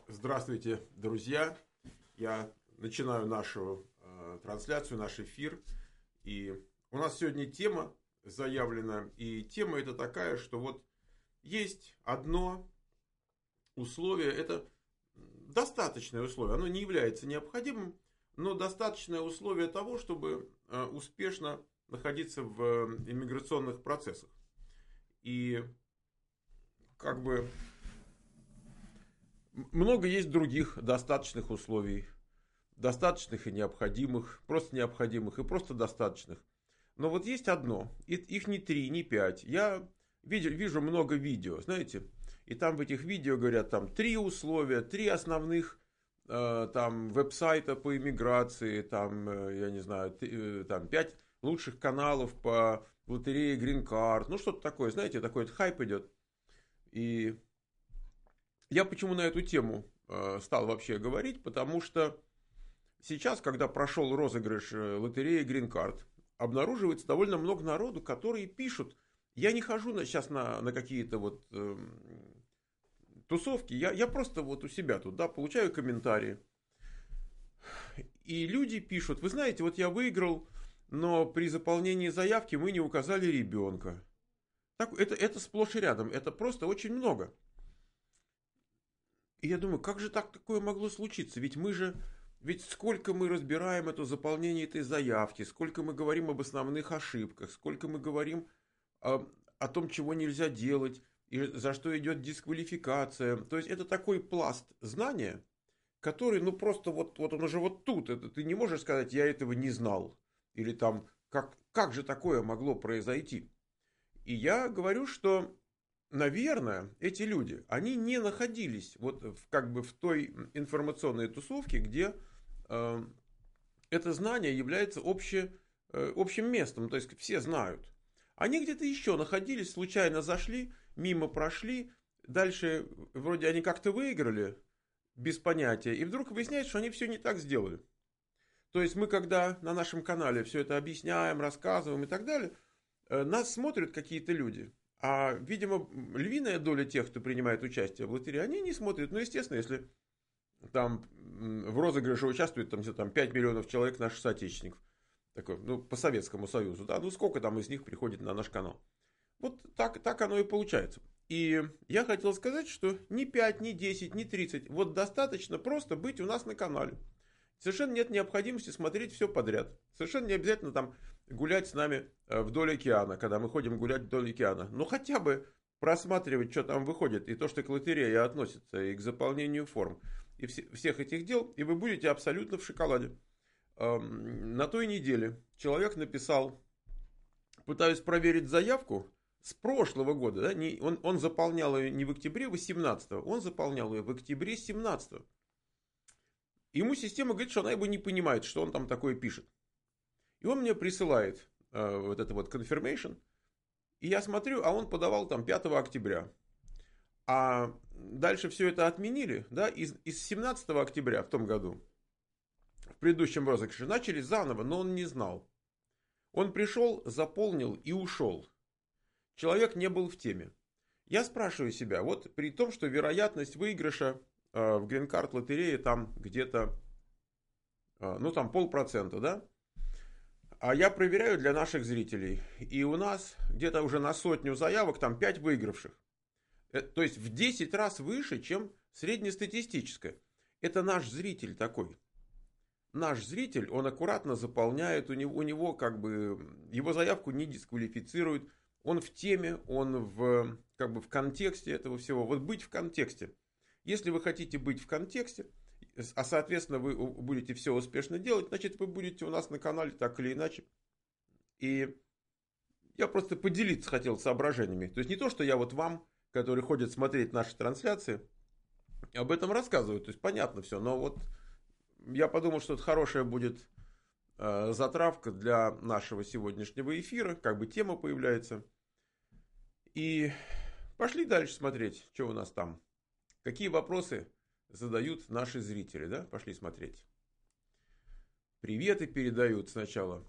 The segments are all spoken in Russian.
Здравствуйте, друзья! Я начинаю нашу трансляцию, наш эфир. И у нас сегодня тема заявлена. И тема это такая, что вот есть одно условие, это достаточное условие. Оно не является необходимым, но достаточное условие того, чтобы успешно находиться в иммиграционных процессах. И как бы много есть других достаточных условий. Достаточных и необходимых, просто необходимых и просто достаточных. Но вот есть одно, их не 3, не 5. Я вижу много видео, знаете, и там в этих видео говорят, там 3 условия, 3 основных там веб-сайта по иммиграции, там, я не знаю, там 5 лучших каналов по лотерее Green Card, ну что-то такое, знаете, такой хайп идет. И я почему на эту тему стал вообще говорить, потому что сейчас, когда прошел розыгрыш лотереи Green Card, обнаруживается довольно много народу, которые пишут. Я не хожу сейчас на какие-то вот тусовки, я просто вот у себя тут, да, получаю комментарии. И люди пишут, вы знаете, вот я выиграл, но при заполнении заявки мы не указали ребенка. Так, это сплошь и рядом, это просто очень много. И я думаю, как же так такое могло случиться? Ведь сколько мы разбираем это заполнение этой заявки, сколько мы говорим об основных ошибках, сколько мы говорим о том, чего нельзя делать, и за что идет дисквалификация. То есть это такой пласт знания, который, ну просто вот он уже вот тут. Это, ты не можешь сказать, я этого не знал. Или там, как же такое могло произойти? И я говорю, что, наверное, эти люди, они не находились вот как бы в той информационной тусовке, где это знание является общим местом, то есть все знают. Они где-то еще находились, случайно зашли, мимо прошли, дальше вроде они как-то выиграли, без понятия, и вдруг выясняется, что они все не так сделали. То есть мы, когда на нашем канале все это объясняем, рассказываем и так далее, нас смотрят какие-то люди. А, видимо, львиная доля тех, кто принимает участие в лотерее, они не смотрят. Ну, естественно, если там в розыгрыше участвует там 5 миллионов человек наших соотечественников, такой, ну, по Советскому Союзу, да, ну, сколько там из них приходит на наш канал. Вот так оно и получается. И я хотел сказать, что ни 5, ни 10, ни 30, вот достаточно просто быть у нас на канале. Совершенно нет необходимости смотреть все подряд. Совершенно не обязательно там гулять с нами вдоль океана, когда мы ходим гулять вдоль океана. Но хотя бы просматривать, что там выходит, и то, что к лотерее относится, и к заполнению форм, и всех этих дел, и вы будете абсолютно в шоколаде. На той неделе человек написал, пытаюсь проверить заявку с прошлого года. Да? Он заполнял ее не в октябре 18-го, он заполнял ее в октябре 17-го. Ему система говорит, что она его не понимает, что он там такое пишет. И он мне присылает вот это вот confirmation. И я смотрю, а он подавал там 5 октября. А дальше все это отменили, да, из 17 октября в том году, в предыдущем розыгрыше, начали заново, но он не знал. Он пришел, заполнил и ушел. Человек не был в теме. Я спрашиваю себя, вот при том, что вероятность выигрыша в Green Card лотерее там где-то, ну там 0,5%, да? А я проверяю для наших зрителей, и у нас где-то уже на 100 заявок там 5 выигравших. То есть в 10 раз выше, чем среднестатистическое. Это наш зритель такой. Наш зритель, он аккуратно заполняет, у него как бы, его заявку не дисквалифицируют, он в теме, он как бы в контексте этого всего. Вот быть в контексте. Если вы хотите быть в контексте, а соответственно вы будете все успешно делать, значит вы будете у нас на канале так или иначе. И я просто поделиться хотел соображениями. То есть не то, что я вот вам, которые ходят смотреть наши трансляции, об этом рассказываю. То есть понятно все, но вот я подумал, что это хорошая будет затравка для нашего сегодняшнего эфира, как бы тема появляется. И пошли дальше смотреть, что у нас там. Какие вопросы задают наши зрители, да? Пошли смотреть. Приветы передают сначала.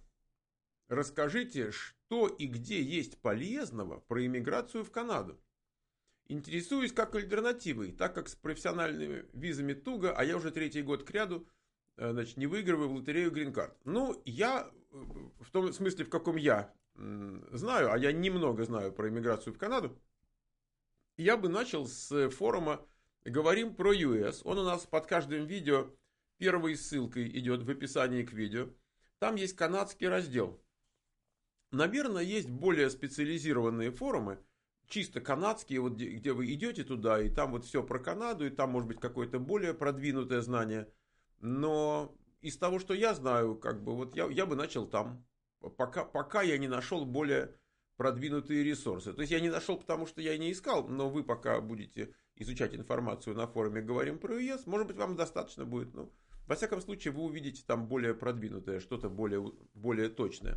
Расскажите, что и где есть полезного про иммиграцию в Канаду. Интересуюсь как альтернативой, так как с профессиональными визами туго, а я уже третий год кряду, значит, не выигрываю в лотерею грин-карт. Ну, я, в том смысле, в каком я знаю, а я немного знаю про иммиграцию в Канаду, я бы начал с форума «Говорим про US». Он у нас под каждым видео первой ссылкой идет в описании к видео. Там есть канадский раздел. Наверное, есть более специализированные форумы, чисто канадские, вот где вы идете туда, и там вот все про Канаду, и там может быть какое-то более продвинутое знание. Но из того, что я знаю, как бы вот я бы начал там, пока я не нашел более продвинутые ресурсы. То есть я не нашел, потому что я не искал, но вы пока будете изучать информацию на форуме «Говорим про ЕС», может быть, вам достаточно будет. Ну, во всяком случае, вы увидите там более продвинутое, что-то более точное.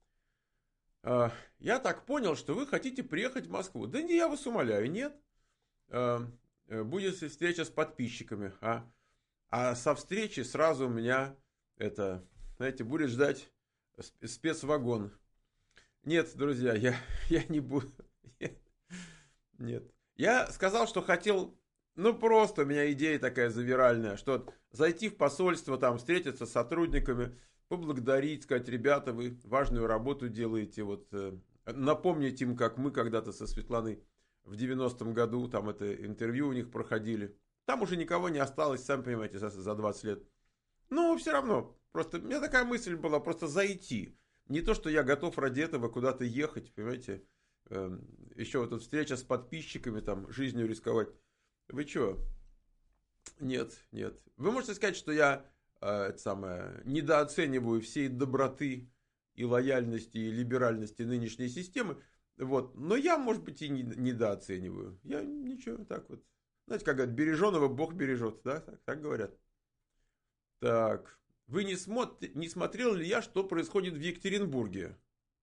Я так понял, что вы хотите приехать в Москву. Да не, я вас умоляю, нет. Будет встреча с подписчиками. А со встречи сразу у меня, знаете, будет ждать спецвагон. Нет, друзья, я не буду. Нет. Я сказал, что хотел, ну просто у меня идея такая завиральная, что зайти в посольство, там встретиться с сотрудниками, поблагодарить, сказать: ребята, вы важную работу делаете, вот напомнить им, как мы когда-то со Светланой в 90-м году, там это интервью у них проходили. Там уже никого не осталось, сами понимаете, за 20 лет. Но все равно, просто у меня такая мысль была, просто зайти. Не то, что я готов ради этого куда-то ехать, понимаете. Еще вот эта встреча с подписчиками, там, жизнью рисковать. Вы что? Нет, нет. Вы можете сказать, что я недооцениваю всей доброты и лояльности и либеральности нынешней системы. Вот. Но я, может быть, и недооцениваю. Я ничего, так вот. Знаете, как говорят, береженого Бог бережет, да? Так говорят. Так. Вы не смотрел ли я, что происходит в Екатеринбурге?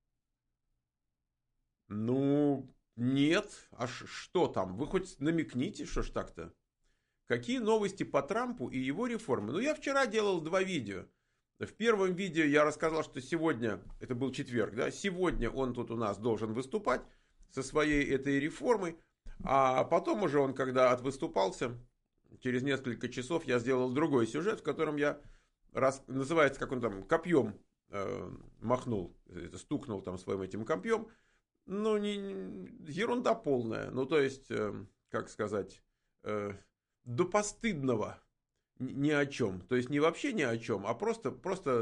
Ну, нет. А что там? Вы хоть намекните, что ж так-то? Какие новости по Трампу и его реформы? Ну, я вчера делал 2 видео. В первом видео я рассказал, что сегодня, это был четверг, да, сегодня он тут у нас должен выступать со своей этой реформой. А потом уже он, когда отвыступался, через несколько часов я сделал другой сюжет, в котором я, называется, как он там, копьем махнул, стукнул там своим этим копьем. Ну, ерунда полная. Ну, то есть, как сказать, до постыдного ни о чем. То есть, не вообще ни о чем, а просто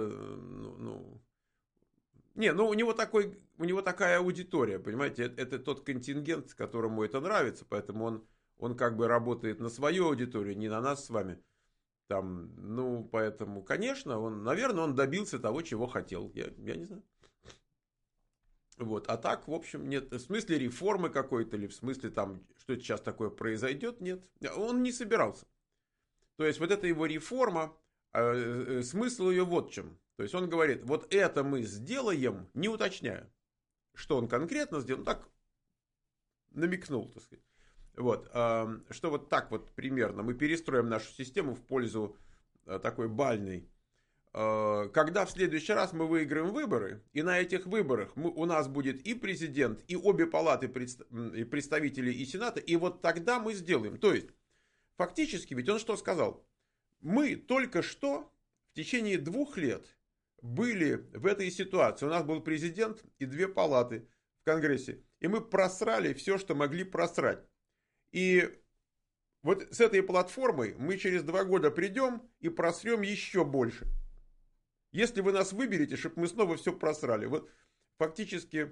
не, ну, у него такая аудитория, понимаете, это тот контингент, которому это нравится, поэтому он как бы работает на свою аудиторию, не на нас с вами. Там, ну, поэтому, конечно, наверное, он добился того, чего хотел. Я не знаю. Вот. А так, в общем, нет. В смысле реформы какой-то, или в смысле там, что сейчас такое произойдет, нет. Он не собирался. То есть, вот эта его реформа, смысл ее вот в чем. То есть, он говорит, вот это мы сделаем, не уточняя, что он конкретно сделал. Так, намекнул, так сказать. Вот. Что вот так вот примерно мы перестроим нашу систему в пользу такой бальной. Когда в следующий раз мы выиграем выборы, и на этих выборах у нас будет и президент, и обе палаты представителей и сената, и вот тогда мы сделаем. То есть, фактически, ведь он что сказал? Мы только что в течение 2 лет были в этой ситуации. У нас был президент и 2 палаты в Конгрессе. И мы просрали все, что могли просрать. И вот с этой платформой мы через 2 года придем и просрем еще больше. Если вы нас выберете, чтобы мы снова все просрали. Вот фактически,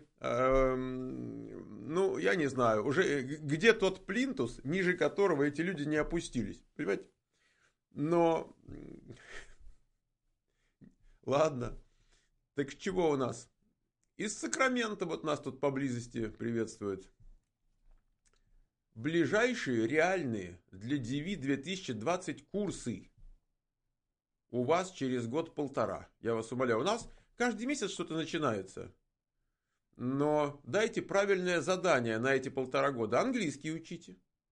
ну, я не знаю, уже где тот плинтус, ниже которого эти люди не опустились. Понимаете? Но, ладно. Так чего у нас? Из Сакрамента вот нас тут поблизости приветствуют. Ближайшие реальные для DV 2020 курсы у вас через 1-1,5. Я вас умоляю, у нас каждый месяц что-то начинается. Но дайте правильное задание на эти 1,5 года. Английский учите.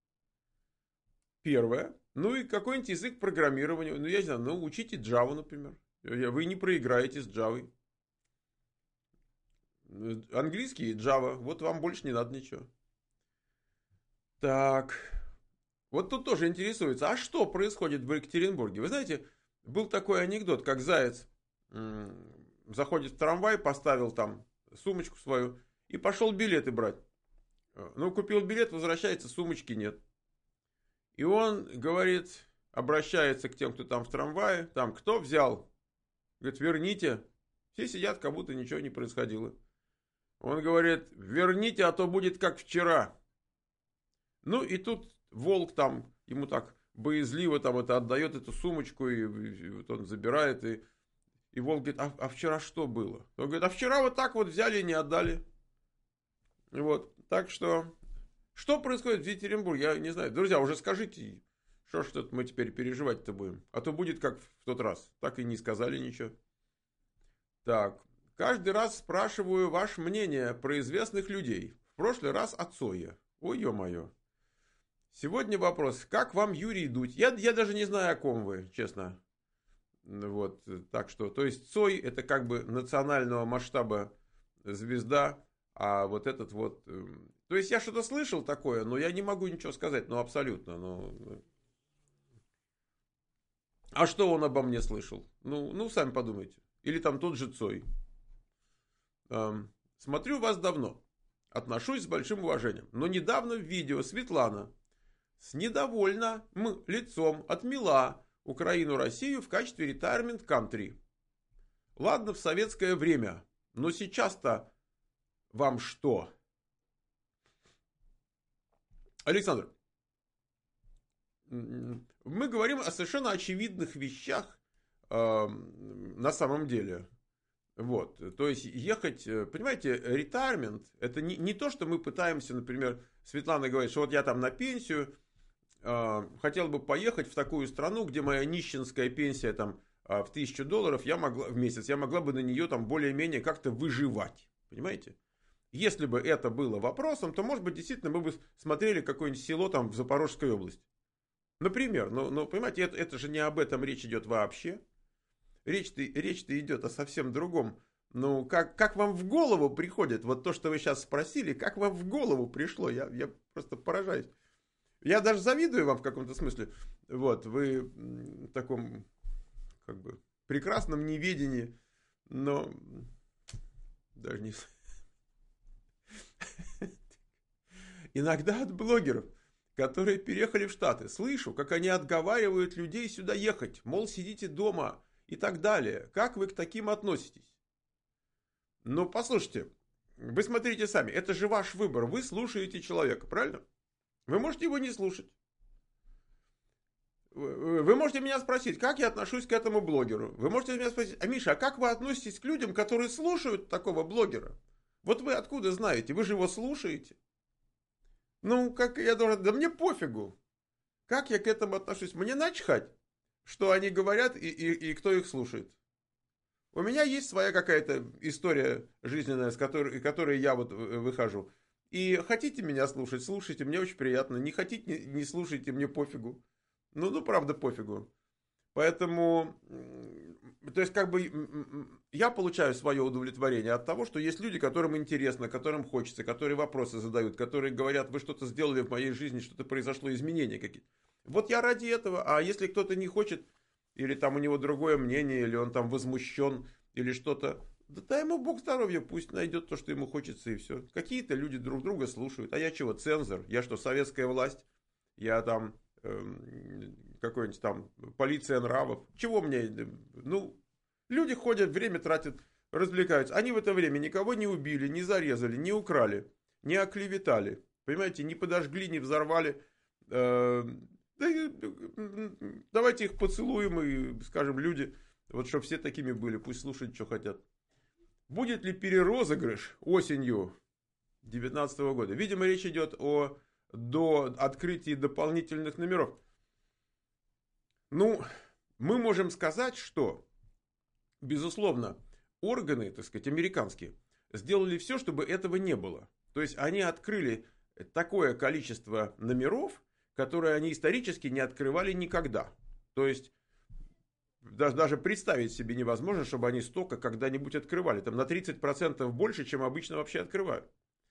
Первое. Ну и какой-нибудь язык программирования. Ну, я не знаю, ну учите Java, например. Вы не проиграете с Java. Английский и Java. Вот вам больше не надо ничего. Так, вот тут тоже интересуется, а что происходит в Екатеринбурге? Вы знаете, был такой анекдот, как заяц м, заходит в трамвай, поставил там сумочку свою и пошел билеты брать. Ну, купил билет, возвращается, сумочки нет. И он говорит, обращается к тем, кто там в трамвае, там, кто взял? Говорит, верните. Все сидят, как будто ничего не происходило. Он говорит, верните, а то будет как вчера. Ну и тут волк там, ему так боязливо там это отдает эту сумочку, и вот он забирает, и волк говорит, а вчера что было? Он говорит, а вчера вот так вот взяли и не отдали. Вот, так что происходит в Екатеринбурге, я не знаю. Друзья, уже скажите, что мы теперь переживать-то будем? А то будет как в тот раз, так и не сказали ничего. Так, каждый раз спрашиваю ваше мнение про известных людей. В прошлый раз от Цоя. Ой, ё-моё. Сегодня вопрос, как вам Юрий Дудь? Я даже не знаю, о ком вы, честно. Вот, так что, то есть Цой это как бы национального масштаба звезда, а вот этот вот... То есть я что-то слышал такое, но я не могу ничего сказать, ну абсолютно. Ну, а что он обо мне слышал? Ну, сами подумайте. Или там тот же Цой. Смотрю вас давно. Отношусь с большим уважением. Но недавно в видео Светлана с недовольным лицом отмела Украину-Россию в качестве retirement country. Ладно, в советское время, но сейчас-то вам что? Александр, мы говорим о совершенно очевидных вещах на самом деле. Вот, то есть ехать, понимаете, retirement, это не то, что мы пытаемся, например, Светлана говорит, что вот я там на пенсию, хотел бы поехать в такую страну, где моя нищенская пенсия там в $1000 в месяц, я могла бы на нее там более-менее как-то выживать, понимаете? Если бы это было вопросом, то, может быть, действительно мы бы смотрели какое-нибудь село там в Запорожской области. Например, но понимаете, это же не об этом речь идет вообще. Речь-то идет о совсем другом. Ну, как вам в голову приходит, вот то, что вы сейчас спросили, как вам в голову пришло, я просто поражаюсь. Я даже завидую вам в каком-то смысле. Вот, вы в таком, как бы, прекрасном неведении, но даже не... Иногда от блогеров, которые переехали в Штаты, слышу, как они отговаривают людей сюда ехать, мол, сидите дома и так далее. Как вы к таким относитесь? Ну, послушайте, вы смотрите сами, это же ваш выбор, вы слушаете человека, правильно? Вы можете его не слушать. Вы можете меня спросить, как я отношусь к этому блогеру. Вы можете меня спросить, а Миша, а как вы относитесь к людям, которые слушают такого блогера? Вот вы откуда знаете? Вы же его слушаете. Ну, как я должен... Да мне пофигу. Как я к этому отношусь? Мне начхать, что они говорят и кто их слушает. У меня есть своя какая-то история жизненная, с которой я вот выхожу. И хотите меня слушать, слушайте, мне очень приятно. Не хотите, не слушайте, мне пофигу. Ну, правда, пофигу. Поэтому, то есть, как бы, я получаю свое удовлетворение от того, что есть люди, которым интересно, которым хочется, которые вопросы задают, которые говорят, вы что-то сделали в моей жизни, что-то произошло, изменения какие-то. Вот я ради этого, а если кто-то не хочет, или там у него другое мнение, или он там возмущен, или что-то, да дай ему Бог здоровья, пусть найдет то, что ему хочется, и все. Какие-то люди друг друга слушают, а я чего, цензор? Я что, советская власть? Я там какой-нибудь там полиция нравов. Чего мне? Ну, люди ходят, время тратят, развлекаются. Они в это время никого не убили, не зарезали, не украли, не оклеветали. Понимаете, не подожгли, не взорвали. Давайте их поцелуем и скажем, люди, вот чтобы все такими были, пусть слушают, что хотят. Будет ли перерозыгрыш осенью 2019 года? Видимо, речь идет до открытия дополнительных номеров. Ну, мы можем сказать, что, безусловно, органы, так сказать, американские, сделали все, чтобы этого не было. То есть они открыли такое количество номеров, которые они исторически не открывали никогда. То есть даже представить себе невозможно, чтобы они столько когда-нибудь открывали. Там на 30% больше, чем обычно вообще открывают.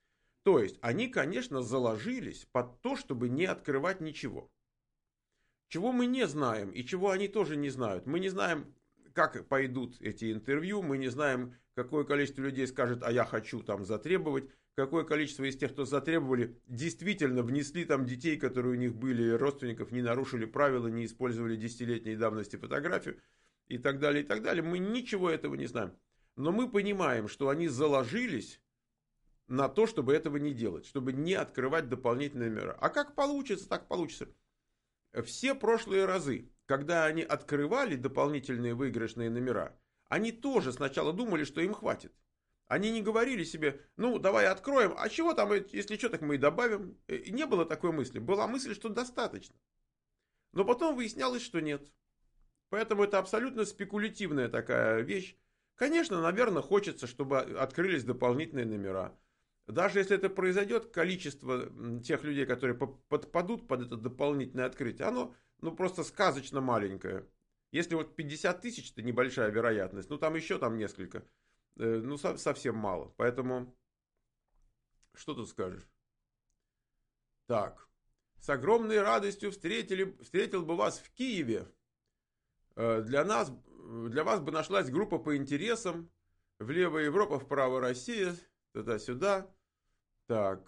То есть они, конечно, заложились под то, чтобы не открывать ничего. Чего мы не знаем и чего они тоже не знают. Мы не знаем, как пойдут эти интервью, мы не знаем, какое количество людей скажет, а я хочу там затребовать, какое количество из тех, кто затребовали, действительно внесли там детей, которые у них были, родственников, не нарушили правила, не использовали десятилетней давности фотографию и так далее, и так далее. Мы ничего этого не знаем. Но мы понимаем, что они заложились на то, чтобы этого не делать, чтобы не открывать дополнительные номера. А как получится, так получится. Все прошлые разы, когда они открывали дополнительные выигрышные номера, они тоже сначала думали, что им хватит. Они не говорили себе, ну давай откроем, а чего там, если что, так мы и добавим. Не было такой мысли. Была мысль, что достаточно. Но потом выяснялось, что нет. Поэтому это абсолютно спекулятивная такая вещь. Конечно, наверное, хочется, чтобы открылись дополнительные номера. Даже если это произойдет, количество тех людей, которые подпадут под это дополнительное открытие, оно просто сказочно маленькое. Если вот 50 тысяч, это небольшая вероятность, ну там еще там несколько, ну совсем мало. Поэтому, что тут скажешь? Так, с огромной радостью встретил бы вас в Киеве. Для вас бы нашлась группа по интересам. Влево Европа, вправо Россия, туда-сюда. Так.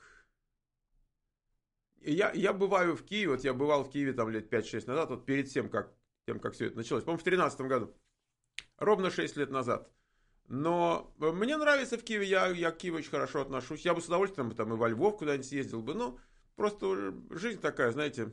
Я бываю в Киеве, вот я бывал в Киеве там лет 5-6 назад, вот перед тем, как все это началось, по-моему, в 2013 году. Ровно 6 лет назад. Но мне нравится в Киеве, я к Киеву очень хорошо отношусь. Я бы с удовольствием там и во Львов куда-нибудь съездил бы, но просто жизнь такая, знаете.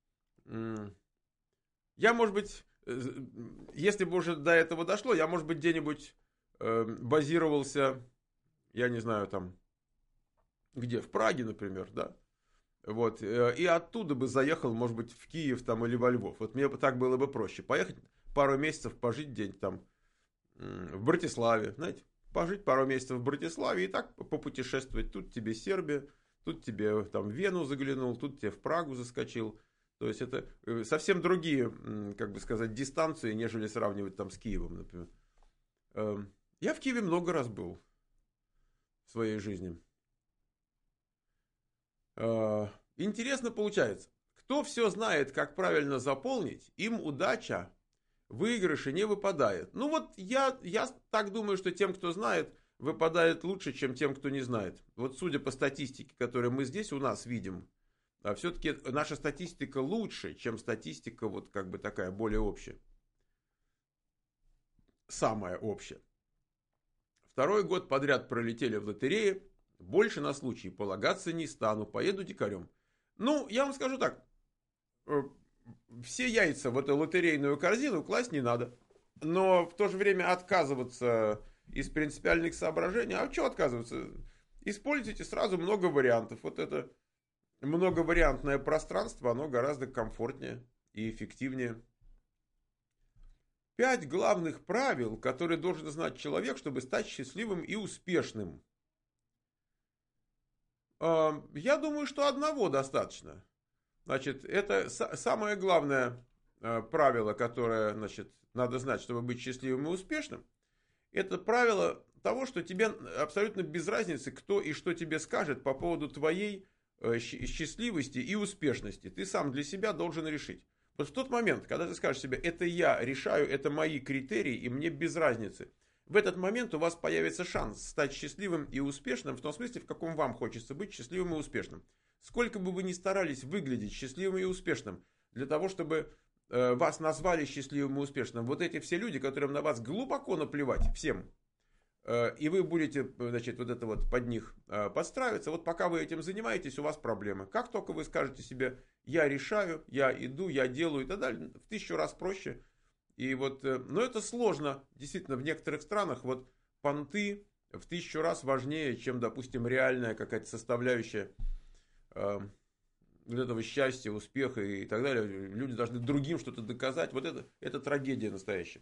Я, может быть, если бы уже до этого дошло, я, может быть, где-нибудь базировался, я не знаю, там, где, в Праге, например, да, вот, и оттуда бы заехал, может быть, в Киев там или во Львов, вот мне бы так было бы проще, поехать пару месяцев, пожить где-нибудь там в Братиславе, знаете, пожить пару месяцев в Братиславе и так попутешествовать, тут тебе Сербия, тут тебе там в Вену заглянул, тут тебе в Прагу заскочил, то есть это совсем другие, как бы сказать, дистанции, нежели сравнивать там с Киевом, например. Я в Киеве много раз был в своей жизни. Интересно получается, кто все знает, как правильно заполнить, им удача, выигрыши не выпадает. Ну вот я так думаю, что тем, кто знает, выпадает лучше, чем тем, кто не знает. Вот судя по статистике, которую мы здесь у нас видим, все-таки наша статистика лучше, чем статистика вот как бы такая более общая. Самая общая. Второй год подряд пролетели в лотерее. Больше на случай полагаться не стану, поеду дикарем. Ну, я вам скажу так. Все яйца в эту лотерейную корзину класть не надо. Но в то же время отказываться из принципиальных соображений. А что отказываться? Используйте сразу много вариантов. Вот это многовариантное пространство, оно гораздо комфортнее и эффективнее. 5 главных правил, которые должен знать человек, чтобы стать счастливым и успешным. Я думаю, что одного достаточно. Значит, это самое главное правило, которое, значит, надо знать, чтобы быть счастливым и успешным. Это правило того, что тебе абсолютно без разницы, кто и что тебе скажет по поводу твоей счастливости и успешности. Ты сам для себя должен решить. Вот в тот момент, когда ты скажешь себе, это я решаю, это мои критерии, и мне без разницы, в этот момент у вас появится шанс стать счастливым и успешным, в том смысле, в каком вам хочется быть счастливым и успешным. Сколько бы вы ни старались выглядеть счастливым и успешным, для того, чтобы вас назвали счастливым и успешным, вот эти все люди, которым на вас глубоко наплевать, всем, и вы будете, значит, вот это вот под них подстраиваться, вот пока вы этим занимаетесь, у вас проблемы. Как только вы скажете себе, я решаю, я иду, я делаю и так далее, в 1000 раз проще. И вот, но это сложно, действительно, в некоторых странах вот понты в 1000 раз важнее, чем, допустим, реальная какая-то составляющая вот этого счастья, успеха и так далее. Люди должны другим что-то доказать. Вот это трагедия настоящая.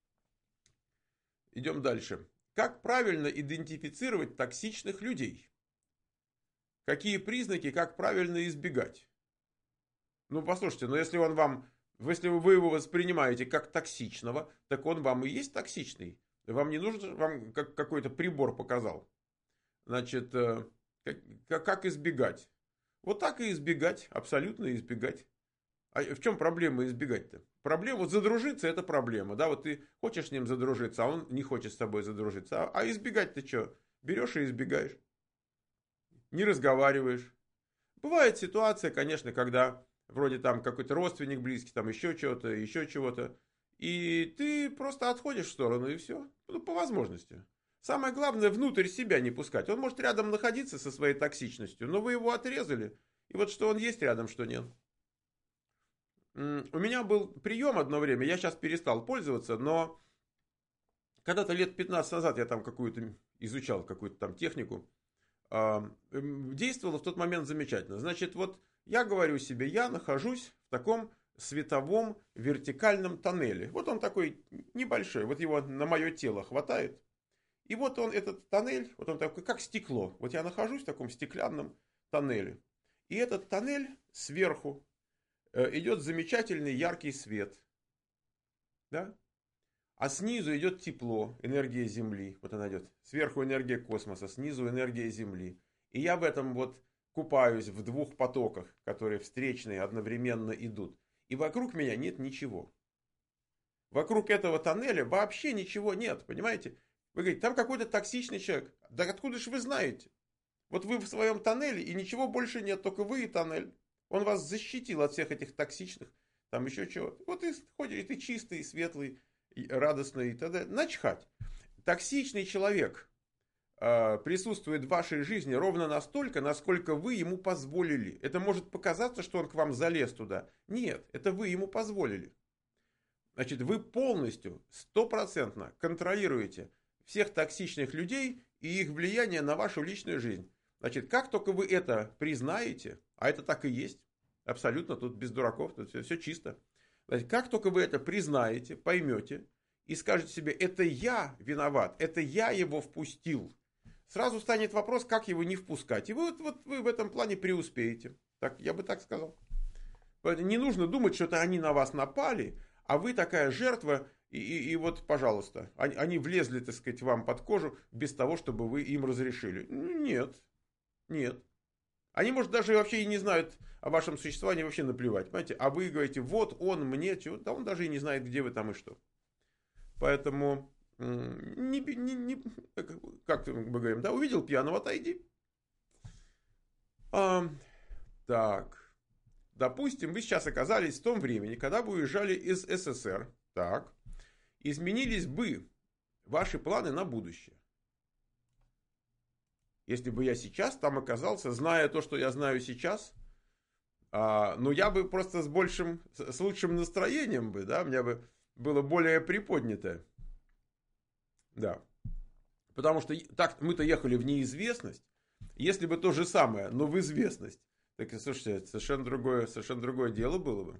Идем дальше. Как правильно идентифицировать токсичных людей? Какие признаки, как правильно избегать? Ну, послушайте, но если если вы его воспринимаете как токсичного, так он вам и есть токсичный. Вам не нужно, вам какой-то прибор показал. Значит, Как избегать? Вот так и избегать, абсолютно избегать. А в чем проблема избегать-то? Проблема, вот задружиться это проблема, да, вот ты хочешь с ним задружиться, а он не хочет с тобой задружиться. А избегать ты что? Берешь и избегаешь. Не разговариваешь. Бывает ситуация, конечно, когда вроде там какой-то родственник близкий, там еще чего-то, еще чего-то, и ты просто отходишь в сторону и все. Ну, по возможности. Самое главное, внутрь себя не пускать. Он может рядом находиться со своей токсичностью, но вы его отрезали. И вот что он есть рядом, что нет. У меня был прием одно время, я сейчас перестал пользоваться, но когда-то лет 15 назад я там какую-то изучал, какую-то там технику, действовало в тот момент замечательно. Значит, вот я говорю себе, я нахожусь в таком световом вертикальном тоннеле. Вот он такой небольшой, вот его на мое тело хватает. И вот он, этот тоннель, вот он такой, как стекло. Вот я нахожусь в таком стеклянном тоннеле. И этот тоннель сверху идет замечательный яркий свет. Да? А снизу идет тепло, энергия Земли. Вот она идет. Сверху энергия космоса, снизу энергия Земли. И я в этом вот купаюсь в двух потоках, которые встречные одновременно идут. И вокруг меня нет ничего. Вокруг этого тоннеля вообще ничего нет, понимаете? Вы говорите, там какой-то токсичный человек. Да откуда же вы знаете? Вот вы в своем тоннеле, и ничего больше нет, только вы и тоннель. Он вас защитил от всех этих токсичных, там еще чего-то. Вот и ходишь, и ты чистый, светлый, радостный, и т.д. Начхать. Токсичный человек присутствует в вашей жизни ровно настолько, насколько вы ему позволили. Это может показаться, что он к вам залез туда. Нет, это вы ему позволили. Значит, вы полностью, стопроцентно контролируете всех токсичных людей и их влияние на вашу личную жизнь. Значит, как только вы это признаете, а это так и есть, абсолютно, тут без дураков, тут все чисто. Значит, как только вы это признаете, поймете и скажете себе, это я виноват, это я его впустил, сразу станет вопрос, как его не впускать. И вы в этом плане преуспеете. Так, я бы так сказал. Не нужно думать, что это они на вас напали, а вы такая жертва, и вот, пожалуйста, они влезли, так сказать, вам под кожу без того, чтобы вы им разрешили. Нет, нет. Они, может, даже вообще и не знают о вашем существовании, вообще наплевать, понимаете? А вы говорите, вот он мне, чего, да он даже и не знает, где вы там и что. Поэтому, как мы говорим, да, увидел пьяного, отойди. Так. Допустим, вы сейчас оказались в том времени, когда вы уезжали из СССР. Так. Изменились бы ваши планы на будущее. Если бы я сейчас там оказался, зная то, что я знаю сейчас, ну я бы просто с лучшим настроением бы, да, у меня бы было более приподнятое. Да. Потому что так мы-то ехали в неизвестность. Если бы то же самое, но в известность, так, слушайте, совершенно другое дело было бы.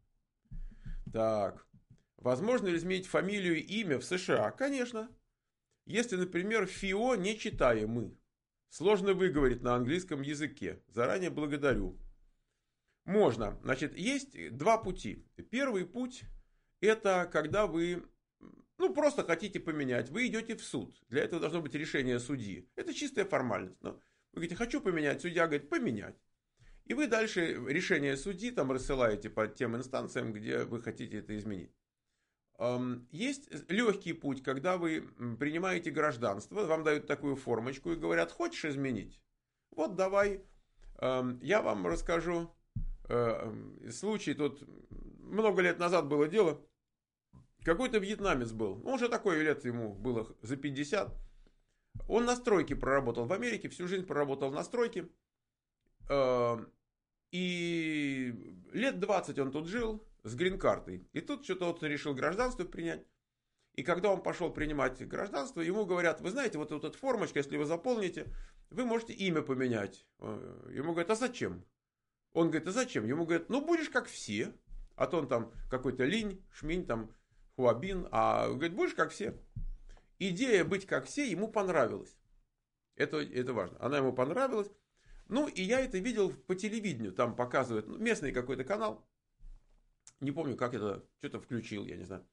Так. Возможно ли изменить фамилию и имя в США? Конечно. Если, например, ФИО нечитаемый. Сложно выговорить на английском языке. Заранее благодарю. Можно. Значит, есть два пути. Первый путь – это когда вы просто хотите поменять. Вы идете в суд. Для этого должно быть решение судьи. Это чистая формальность. Но вы говорите, хочу поменять. Судья говорит, поменять. И вы дальше решение судьи там рассылаете по тем инстанциям, где вы хотите это изменить. Есть легкий путь, когда вы принимаете гражданство, вам дают такую формочку и говорят, хочешь изменить? Вот давай, я вам расскажу случай, тут много лет назад было дело, какой-то вьетнамец был, уже такой лет ему было за 50, он на стройке проработал в Америке, всю жизнь проработал на стройке, и лет 20 он тут жил, с грин-картой. И тут что-то он решил гражданство принять. И когда он пошел принимать гражданство, ему говорят, вы знаете, вот эта формочка, если вы заполните, вы можете имя поменять. Ему говорят, а зачем? Он говорит, а зачем? Ему говорят, будешь как все. А то он там какой-то Линь, Шминь, там Хуабин. А говорит, будешь как все. Идея быть как все ему понравилась. Это важно. Она ему понравилась. И я это видел по телевидению. Там показывают местный какой-то канал. Не помню, как это, что-то включил, я не знаю.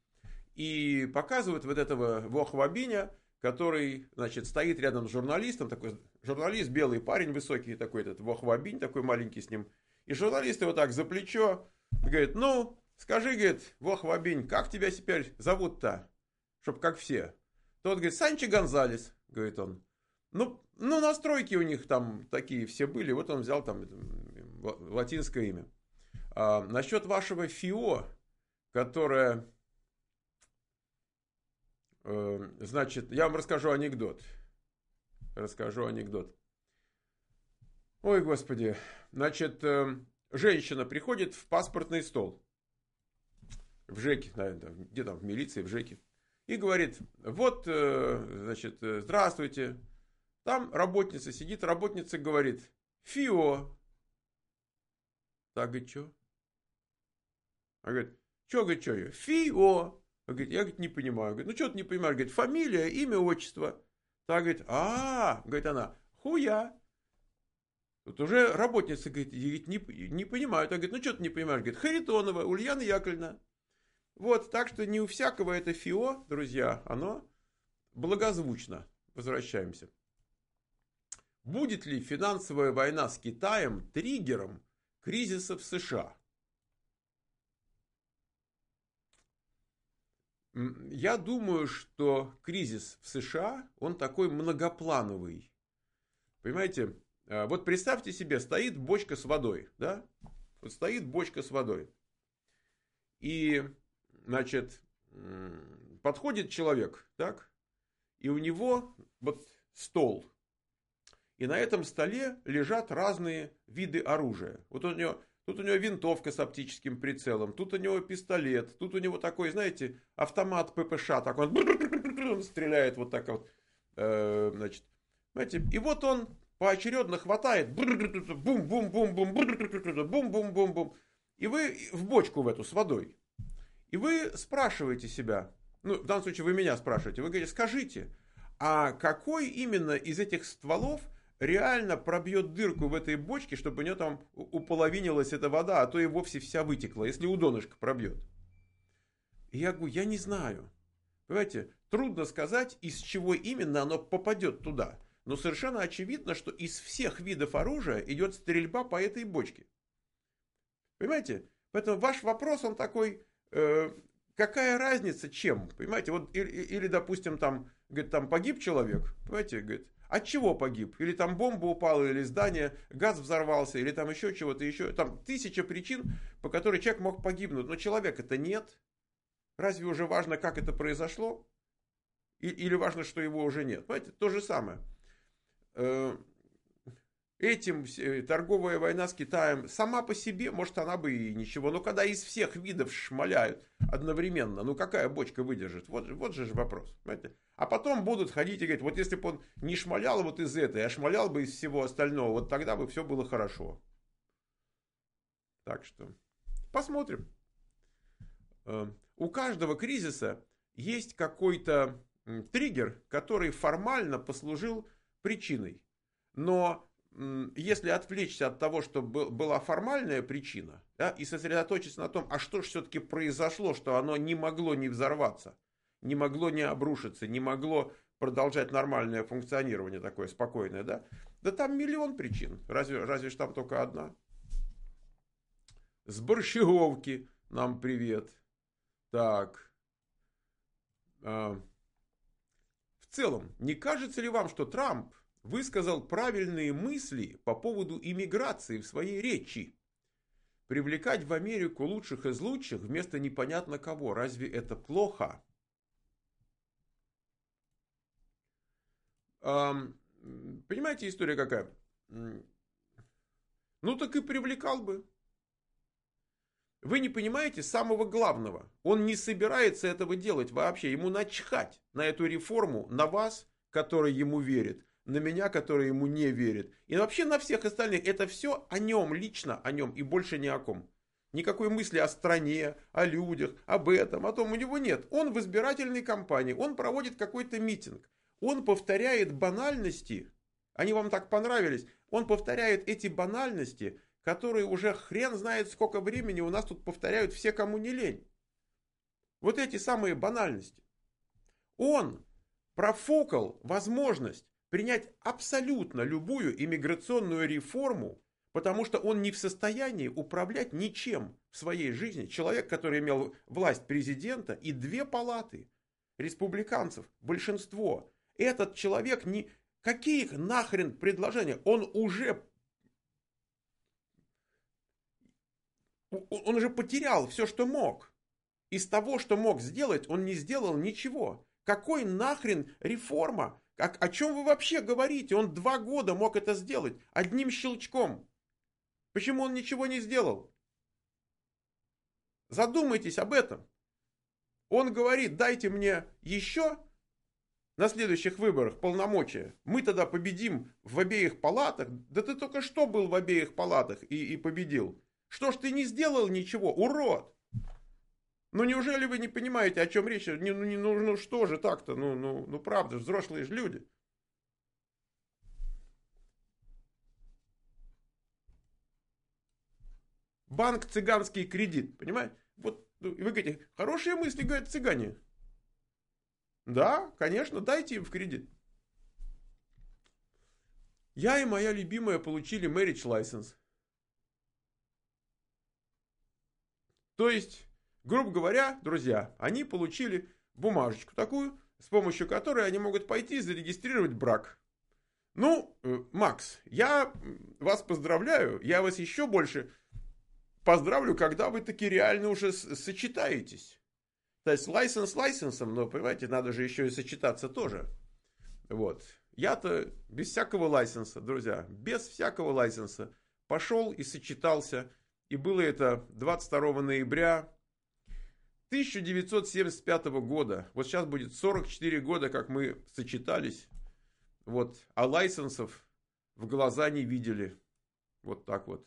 И показывают вот этого Во Хвабиня, который, значит, стоит рядом с журналистом, такой журналист, белый парень высокий такой, этот Вахвабинь, такой маленький с ним. И журналист его так за плечо, говорит, ну, скажи, говорит, Вахвабинь, как тебя теперь зовут-то? Чтоб как все. Тот говорит, Санчо Гонзалес, говорит он. Ну, настройки у них там такие все были, вот он взял там латинское имя. Насчет вашего ФИО, которое, значит, я вам расскажу анекдот. Ой, господи. Значит, женщина приходит в паспортный стол. В ЖЭКе, наверное, где там, в милиции, в ЖЭКе. И говорит, вот, значит, здравствуйте. Там работница сидит, работница говорит, ФИО. Так, говорит, что? Она говорит, что, говорит, что ее? ФИО. Говорит, я, говорит, не понимаю. Говорит, ну, что ты не понимаешь? Говорит, фамилия, имя, отчество. Так, говорит, говорит она, хуя. Тут уже работница говорит, не понимаю. Так, говорит, ну, что ты не понимаешь? Говорит, Харитонова, Ульяна Яковлевна. Вот, так что не у всякого это ФИО, друзья, оно благозвучно. Возвращаемся. Будет ли финансовая война с Китаем триггером кризиса в США? Я думаю, что кризис в США, он такой многоплановый. Понимаете, вот представьте себе, стоит бочка с водой, да? Вот стоит бочка с водой. И, значит, подходит человек, так? И у него вот стол. И на этом столе лежат разные виды оружия. Вот тут у него винтовка с оптическим прицелом, тут у него пистолет, тут у него такой, знаете, автомат ППШ, так он стреляет вот так вот, значит, знаете, и вот он поочередно хватает, бум-бум-бум-бум, бум-бум-бум-бум, и вы в бочку в эту с водой, и вы спрашиваете себя, ну, в данном случае вы меня спрашиваете, вы говорите, скажите, а какой именно из этих стволов реально пробьет дырку в этой бочке, чтобы у нее там уполовинилась эта вода, а то и вовсе вся вытекла, если у донышка пробьет. И я говорю, я не знаю. Понимаете, трудно сказать, из чего именно оно попадет туда. Но совершенно очевидно, что из всех видов оружия идет стрельба по этой бочке. Понимаете? Поэтому ваш вопрос, он такой, какая разница, чем? Понимаете, вот или допустим, там, говорит, там погиб человек, понимаете, говорит, от чего погиб? Или там бомба упала, или здание, газ взорвался, или там еще чего-то еще. Там тысяча причин, по которым человек мог погибнуть. Но человека-то нет. Разве уже важно, как это произошло? Или важно, что его уже нет? Понимаете, то же самое. Этим торговая война с Китаем сама по себе, может, она бы и ничего. Но когда из всех видов шмаляют одновременно, ну какая бочка выдержит? Вот же вопрос. Понимаете? А потом будут ходить и говорить, вот если бы он не шмалял вот из этой, а шмалял бы из всего остального, вот тогда бы все было хорошо. Так что посмотрим. У каждого кризиса есть какой-то триггер, который формально послужил причиной. Но если отвлечься от того, что была формальная причина, да, и сосредоточиться на том, а что же все-таки произошло, что оно не могло не взорваться, не могло не обрушиться, не могло продолжать нормальное функционирование такое спокойное, да? Да там миллион причин, разве ж там только одна. С Борщеговки нам привет. Так. В целом, не кажется ли вам, что Трамп высказал правильные мысли по поводу иммиграции в своей речи? Привлекать в Америку лучших из лучших вместо непонятно кого. Разве это плохо? Понимаете, история какая? Ну так и привлекал бы. Вы не понимаете самого главного. Он не собирается этого делать вообще. Ему начхать на эту реформу, на вас, который ему верит, на меня, который ему не верит. И вообще на всех остальных. Это все о нем, лично о нем и больше ни о ком. Никакой мысли о стране, о людях, об этом, о том у него нет. Он в избирательной кампании, он проводит какой-то митинг. Он повторяет банальности. Они вам так понравились. Он повторяет эти банальности, которые уже хрен знает сколько времени у нас тут повторяют все, кому не лень. Вот эти самые банальности. Он профукал возможность принять абсолютно любую иммиграционную реформу, потому что он не в состоянии управлять ничем в своей жизни. Человек, который имел власть президента и 2 палаты республиканцев, большинство. Этот человек не... Какие нахрен предложения? Он уже потерял все, что мог. Из того, что мог сделать, он не сделал ничего. Какой нахрен реформа? О чем вы вообще говорите? Он 2 года мог это сделать одним щелчком. Почему он ничего не сделал? Задумайтесь об этом. Он говорит, дайте мне еще на следующих выборах полномочия. Мы тогда победим в обеих палатах. Да ты только что был в обеих палатах и победил. Что ж ты не сделал ничего, урод? Ну неужели вы не понимаете, о чем речь? Ну что же так-то? Ну правда, взрослые же люди. Банк цыганский кредит, понимаете? Вот вы говорите, хорошие мысли, говорят цыгане. Да, конечно, дайте им в кредит. Я и моя любимая получили marriage license. То есть, грубо говоря, друзья, они получили бумажечку такую, с помощью которой они могут пойти и зарегистрировать брак. Ну, Макс, я вас поздравляю, я вас еще больше поздравлю, когда вы таки реально уже сочетаетесь. То есть лайсенс лайсенсом, но, понимаете, надо же еще и сочетаться тоже. Вот. Я-то без всякого лайсенса, друзья, без всякого лайсенса пошел и сочетался. И было это 22 ноября 1975 года. Вот сейчас будет 44 года, как мы сочетались. Вот. А лайсенсов в глаза не видели. Вот так вот.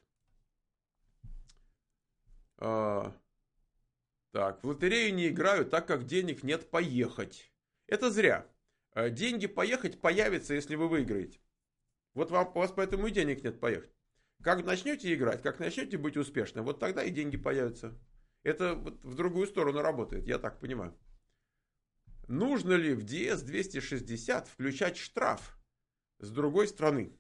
Так, в лотерею не играю, так как денег нет поехать. Это зря. Деньги поехать появятся, если вы выиграете. Вот у вас поэтому и денег нет поехать. Как начнете играть, как начнете быть успешным, вот тогда и деньги появятся. Это вот в другую сторону работает, я так понимаю. Нужно ли в DS-260 включать штраф с другой стороны?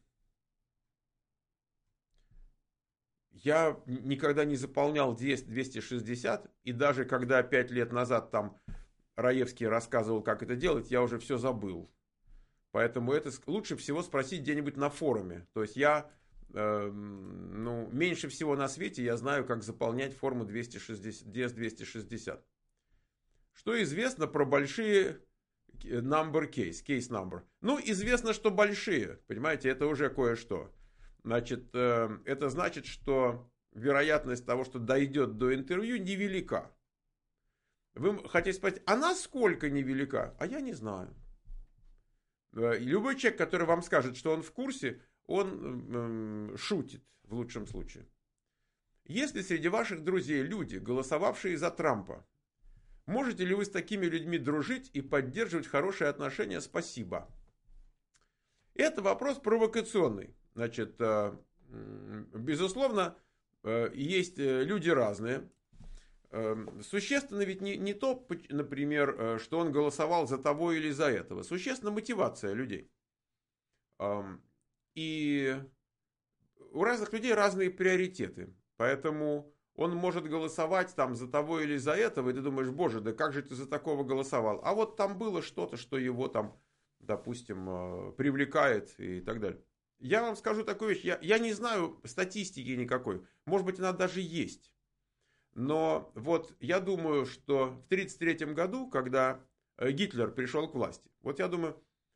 Я никогда не заполнял DS-260, и даже когда 5 лет назад там Раевский рассказывал, как это делать, я уже все забыл. Поэтому это лучше всего спросить где-нибудь на форуме. То есть я, меньше всего на свете я знаю, как заполнять форму DS-260. Что известно про большие number case number? Ну, известно, что большие, понимаете, это уже кое-что. Значит, это значит, что вероятность того, что дойдет до интервью, невелика. Вы хотите спросить, а насколько невелика? А я не знаю. Любой человек, который вам скажет, что он в курсе, он шутит в лучшем случае. Если среди ваших друзей люди, голосовавшие за Трампа, можете ли вы с такими людьми дружить и поддерживать хорошие отношения? Спасибо. Это вопрос провокационный. Значит, безусловно, есть люди разные. Существенно ведь не то, например, что он голосовал за того или за этого. Существенна мотивация людей. И у разных людей разные приоритеты. Поэтому он может голосовать там за того или за этого, и ты думаешь, боже, да как же ты за такого голосовал? А вот там было что-то, что его там, допустим, привлекает и так далее. Я вам скажу такую вещь, я не знаю статистики никакой, может быть она даже есть. Но вот я думаю, что в 1933 году, когда Гитлер пришел к власти, вот я думаю,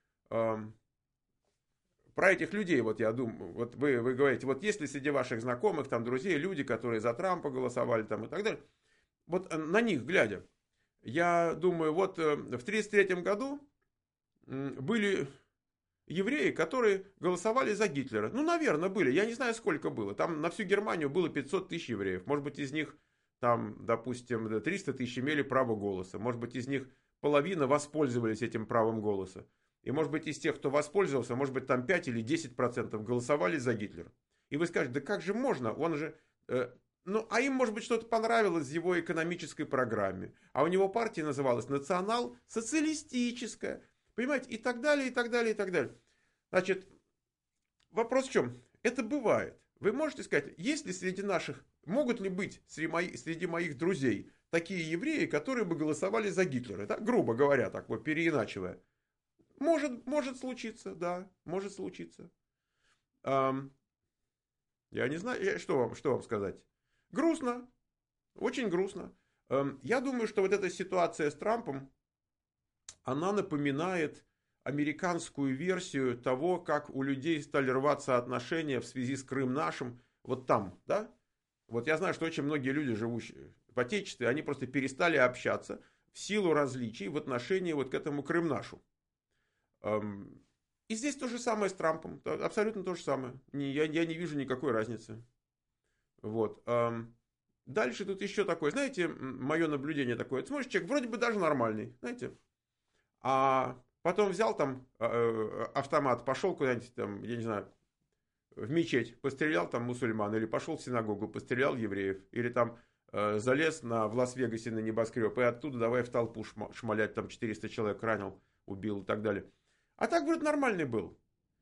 про этих людей, вот я думаю, вот вы говорите, вот есть ли среди ваших знакомых, там, друзей, люди, которые за Трампа голосовали там и так далее, вот на них глядя, я думаю, вот в 1933 году были евреи, которые голосовали за Гитлера. Ну, наверное, были. Я не знаю, сколько было. Там на всю Германию было 500 тысяч евреев. Может быть, из них, там, допустим, 300 тысяч имели право голоса. Может быть, из них половина воспользовались этим правом голоса. И, может быть, из тех, кто воспользовался, может быть, там 5 или 10% голосовали за Гитлера. И вы скажете, да как же можно? Он же... а им, может быть, что-то понравилось в его экономической программе. А у него партия называлась «Национал-социалистическая». Понимаете, и так далее, и так далее, и так далее. Значит, вопрос в чем? Это бывает. Вы можете сказать, есть ли среди наших, могут ли быть среди моих друзей такие евреи, которые бы голосовали за Гитлера? Да? Грубо говоря, так вот переиначивая. Может случиться, да, может случиться. Ам, я не знаю, что вам сказать. Грустно, очень грустно. Я думаю, что вот эта ситуация с Трампом, она напоминает американскую версию того, как у людей стали рваться отношения в связи с Крым нашим, вот там, да? Вот я знаю, что очень многие люди, живущие в Отечестве, они просто перестали общаться в силу различий в отношении вот к этому Крым нашу. И здесь то же самое с Трампом, абсолютно то же самое. Я не вижу никакой разницы. Вот. Дальше тут еще такое, знаете, мое наблюдение такое. Смотришь, человек вроде бы даже нормальный, знаете, а потом взял там автомат, пошел куда-нибудь там, я не знаю, в мечеть, пострелял там мусульман, или пошел в синагогу, пострелял евреев, или там залез в Лас-Вегасе на небоскреб, и оттуда давай в толпу шмалять, там 400 человек ранил, убил и так далее. А так вроде нормальный был.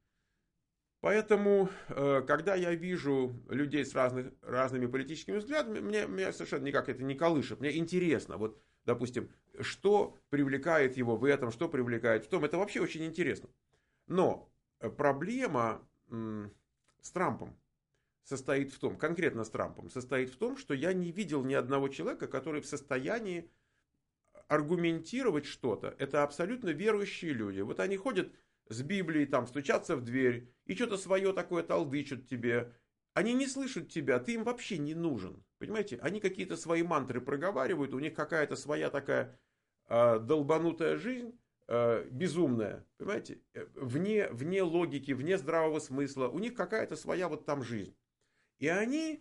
Поэтому, когда я вижу людей с разными политическими взглядами, меня совершенно никак это не колышет. Мне интересно, вот, допустим, что привлекает его в этом, что привлекает в том. Это вообще очень интересно. Но проблема с Трампом состоит в том, конкретно с Трампом, состоит в том, что я не видел ни одного человека, который в состоянии аргументировать что-то. Это абсолютно верующие люди. Вот они ходят с Библией, там, стучатся в дверь, и что-то свое такое толдычат тебе. Они не слышат тебя, ты им вообще не нужен. Понимаете? Они какие-то свои мантры проговаривают, у них какая-то своя такая долбанутая жизнь, безумная, понимаете? Вне логики, вне здравого смысла. У них какая-то своя вот там жизнь. И они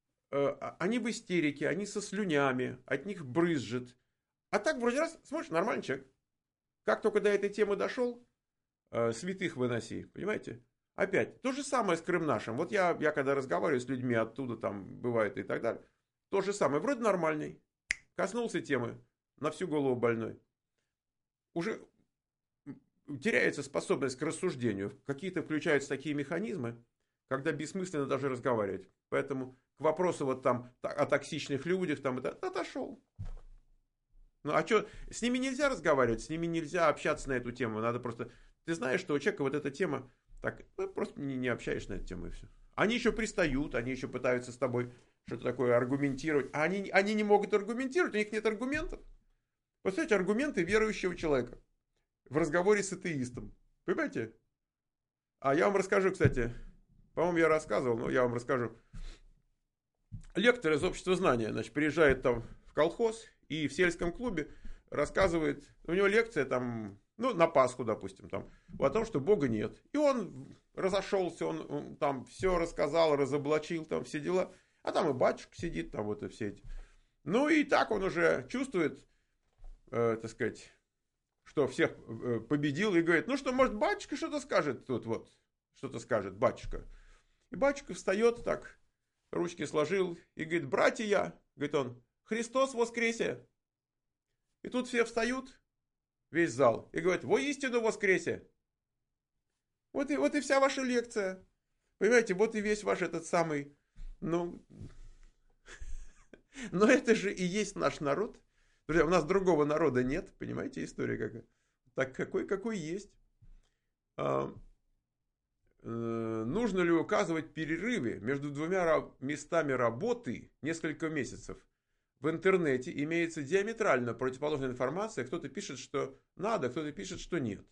в истерике, они со слюнями, от них брызжет. А так вроде раз, смотришь, нормальный человек. Как только до этой темы дошел, святых выноси, понимаете? Опять, то же самое с Крым нашим. Вот я когда разговариваю с людьми оттуда, там бывает и так далее, то же самое, вроде нормальный, коснулся темы, на всю голову больной. Уже теряется способность к рассуждению, какие-то включаются такие механизмы, когда бессмысленно даже разговаривать. Поэтому к вопросу вот там о токсичных людях, там это отошел. Ну а что, с ними нельзя разговаривать, с ними нельзя общаться на эту тему, надо просто... Ты знаешь, что у человека вот эта тема, так, просто не общаешься на эту тему и все. Они еще пристают, они еще пытаются с тобой что-то такое аргументировать, а они не могут аргументировать, у них нет аргументов. Представляете, аргументы верующего человека в разговоре с атеистом. Понимаете? А я вам расскажу, кстати, по-моему, я рассказывал, но я вам расскажу. Лектор из общества знания, значит, приезжает там в колхоз и в сельском клубе рассказывает, у него лекция там, ну, на Пасху, допустим, там, о том, что Бога нет. И он разошелся, он там все рассказал, разоблачил, там все дела. А там и батюшка сидит, там вот и все эти. Ну и так он уже чувствует, так сказать, что всех победил и говорит, ну что, может, батюшка что-то скажет тут вот, что-то скажет батюшка. И батюшка встает так, ручки сложил и говорит, братья, говорит он, Христос воскресе. И тут все встают, весь зал, и говорят, воистину воскресе. Вот и вся ваша лекция. Понимаете, вот и весь ваш этот самый, ну, но это же и есть наш народ. Друзья, у нас другого народа нет, понимаете, история какая. Так какой есть. Нужно ли указывать перерывы между двумя местами работы несколько месяцев? В интернете имеется диаметрально противоположная информация. Кто-то пишет, что надо, кто-то пишет, что нет.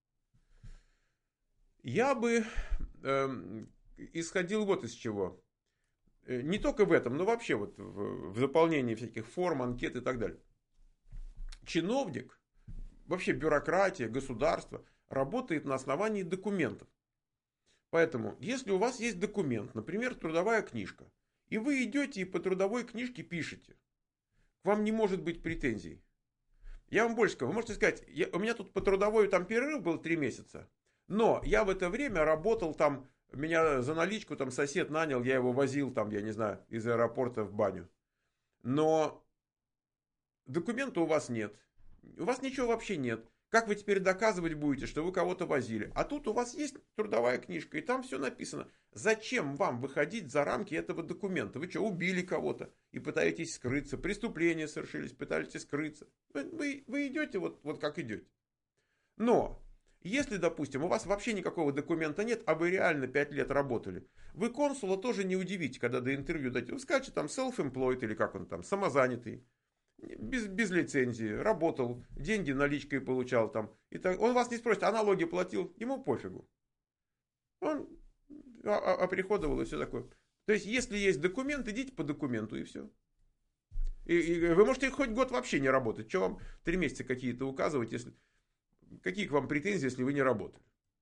Я бы исходил вот из чего. Не только в этом, но вообще вот в заполнении всяких форм, анкет и так далее. Чиновник, вообще бюрократия, государство работает на основании документов. Поэтому, если у вас есть документ, например, трудовая книжка, и вы идете и по трудовой книжке пишете, к вам не может быть претензий. Я вам больше скажу, вы можете сказать, у меня тут по трудовой там перерыв был 3 месяца, но я в это время работал там, меня за наличку там сосед нанял, я его возил там, я не знаю, из аэропорта в баню. Но документа у вас нет, у вас ничего вообще нет. Как вы теперь доказывать будете, что вы кого-то возили? А тут у вас есть трудовая книжка, и там все написано. Зачем вам выходить за рамки этого документа? Вы что, убили кого-то и пытаетесь скрыться? Преступления совершились, пытаетесь скрыться. Вы идете вот как идете. Но, если, допустим, у вас вообще никакого документа нет, а вы реально 5 лет работали, вы консула тоже не удивите, когда до интервью дадите. Вы скажете там self-employed или как он там, самозанятый. Без лицензии, работал, деньги наличкой получал там. И так, он вас не спросит, а налоги платил, ему пофигу. Он оприходовал и все такое. То есть, если есть документ, идите по документу и все. И вы можете хоть год вообще не работать. Что вам 3 месяца какие-то указывать, если... Какие к вам претензии, если вы не работали?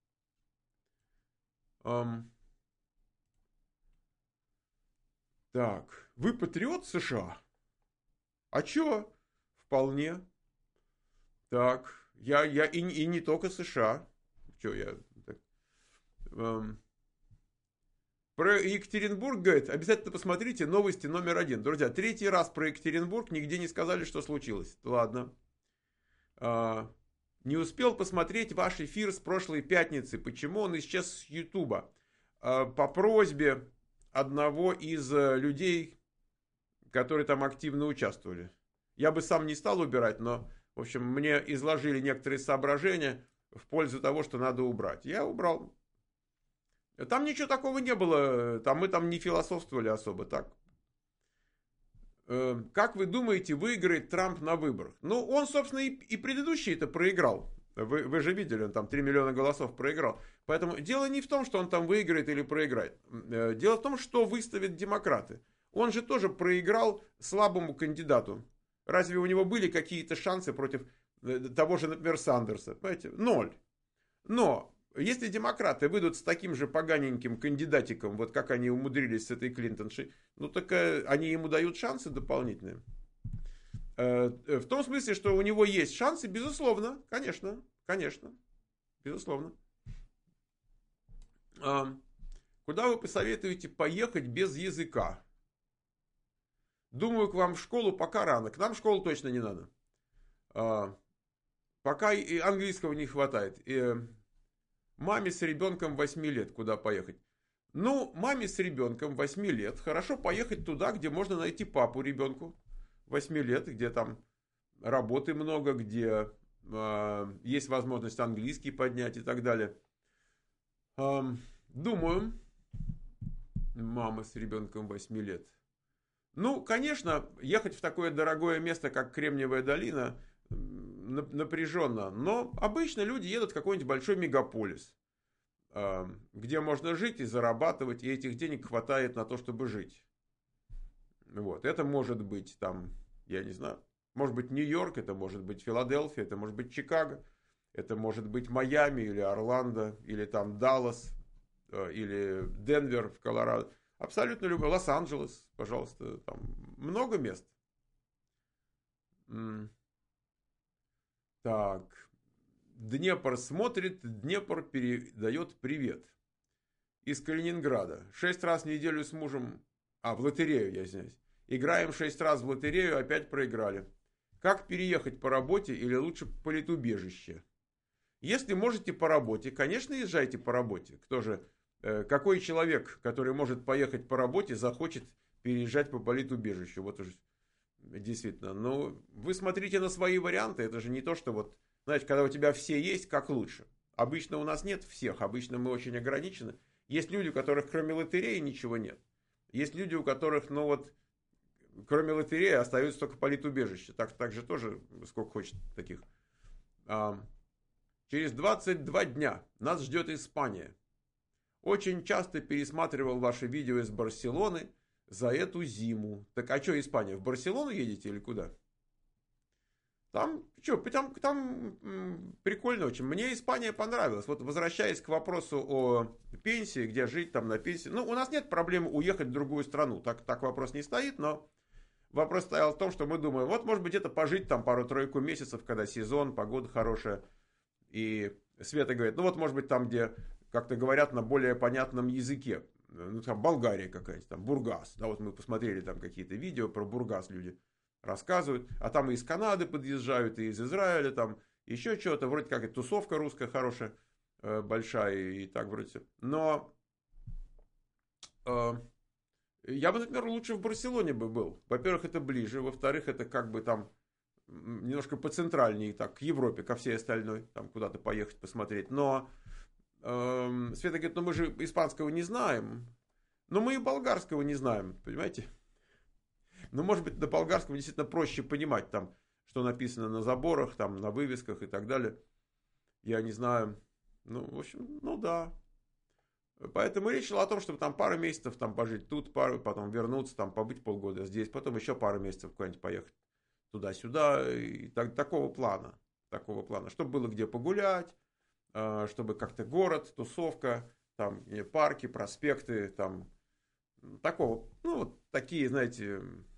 Так, вы патриот США? А чё? Вполне. Так, я и не только США. Чё я... Так, про Екатеринбург, говорит, обязательно посмотрите новости номер 1. Друзья, 3-й раз про Екатеринбург, нигде не сказали, что случилось. Ладно. Не успел посмотреть ваш эфир с прошлой пятницы. Почему он исчез с Ютуба? По просьбе одного из людей, которые там активно участвовали. Я бы сам не стал убирать, но, в общем, мне изложили некоторые соображения в пользу того, что надо убрать. Я убрал. Там ничего такого не было. Мы там не философствовали особо так. Как вы думаете, выиграет Трамп на выборах? Ну, он, собственно, и предыдущий-то проиграл. Вы же видели, он там 3 миллиона голосов проиграл. Поэтому дело не в том, что он там выиграет или проиграет. Дело в том, что выставят демократы. Он же тоже проиграл слабому кандидату. Разве у него были какие-то шансы против того же, например, Сандерса? Понимаете? 0. Но если демократы выйдут с таким же поганеньким кандидатиком, вот как они умудрились с этой Клинтоншей, ну так они ему дают шансы дополнительные. В том смысле, что у него есть шансы, безусловно, конечно, безусловно. Куда вы посоветуете поехать без языка? Думаю, к вам в школу пока рано. К нам в школу точно не надо. Пока и английского не хватает. Маме с ребенком 8 лет куда поехать? Ну, маме с ребенком 8 лет хорошо поехать туда, где можно найти папу ребенку 8 лет, где там работы много, где есть возможность английский поднять и так далее. Думаю, мама с ребенком 8 лет. Ну, конечно, ехать в такое дорогое место, как Кремниевая долина, напряженно. Но обычно люди едут в какой-нибудь большой мегаполис, где можно жить и зарабатывать, и этих денег хватает на то, чтобы жить. Вот. Это может быть там, я не знаю, может быть Нью-Йорк, это может быть Филадельфия, это может быть Чикаго, это может быть Майами или Орландо, или там Даллас, или Денвер в Колорадо. Абсолютно любой. Лос-Анджелес, пожалуйста, там много мест. Так. Днепр смотрит, Днепр передает привет. Из Калининграда. 6 раз в неделю с мужем... в лотерею, я извиняюсь. Играем 6 раз в лотерею, опять проиграли. Как переехать по работе или лучше политубежище? Если можете по работе, конечно, езжайте по работе. Кто же... Какой человек, который может поехать по работе, захочет переезжать по политубежищу? Вот уже действительно. Но вы смотрите на свои варианты. Это же не то, что вот, знаете, когда у тебя все есть, как лучше. Обычно у нас нет всех. Обычно мы очень ограничены. Есть люди, у которых кроме лотереи ничего нет. Есть люди, у которых, ну вот, кроме лотереи остается только политубежище. Так же тоже, сколько хочет таких. Через 22 дня нас ждет Испания. Очень часто пересматривал ваши видео из Барселоны за эту зиму. Так а что, Испания, в Барселону едете или куда? Там прикольно очень. Мне Испания понравилась. Вот возвращаясь к вопросу о пенсии, где жить там на пенсии. Ну, у нас нет проблем уехать в другую страну. Так вопрос не стоит, но вопрос стоял в том, что мы думаем, вот может быть это пожить там пару-тройку месяцев, когда сезон, погода хорошая. И Света говорит, ну вот может быть там, где... как-то говорят на более понятном языке. Ну, там Болгария какая-то, там Бургас. Да, вот мы посмотрели там какие-то видео про Бургас, люди рассказывают. А там и из Канады подъезжают, и из Израиля, там, еще что-то, вроде как и тусовка русская хорошая, большая, и так вроде все. Но я бы, например, лучше в Барселоне бы был. Во-первых, это ближе, во-вторых, это как бы там немножко поцентральнее, так, к Европе, ко всей остальной, там куда-то поехать посмотреть. Но Света говорит, ну мы же испанского не знаем, но мы и болгарского не знаем, понимаете? Ну, может быть, до болгарского действительно проще понимать, там, что написано на заборах, там, на вывесках и так далее. Я не знаю. Ну, в общем, ну да. Поэтому речь шла о том, чтобы там пару месяцев там пожить тут, потом вернуться, там побыть полгода здесь, потом еще пару месяцев куда-нибудь поехать туда-сюда. И такого плана. Такого плана. Чтобы было где погулять, чтобы как-то город, тусовка, там парки, проспекты, там такого, ну, вот такие, знаете,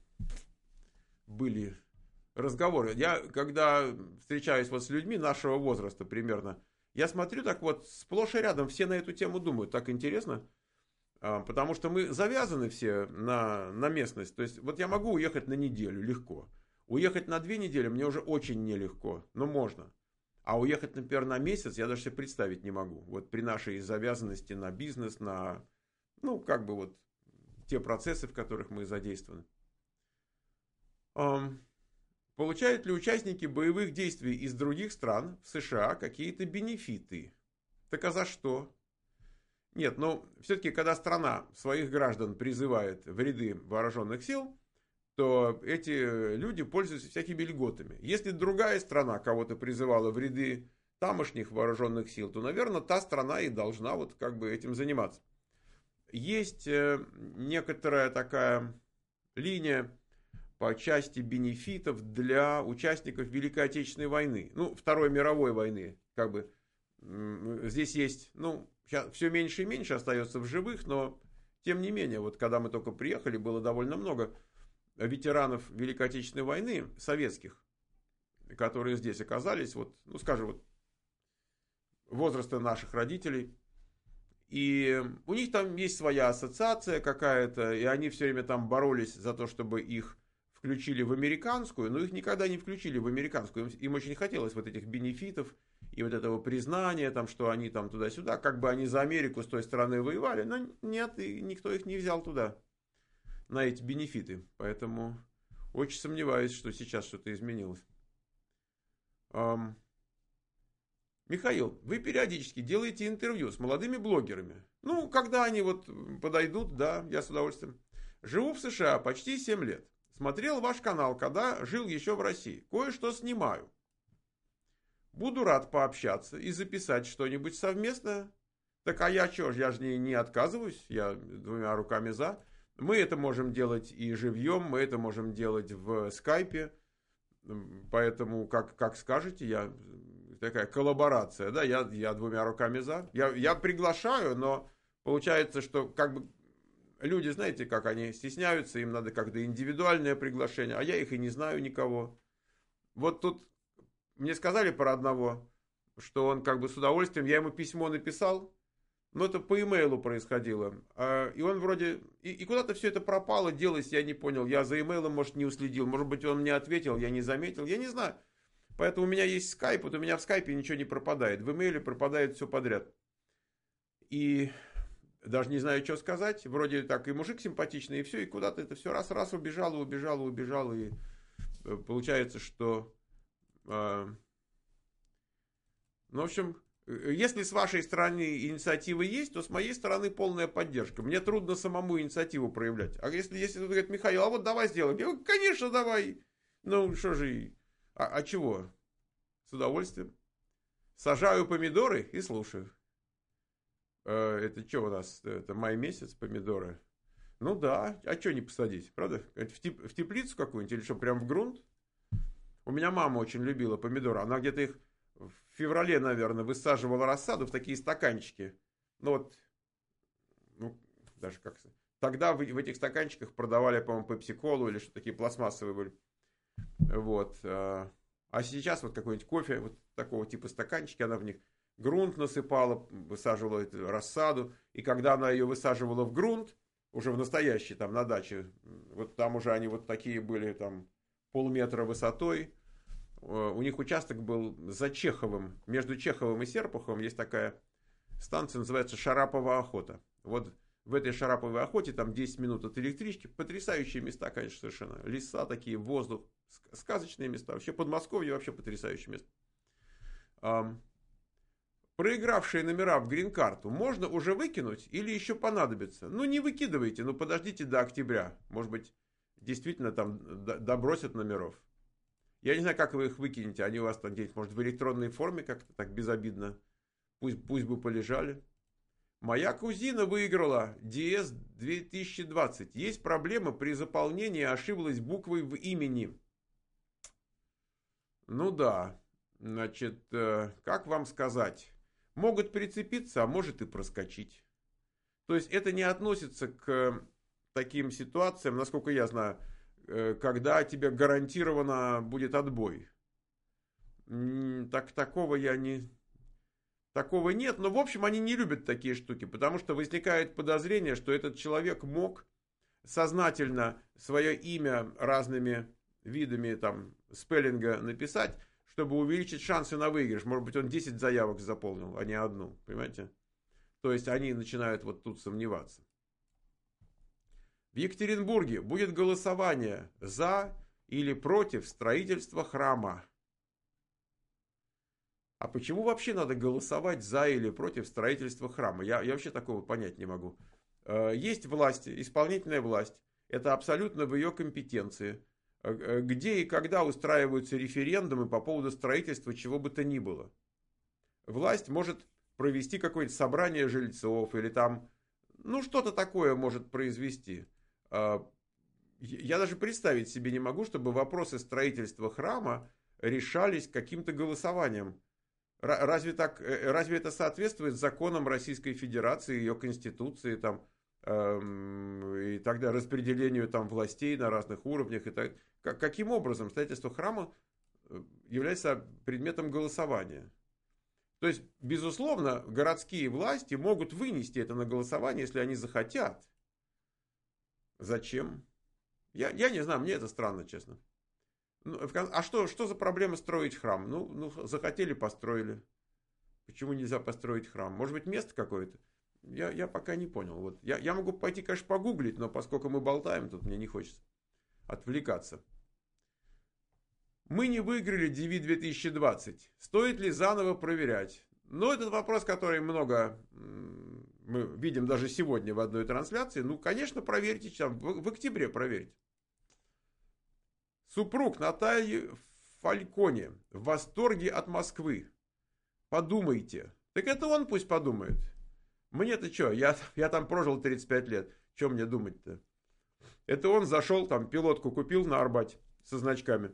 были разговоры. Я, когда встречаюсь вот с людьми нашего возраста примерно, я смотрю так вот, сплошь и рядом все на эту тему думают, так интересно, потому что мы завязаны все на местность. То есть, вот я могу уехать на неделю, легко. Уехать на 2 недели мне уже очень нелегко, но можно. А уехать, например, на месяц я даже себе представить не могу. Вот при нашей завязанности на бизнес, на, ну, как бы вот те процессы, в которых мы задействованы. Получают ли участники боевых действий из других стран в США какие-то бенефиты? Так а за что? Нет, но все-таки, когда страна своих граждан призывает в ряды вооруженных сил, то эти люди пользуются всякими льготами. Если другая страна кого-то призывала в ряды тамошних вооруженных сил, то, наверное, та страна и должна вот как бы этим заниматься. Есть некоторая такая линия по части бенефитов для участников Великой Отечественной войны, ну, Второй мировой войны, как бы здесь есть, ну, сейчас все меньше и меньше остается в живых, но тем не менее, вот когда мы только приехали, было довольно много ветеранов Великой Отечественной войны, советских, которые здесь оказались, вот, ну, скажем, вот, возраста наших родителей. И у них там есть своя ассоциация какая-то, и они все время там боролись за то, чтобы их включили в американскую, но их никогда не включили в американскую. Им очень хотелось вот этих бенефитов и вот этого признания, там, что они там туда-сюда, как бы они за Америку с той стороны воевали, но нет, и никто их не взял туда, на эти бенефиты. Поэтому очень сомневаюсь, что сейчас что-то изменилось. Михаил, вы периодически делаете интервью с молодыми блогерами. Ну, когда они вот подойдут, да, я с удовольствием. Живу в США почти 7 лет. Смотрел ваш канал, когда жил еще в России. Кое-что снимаю. Буду рад пообщаться и записать что-нибудь совместное. Так а я что ж, я же не отказываюсь, я 2 руками за. Мы это можем делать и живьем, мы это можем делать в скайпе. Поэтому, как скажете, я... Такая коллаборация, да, я 2 руками за. Я приглашаю, но получается, что как бы люди, знаете, как они стесняются, им надо как-то индивидуальное приглашение, а я их и не знаю никого. Вот тут мне сказали про одного, что он как бы с удовольствием, я ему письмо написал, но это по имейлу происходило. И он вроде, и куда-то все это пропало, делось, я не понял, я за имейлом, может, не уследил, может быть, он мне ответил, я не заметил, я не знаю. Поэтому у меня есть скайп, вот у меня в скайпе ничего не пропадает, в имейле пропадает все подряд. И даже не знаю, что сказать, вроде так и мужик симпатичный, и все, и куда-то это все раз убежало, и получается, что... Ну, в общем, если с вашей стороны инициатива есть, то с моей стороны полная поддержка. Мне трудно самому инициативу проявлять. А если кто-то говорит, Михаил, а вот давай сделаем. Я говорю, конечно, давай. Ну, что же... А чего? С удовольствием. Сажаю помидоры и слушаю. Это что у нас? Это май месяц, помидоры. Ну да, а что не посадить, правда? Это в теплицу какую-нибудь или что, прям в грунт? У меня мама очень любила помидоры. Она где-то их в феврале, наверное, высаживала рассаду в такие стаканчики. Ну вот, ну, даже как... Тогда в этих стаканчиках продавали, по-моему, пепси-колу или что такие пластмассовые были. Вот. А сейчас вот какой-нибудь кофе, вот такого типа стаканчики, она в них грунт насыпала, высаживала эту рассаду. И когда она ее высаживала в грунт, уже в настоящий, там на даче, вот там уже они вот такие были, там полметра высотой. У них участок был за Чеховым, между Чеховым и Серпуховым есть такая станция, называется Шарапова охота. Вот в этой Шараповой охоте там 10 минут от электрички. Потрясающие места, конечно, совершенно. Леса такие, воздух, сказочные места. Вообще Подмосковье вообще потрясающее место. Проигравшие номера в грин-карту можно уже выкинуть или еще понадобится? Ну, не выкидывайте, но подождите до октября. Может быть, действительно там добросят номеров. Я не знаю, как вы их выкинете. Они у вас там где-нибудь, может, в электронной форме как-то так безобидно. Пусть бы полежали. Моя кузина выиграла DS 2020. Есть проблема при заполнении, ошиблась буквой в имени. Ну да, значит, как вам сказать? Могут прицепиться, а может и проскочить. То есть это не относится к таким ситуациям, насколько я знаю, когда тебе гарантированно будет отбой. Такого Такого нет, но в общем они не любят такие штуки, потому что возникает подозрение, что этот человек мог сознательно свое имя разными видами там спеллинга написать, чтобы увеличить шансы на выигрыш. Может быть, он 10 заявок заполнил, а не одну, понимаете? То есть они начинают вот тут сомневаться. В Екатеринбурге будет голосование за или против строительства храма. А почему вообще надо голосовать за или против строительства храма? Я вообще такого понять не могу. Есть власть, исполнительная власть. Это абсолютно в ее компетенции. Где и когда устраиваются референдумы по поводу строительства чего бы то ни было. Власть может провести какое-то собрание жильцов или там, ну что-то такое может произвести. Я даже представить себе не могу, чтобы вопросы строительства храма решались каким-то голосованием. Разве это соответствует законам Российской Федерации, ее конституции там, и тогда распределению там властей на разных уровнях? Каким образом строительство храма является предметом голосования? То есть, безусловно, городские власти могут вынести это на голосование, если они захотят. Зачем? Я не знаю, мне это странно, честно. А что за проблема строить храм? Ну, захотели, построили. Почему нельзя построить храм? Может быть, место какое-то? Я пока не понял. Вот. Я могу пойти, конечно, погуглить, но поскольку мы болтаем, тут мне не хочется отвлекаться. Мы не выиграли DV 2020. Стоит ли заново проверять? Ну, этот вопрос, который много мы видим даже сегодня в одной трансляции. Ну, конечно, проверьте, в октябре проверьте. Супруг Натальи Фальконе в восторге от Москвы. Подумайте. Так это он пусть подумает. Мне-то что? Я там прожил 35 лет. Что мне думать-то? Это он зашел, там пилотку купил на Арбате со значками.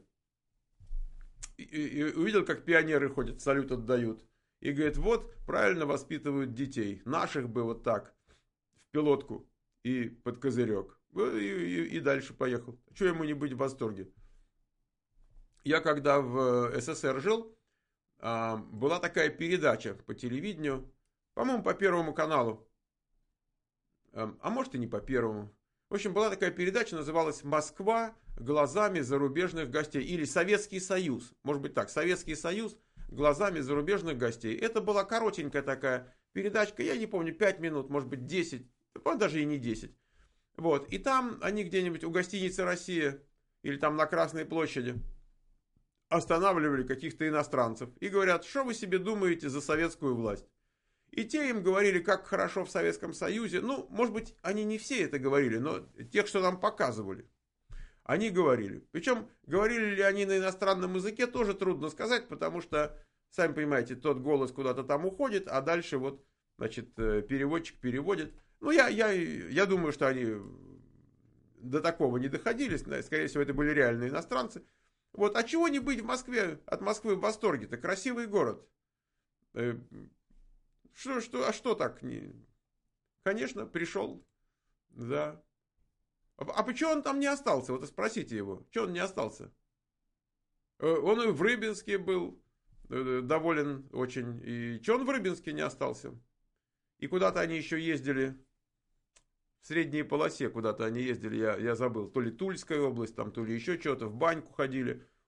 И увидел, как пионеры ходят, салют отдают. И говорит, вот, правильно воспитывают детей. Наших бы вот так, в пилотку и под козырек. И дальше поехал. Чего ему не быть в восторге? Я когда в СССР жил, была такая передача по телевидению, по-моему, по Первому каналу, а может и не по Первому. В общем, была такая передача, называлась «Москва глазами зарубежных гостей» или «Советский Союз». Может быть так, «Советский Союз глазами зарубежных гостей». Это была коротенькая такая передачка, я не помню, 5 минут, может быть 10, даже и не 10. Вот, и там они где-нибудь у гостиницы «Россия» или там на Красной площади останавливали каких-то иностранцев и говорят, что вы себе думаете за советскую власть. И те им говорили, как хорошо в Советском Союзе. Ну, может быть, они не все это говорили, но тех, что нам показывали, они говорили. Причем, говорили ли они на иностранном языке, тоже трудно сказать, потому что, сами понимаете, тот голос куда-то там уходит, а дальше вот, значит, переводчик переводит. Ну, я думаю, что они до такого не доходили, скорее всего, это были реальные иностранцы. Вот, а чего не быть в Москве, от Москвы в восторге-то? Красивый город. А что так? Конечно, пришел, да. А почему он там не остался? Вот спросите его, чего он не остался? Он и в Рыбинске был доволен очень. И чего он в Рыбинске не остался? И куда-то они еще ездили, в средней полосе куда-то они ездили, я забыл. То ли Тульская область, там, то ли еще что-то, в баньку ходили.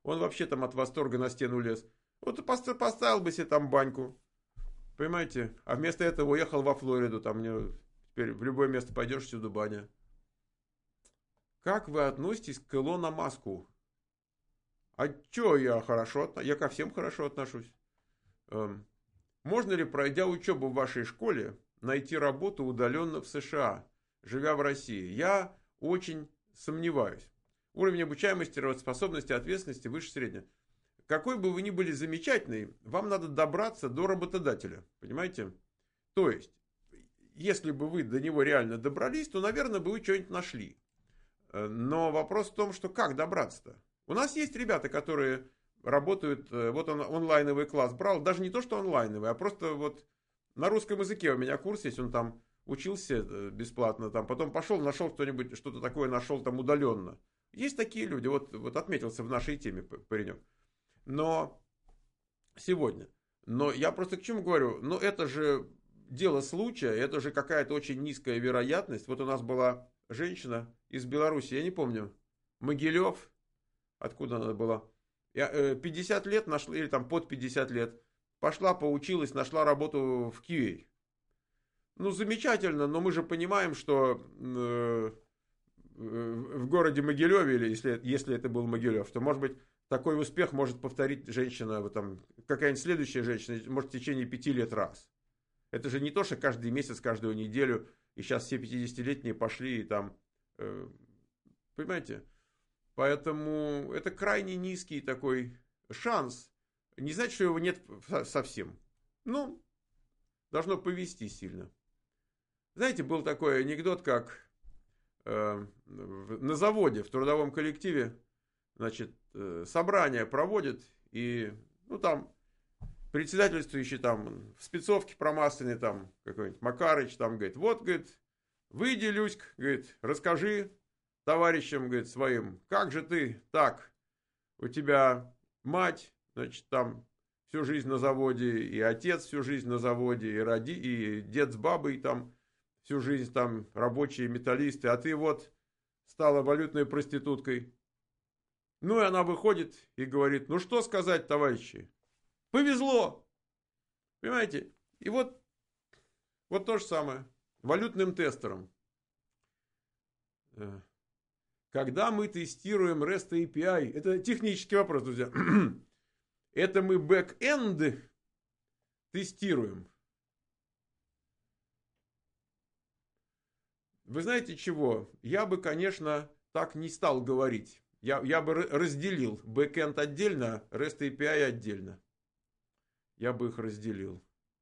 Он вообще там от восторга на стену лез. Вот и поставил бы себе там баньку. Понимаете? А вместо этого уехал во Флориду. Там мне теперь в любое место пойдешь, всюду баня. Как вы относитесь к Илону Маску? А чё, я я ко всем хорошо отношусь. Можно ли, пройдя учебу в вашей школе, найти работу удаленно в США, живя в России? Я очень сомневаюсь. Уровень обучаемости, работоспособности, ответственности выше среднего. Какой бы вы ни были замечательный, вам надо добраться до работодателя. Понимаете? То есть, если бы вы до него реально добрались, то, наверное, бы вы что-нибудь нашли. Но вопрос в том, что как добраться-то? У нас есть ребята, которые работают, вот он онлайновый класс брал, даже не то, что онлайновый, а просто вот на русском языке у меня курс есть, он там учился бесплатно, там, потом пошел, нашел что-нибудь, что-то такое нашел там удаленно. Есть такие люди, вот отметился в нашей теме паренек. Но сегодня, но я просто к чему говорю, ну это же дело случая, это же какая-то очень низкая вероятность. Вот у нас была женщина из Беларуси, я не помню, Могилев, откуда она была, 50 лет нашла, или там под 50 лет, пошла, поучилась, нашла работу в QA. Ну, замечательно, но мы же понимаем, что в городе Могилеве, или если это был Могилев, то, может быть, такой успех может повторить женщина, вот там, какая-нибудь следующая женщина, может, в течение 5 лет раз. Это же не то, что каждый месяц, каждую неделю, и сейчас все 50-летние пошли, и там, понимаете? Поэтому это крайне низкий такой шанс. Не значит, что его нет совсем. Ну, должно повезти сильно. Знаете, был такой анекдот, как на заводе, в трудовом коллективе, значит, собрание проводит, и, ну, там, председательствующий там в спецовке промасленный, там, какой-нибудь Макарыч, там, говорит, вот, говорит, выйди, Люська, говорит, расскажи товарищам, говорит, своим, как же ты так, у тебя мать, значит, там всю жизнь на заводе, и отец всю жизнь на заводе, и дед с бабой там всю жизнь там рабочие металлисты, а ты вот стала валютной проституткой. Ну и она выходит и говорит, ну что сказать, товарищи, повезло, понимаете, и вот то же самое, валютным тестером. Когда мы тестируем REST API, это технический вопрос, друзья, это мы бэк-энд тестируем. Вы знаете чего? Я бы, конечно, так не стал говорить. Я бы разделил бэк-энд отдельно, REST API отдельно. Я бы их разделил.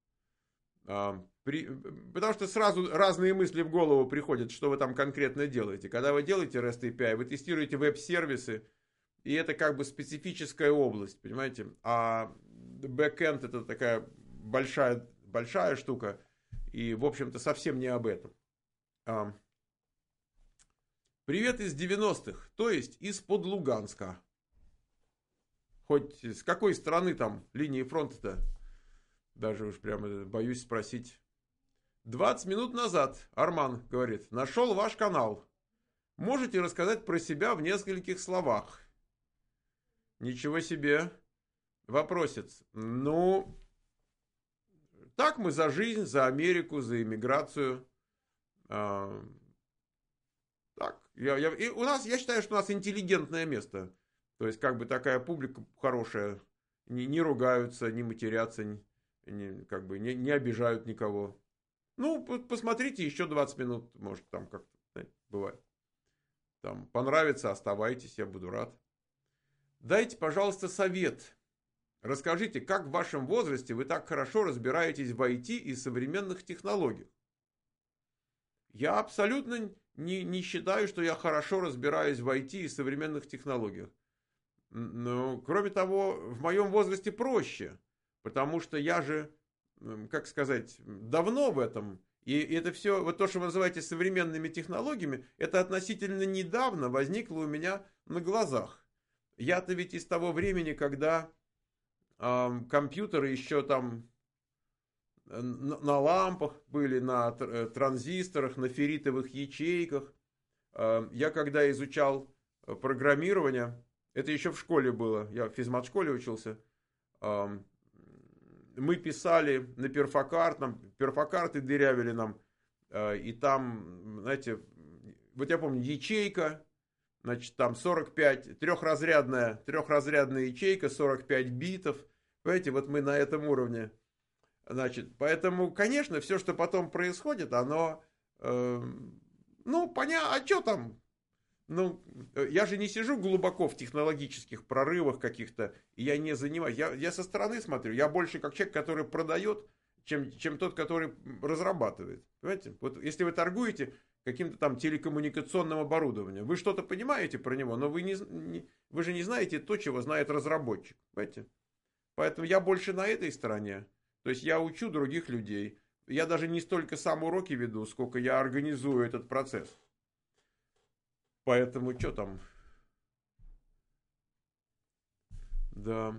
Потому что сразу разные мысли в голову приходят, что вы там конкретно делаете. Когда вы делаете REST API, вы тестируете веб-сервисы, и это как бы специфическая область, понимаете? А бэкэнд это такая большая штука, и, в общем-то, совсем не об этом. Привет из 90-х, то есть из-под Луганска. Хоть с какой стороны там линии фронта-то? Даже уж прямо боюсь спросить. 20 минут назад, Арман говорит, нашел ваш канал. Можете рассказать про себя в нескольких словах? Ничего себе. Вопросец. Ну, так мы за жизнь, за Америку, за иммиграцию. Так, я считаю, что у нас интеллигентное место. То есть, как бы такая публика хорошая. Не ругаются, не матерятся, не обижают никого. Ну, посмотрите еще 20 минут, может, там как-то, знаете, бывает. Там понравится, оставайтесь, я буду рад. Дайте, пожалуйста, совет. Расскажите, как в вашем возрасте вы так хорошо разбираетесь в IT и современных технологиях? Я абсолютно не считаю, что я хорошо разбираюсь в IT и современных технологиях. Но, кроме того, в моем возрасте проще, потому что я же, как сказать, давно в этом. И это все, вот то, что вы называете современными технологиями, это относительно недавно возникло у меня на глазах. Я-то ведь из того времени, когда компьютеры еще там на лампах были, на транзисторах, на ферритовых ячейках. Я когда изучал программирование, Это еще в школе было. Я в физмат-школе учился. Мы писали на перфокарт, нам перфокарты дырявили нам. И там, знаете, вот я помню, ячейка, значит, там 45, трехразрядная ячейка, 45 битов. Понимаете, вот мы на этом уровне. Значит, поэтому, конечно, все, что потом происходит, оно, ну, понятно, а что там? Ну, я же не сижу глубоко в технологических прорывах каких-то, и я не занимаюсь. Я со стороны смотрю, я больше как человек, который продает, чем тот, который разрабатывает. Понимаете? Вот если вы торгуете каким-то там телекоммуникационным оборудованием, вы что-то понимаете про него, но вы же не знаете то, чего знает разработчик. Понимаете? Поэтому я больше на этой стороне. То есть я учу других людей. Я даже не столько сам уроки веду, сколько я организую этот процесс. Поэтому что там? Да.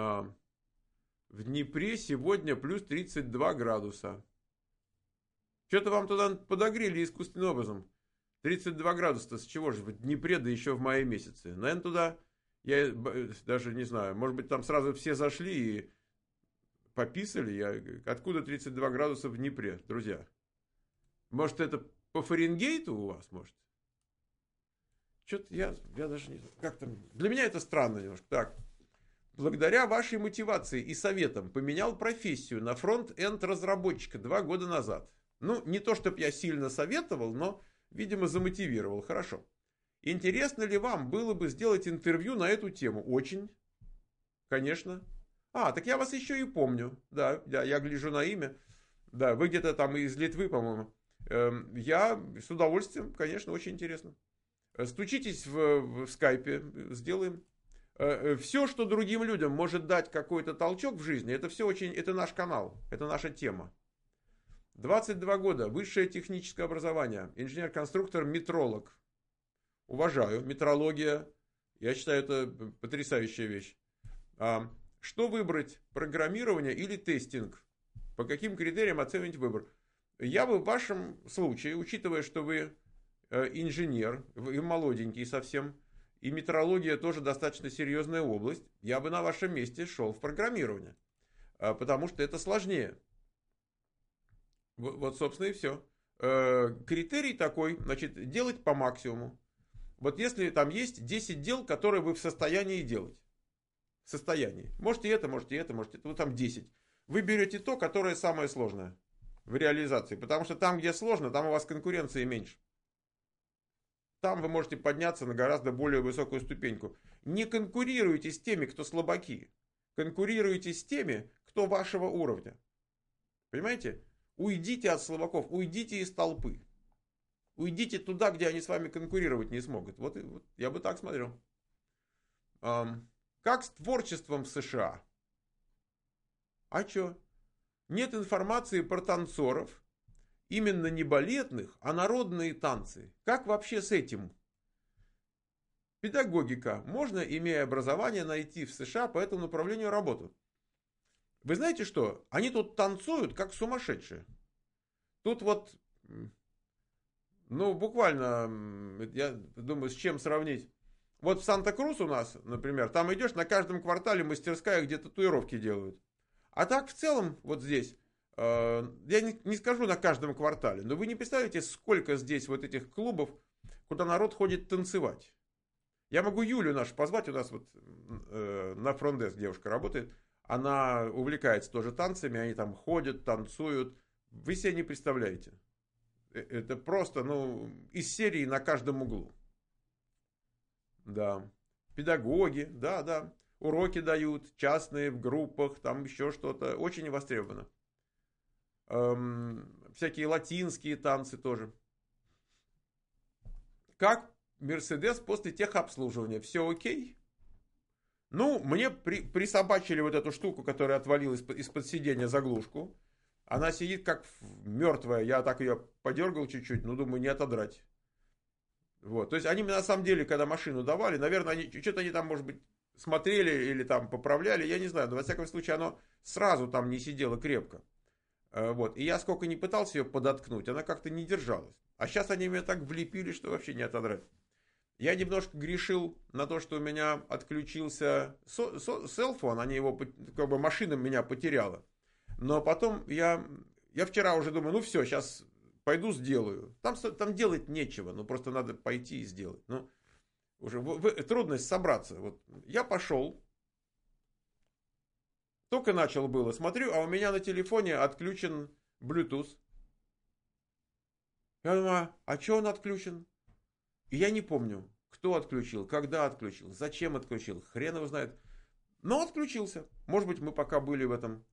В Днепре сегодня плюс 32 градуса. Что-то вам туда подогрели искусственным образом. 32 градуса, с чего же в Днепре, да еще в мае месяце. Наверное, туда, я даже не знаю, может быть, там сразу все зашли и пописали. Откуда 32 градуса в Днепре, друзья? Может, это по Фаренгейту у вас, может? Что-то я даже не знаю. Как там? Для меня это странно немножко. Так. Благодаря вашей мотивации и советам поменял профессию на фронт-энд разработчика 2 года назад. Ну, не то, чтобы я сильно советовал, но, видимо, замотивировал. Хорошо. Интересно ли вам было бы сделать интервью на эту тему? Очень. Конечно. Так я вас еще и помню. Да, я гляжу на имя. Да, вы где-то там из Литвы, по-моему. Я с удовольствием, конечно, очень интересно. Стучитесь в скайпе, сделаем. Все, что другим людям может дать какой-то толчок в жизни, это все очень, это наш канал, это наша тема. 22 года, высшее техническое образование, инженер-конструктор, метролог. Уважаю, метрология, я считаю, это потрясающая вещь. Что выбрать, программирование или тестинг? По каким критериям оценивать выбор? Я бы в вашем случае, учитывая, что вы инженер, вы молоденький совсем, и метрология тоже достаточно серьезная область, я бы на вашем месте шел в программирование, потому что это сложнее. Вот, собственно, и все. Критерий такой, значит, делать по максимуму. Вот если там есть 10 дел, которые вы в состоянии делать. В состоянии. Можете это, можете это, можете это. Вот там 10. Вы берете то, которое самое сложное в реализации. Потому что там, где сложно, там у вас конкуренции меньше. Там вы можете подняться на гораздо более высокую ступеньку. Не конкурируйте с теми, кто слабаки. Конкурируйте с теми, кто вашего уровня. Понимаете? Уйдите от слабаков, уйдите из толпы. Уйдите туда, где они с вами конкурировать не смогут. Вот я бы так смотрел. Как с творчеством в США? А что? Нет информации про танцоров. Именно не балетных, а народные танцы. Как вообще с этим? Педагогика. Можно, имея образование, найти в США по этому направлению работу. Вы знаете что? Они тут танцуют, как сумасшедшие. Тут вот, ну, буквально, я думаю, с чем сравнить. Вот в Санта-Крус у нас, например, там идешь, на каждом квартале мастерская, где татуировки делают. А так в целом, вот здесь, я не скажу на каждом квартале, но вы не представляете, сколько здесь вот этих клубов, куда народ ходит танцевать. Я могу Юлю нашу позвать, у нас вот на фронт-деск девушка работает, она увлекается тоже танцами, они там ходят, танцуют. Вы себе не представляете. Это просто, ну, из серии на каждом углу. Да. Педагоги, да. Уроки дают, частные, в группах, там еще что-то. Очень востребовано. Всякие латинские танцы тоже. Как Мерседес после техобслуживания? Все окей? Ну, мне присобачили вот эту штуку, которая отвалилась из-под сиденья, заглушку. Она сидит как мертвая. Я так ее подергал чуть-чуть, но думаю, не отодрать. Вот. То есть они мне на самом деле, когда машину давали, наверное, что-то они там, может быть, смотрели или там поправляли, я не знаю. Но во всяком случае, оно сразу там не сидело крепко. Вот. И я сколько не пытался ее подоткнуть, она как-то не держалась. А сейчас они меня так влепили, что вообще не отодрать. Я немножко грешил на то, что у меня отключился селфон, они его, как бы машина меня потеряла. Но потом я вчера уже думаю, ну все, сейчас пойду сделаю. Там делать нечего, ну просто надо пойти и сделать. Ну, уже трудность собраться. Вот я пошел, только начал было, смотрю, а у меня на телефоне отключен Bluetooth. Я думаю, а что он отключен? И я не помню, кто отключил, когда отключил, зачем отключил, хрен его знает. Но отключился. Может быть, мы пока были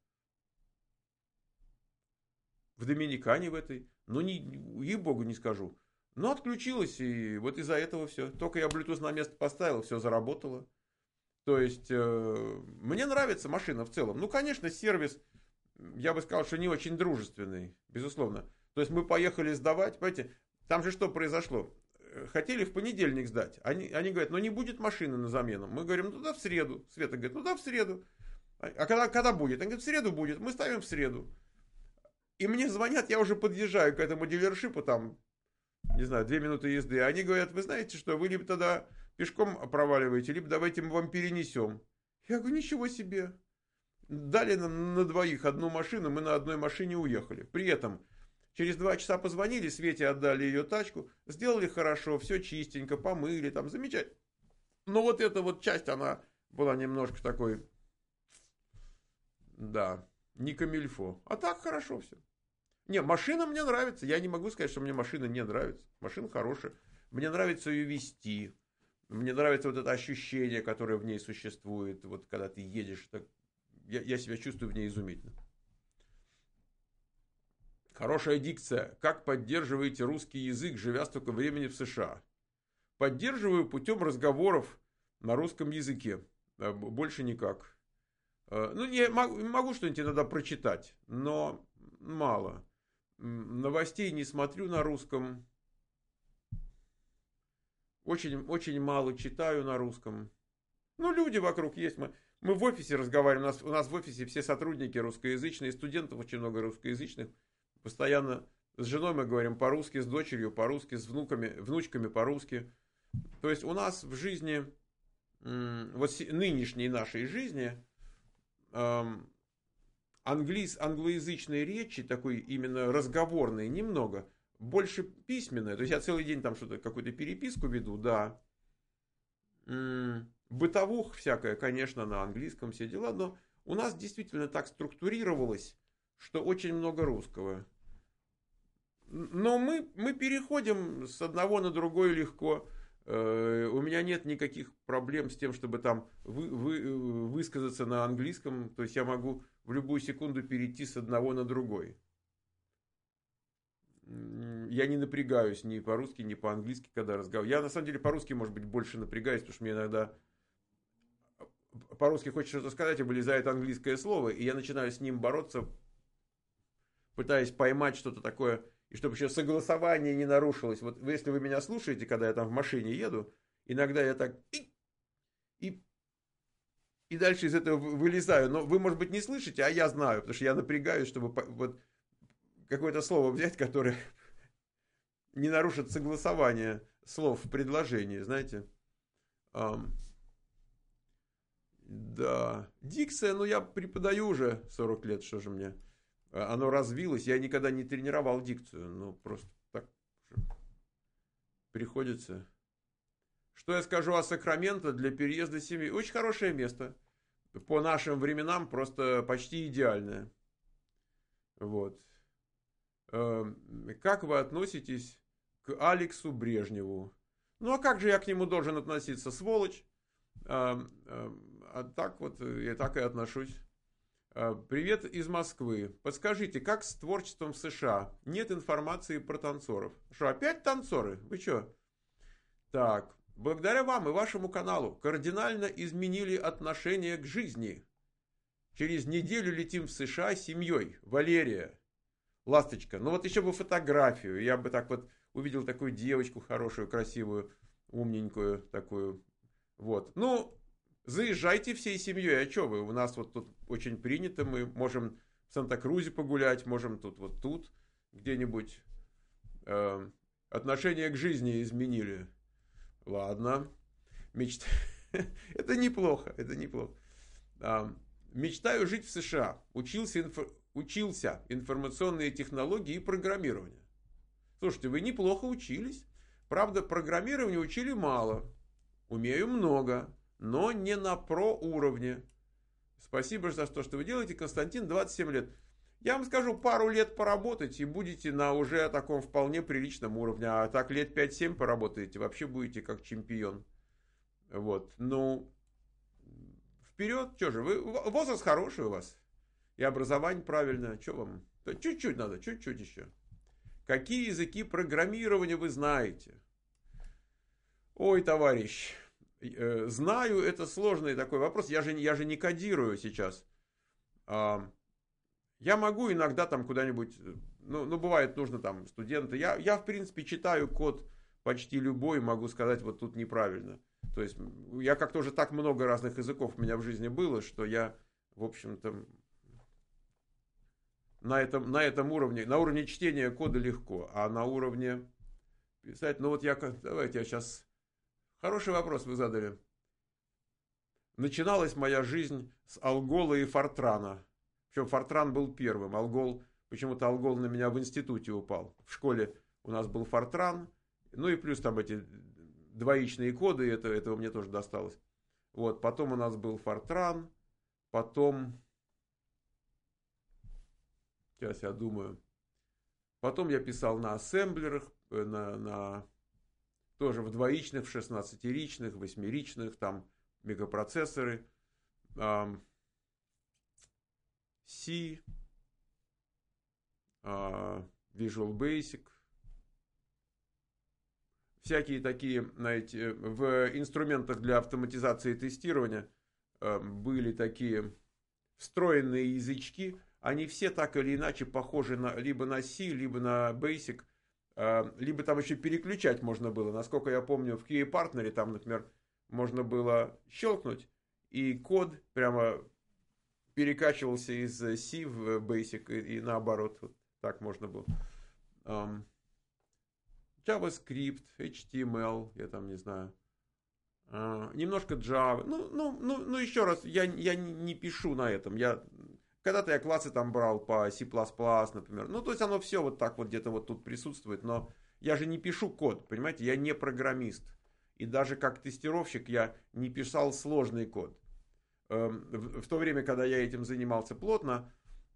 в Доминикане в этой. Ну, ей-богу, не скажу. Но отключилось, и вот из-за этого все. Только я Bluetooth на место поставил, все заработало. То есть, мне нравится машина в целом. Ну, конечно, сервис, я бы сказал, что не очень дружественный, безусловно. То есть, мы поехали сдавать, понимаете, там же что произошло? Хотели в понедельник сдать. Они говорят, ну, не будет машины на замену. Мы говорим, ну, да, в среду. Света говорит, ну, да, в среду. А когда будет? Они говорят, в среду будет. Мы ставим в среду. И мне звонят, я уже подъезжаю к этому дилершипу, там, не знаю, 2 минуты езды. Они говорят, вы знаете что, вы либо тогда пешком проваливаете, либо давайте мы вам перенесем. Я говорю, ничего себе. Дали нам на двоих одну машину, мы на одной машине уехали. При этом через 2 часа позвонили, Свете отдали ее тачку, сделали хорошо, все чистенько, помыли, там, замечательно. Но вот эта вот часть, она была немножко такой, да, не камильфо. А так хорошо все. Не, машина мне нравится. Я не могу сказать, что мне машина не нравится. Машина хорошая. Мне нравится ее вести. Мне нравится вот это ощущение, которое в ней существует. Вот когда ты едешь, так я себя чувствую в ней изумительно. Хорошая дикция. Как поддерживаете русский язык, живя столько времени в США? Поддерживаю путем разговоров на русском языке. Больше никак. Ну, я могу что-нибудь иногда прочитать, но мало. Новостей не смотрю на русском. Очень, очень мало читаю на русском. Ну, люди вокруг есть. Мы в офисе разговариваем. У нас в офисе все сотрудники русскоязычные, студентов очень много русскоязычных. Постоянно с женой мы говорим по-русски, с дочерью по-русски, с внучками по-русски. То есть у нас в жизни, вот нынешней нашей жизни, англоязычной речи, такой именно разговорной, немного. Больше письменная. То есть я целый день там что-то, какую-то переписку веду, да. Бытовух всякое, конечно, на английском все дела, но у нас действительно так структурировалось, что очень много русского. Но мы переходим с одного на другое легко. У меня нет никаких проблем с тем, чтобы там высказаться на английском. То есть я могу в любую секунду перейти с одного на другой. Я не напрягаюсь ни по-русски, ни по-английски, когда разговариваю. Я на самом деле по-русски, может быть, больше напрягаюсь, потому что мне иногда по-русски хочешь что-то сказать, и вылезает английское слово, и я начинаю с ним бороться, пытаясь поймать что-то такое, и чтобы еще согласование не нарушилось. Вот если вы меня слушаете, когда я там в машине еду, иногда я так и дальше из этого вылезаю. Но вы, может быть, не слышите, а я знаю, потому что я напрягаюсь, чтобы вот какое-то слово взять, которое не нарушит согласование слов в предложении, знаете. Да. Дикция, ну я преподаю уже 40 лет, что же мне. Оно развилось, я никогда не тренировал дикцию, ну просто так приходится. Что я скажу о Сакраменто для переезда семьи? Очень хорошее место. По нашим временам просто почти идеальное. Вот. Как вы относитесь к Алексу Брежневу? Ну а как же я к нему должен относиться? Сволочь. А так вот, я так и отношусь. Привет из Москвы. Подскажите, как с творчеством в США? Нет информации про танцоров. Что, опять танцоры? Вы что? Так, благодаря вам и вашему каналу кардинально изменили отношение к жизни. Через неделю летим в США с семьей. Валерия. Ласточка. Ну вот еще бы фотографию. Я бы так вот увидел такую девочку хорошую, красивую, умненькую такую. Вот. Ну, заезжайте всей семьей, а что вы? У нас вот тут очень принято, мы можем в Санта-Крузе погулять, можем тут где-нибудь. Отношение к жизни изменили. Ладно. Мечт... Это неплохо, это неплохо. Мечтаю жить в США. Учился информационные технологии и программирование. Слушайте, вы неплохо учились. Правда, программирование учили мало. Умею много, но не на про уровне. Спасибо за то, что вы делаете. Константин, 27 лет. Я вам скажу, пару лет поработать, и будете на уже таком вполне приличном уровне. А так лет 5-7 поработаете, вообще будете как чемпион. Вот, ну, вперед, что же, возраст хороший у вас. И образование правильное, что вам? Чуть-чуть надо, чуть-чуть еще. Какие языки программирования вы знаете? Ой, товарищ, знаю, это сложный такой вопрос. Я же не кодирую сейчас. Я могу иногда там куда-нибудь, ну бывает нужно там студенты. Я в принципе читаю код почти любой, могу сказать, вот тут неправильно. То есть я как-то уже так много разных языков у меня в жизни было, что я, в общем-то, на этом уровне, на уровне чтения кода легко, а на уровне писать, ну вот давайте я сейчас, хороший вопрос вы задали. Начиналась моя жизнь с Алгола и Фортрана. Причем Фортран был первым. Почему-то Алгол на меня в институте упал. В школе у нас был Фортран, ну и плюс там эти двоичные коды, этого мне тоже досталось. Вот, потом у нас был Фортран, потом, сейчас я думаю, потом я писал на ассемблерах, тоже в двоичных, в 16-ричных, 8-ричных, там мегапроцессоры, C, Visual Basic, всякие такие, знаете, в инструментах для автоматизации тестирования были такие встроенные язычки. Они все так или иначе похожи либо на C, либо на Basic, либо там еще переключать можно было. Насколько я помню, в QA Partner там, например, можно было щелкнуть, и код прямо перекачивался из C в Basic и наоборот. Вот так можно было. JavaScript, HTML, я там не знаю. Немножко Java. Ну, еще раз, я не пишу на этом. Когда-то я классы там брал по C++, например. Ну, то есть оно все вот так вот где-то вот тут присутствует. Но я же не пишу код, понимаете? Я не программист. И даже как тестировщик я не писал сложный код. В то время, когда я этим занимался плотно,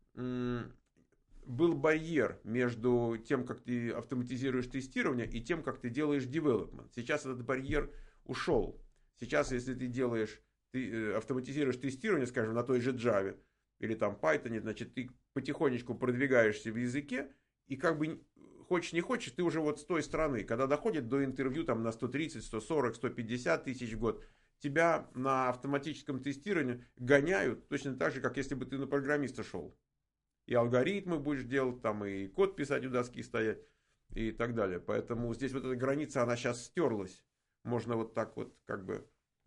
был барьер между тем, как ты автоматизируешь тестирование, и тем, как ты делаешь development. Сейчас этот барьер ушел. Сейчас, если ты автоматизируешь тестирование, скажем, на той же Java или там Python, значит, ты потихонечку продвигаешься в языке, и как бы хочешь не хочешь, ты уже вот с той стороны, когда доходит до интервью там на 130, 140, 150 тысяч в год, тебя на автоматическом тестировании гоняют точно так же, как если бы ты на программиста шел. И алгоритмы будешь делать, там, и код писать у доски стоять, и так далее. Поэтому здесь вот эта граница, она сейчас стерлась. Можно вот так вот, как бы,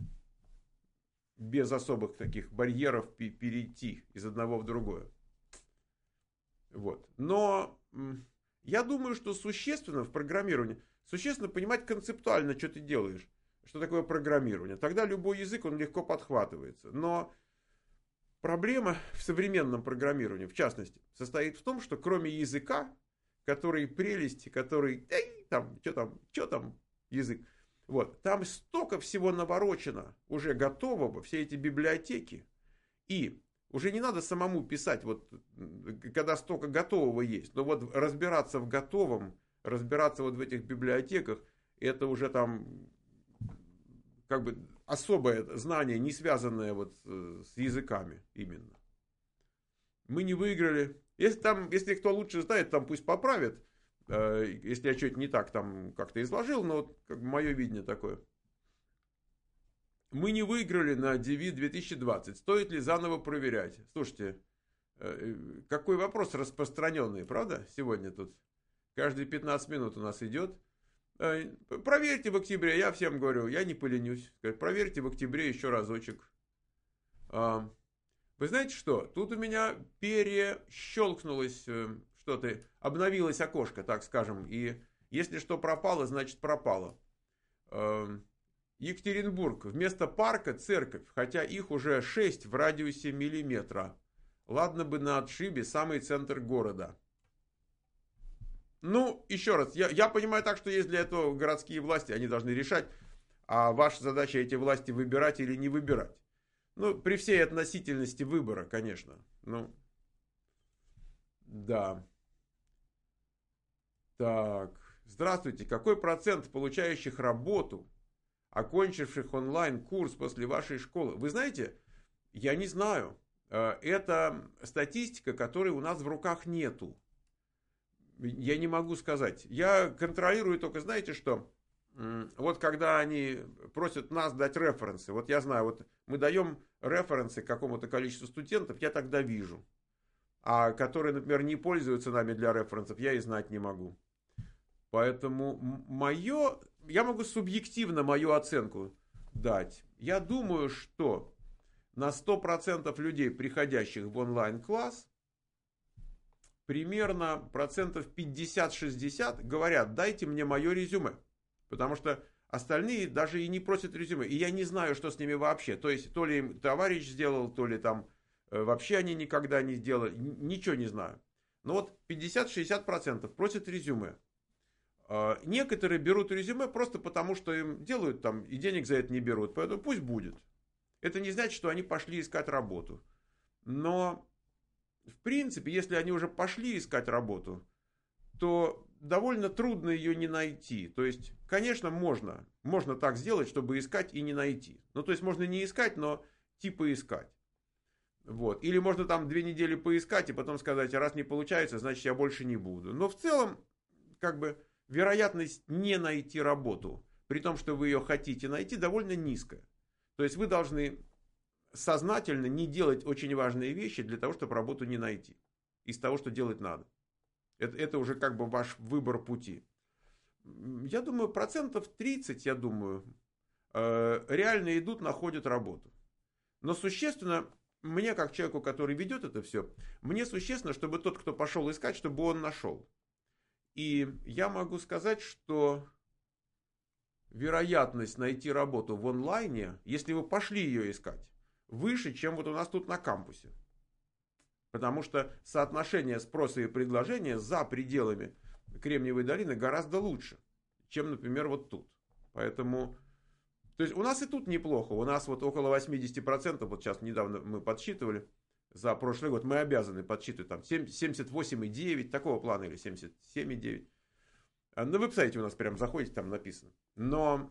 без особых таких барьеров перейти из одного в другое. Вот. Но я думаю, что существенно в программировании, существенно понимать концептуально, что ты делаешь. Что такое программирование. Тогда любой язык, он легко подхватывается. Но проблема в современном программировании, в частности, состоит в том, что кроме языка, который прелесть, который, что там язык, вот, там столько всего наворочено, уже готового, все эти библиотеки, и уже не надо самому писать, вот, когда столько готового есть, но вот разбираться в готовом, разбираться вот в этих библиотеках, это уже там, как бы, особое знание, не связанное вот с языками именно. Мы не выиграли. Если кто лучше знает, там пусть поправит. Если я что-то не так там как-то изложил, но вот как бы мое видение такое. Мы не выиграли на DV 2020. Стоит ли заново проверять? Слушайте, какой вопрос распространенный, правда, сегодня тут? Каждые 15 минут у нас идет. Проверьте в октябре, я всем говорю, я не поленюсь. Проверьте в октябре еще разочек. Вы знаете что? Тут у меня перещелкнулось что-то, обновилось окошко, так скажем. И если что пропало, значит пропало. Екатеринбург. Вместо парка церковь, хотя их уже 6 в радиусе миллиметра. Ладно бы на отшибе, самый центр города. Ну, еще раз, я понимаю так, что есть для этого городские власти, они должны решать, а ваша задача эти власти выбирать или не выбирать. Ну, при всей относительности выбора, конечно. Ну, да. Так, здравствуйте. Какой процент получающих работу, окончивших онлайн-курс после вашей школы? Вы знаете, я не знаю. Это статистика, которой у нас в руках нету. Я не могу сказать. Я контролирую только, знаете что? Вот когда они просят нас дать референсы, вот я знаю, вот мы даем референсы какому-то количеству студентов, я тогда вижу. А которые, например, не пользуются нами для референсов, я и знать не могу. Поэтому я могу субъективно мою оценку дать. Я думаю, что на 100% людей, приходящих в онлайн-класс, примерно процентов 50-60 говорят, дайте мне мое резюме. Потому что остальные даже и не просят резюме. И я не знаю, что с ними вообще. То есть, то ли им товарищ сделал, то ли там вообще они никогда не сделали. Ничего не знаю. Но вот 50-60% просят резюме. Некоторые берут резюме просто потому, что им делают там и денег за это не берут. Поэтому пусть будет. Это не значит, что они пошли искать работу. Но, в принципе, если они уже пошли искать работу, то довольно трудно ее не найти. То есть, конечно, можно так сделать, чтобы искать и не найти. Ну, то есть, можно не искать, но типа искать. Вот. Или можно там 2 недели поискать и потом сказать, раз не получается, значит, я больше не буду. Но в целом, как бы, вероятность не найти работу, при том, что вы ее хотите найти, довольно низкая. То есть, вы должны сознательно не делать очень важные вещи для того, чтобы работу не найти. Из того, что делать надо. Это уже как бы ваш выбор пути. Я думаю, процентов 30, я думаю, реально идут, находят работу. Но существенно, мне как человеку, который ведет это все, мне существенно, чтобы тот, кто пошел искать, чтобы он нашел. И я могу сказать, что вероятность найти работу в онлайне, если вы пошли ее искать, выше, чем вот у нас тут на кампусе. Потому что соотношение спроса и предложения за пределами Кремниевой долины гораздо лучше, чем, например, вот тут. Поэтому, то есть у нас и тут неплохо. У нас вот около 80%, вот сейчас недавно мы подсчитывали, за прошлый год мы обязаны подсчитывать там 78,9, такого плана, или 77,9. На веб-сайте у нас прям заходите, там написано. Но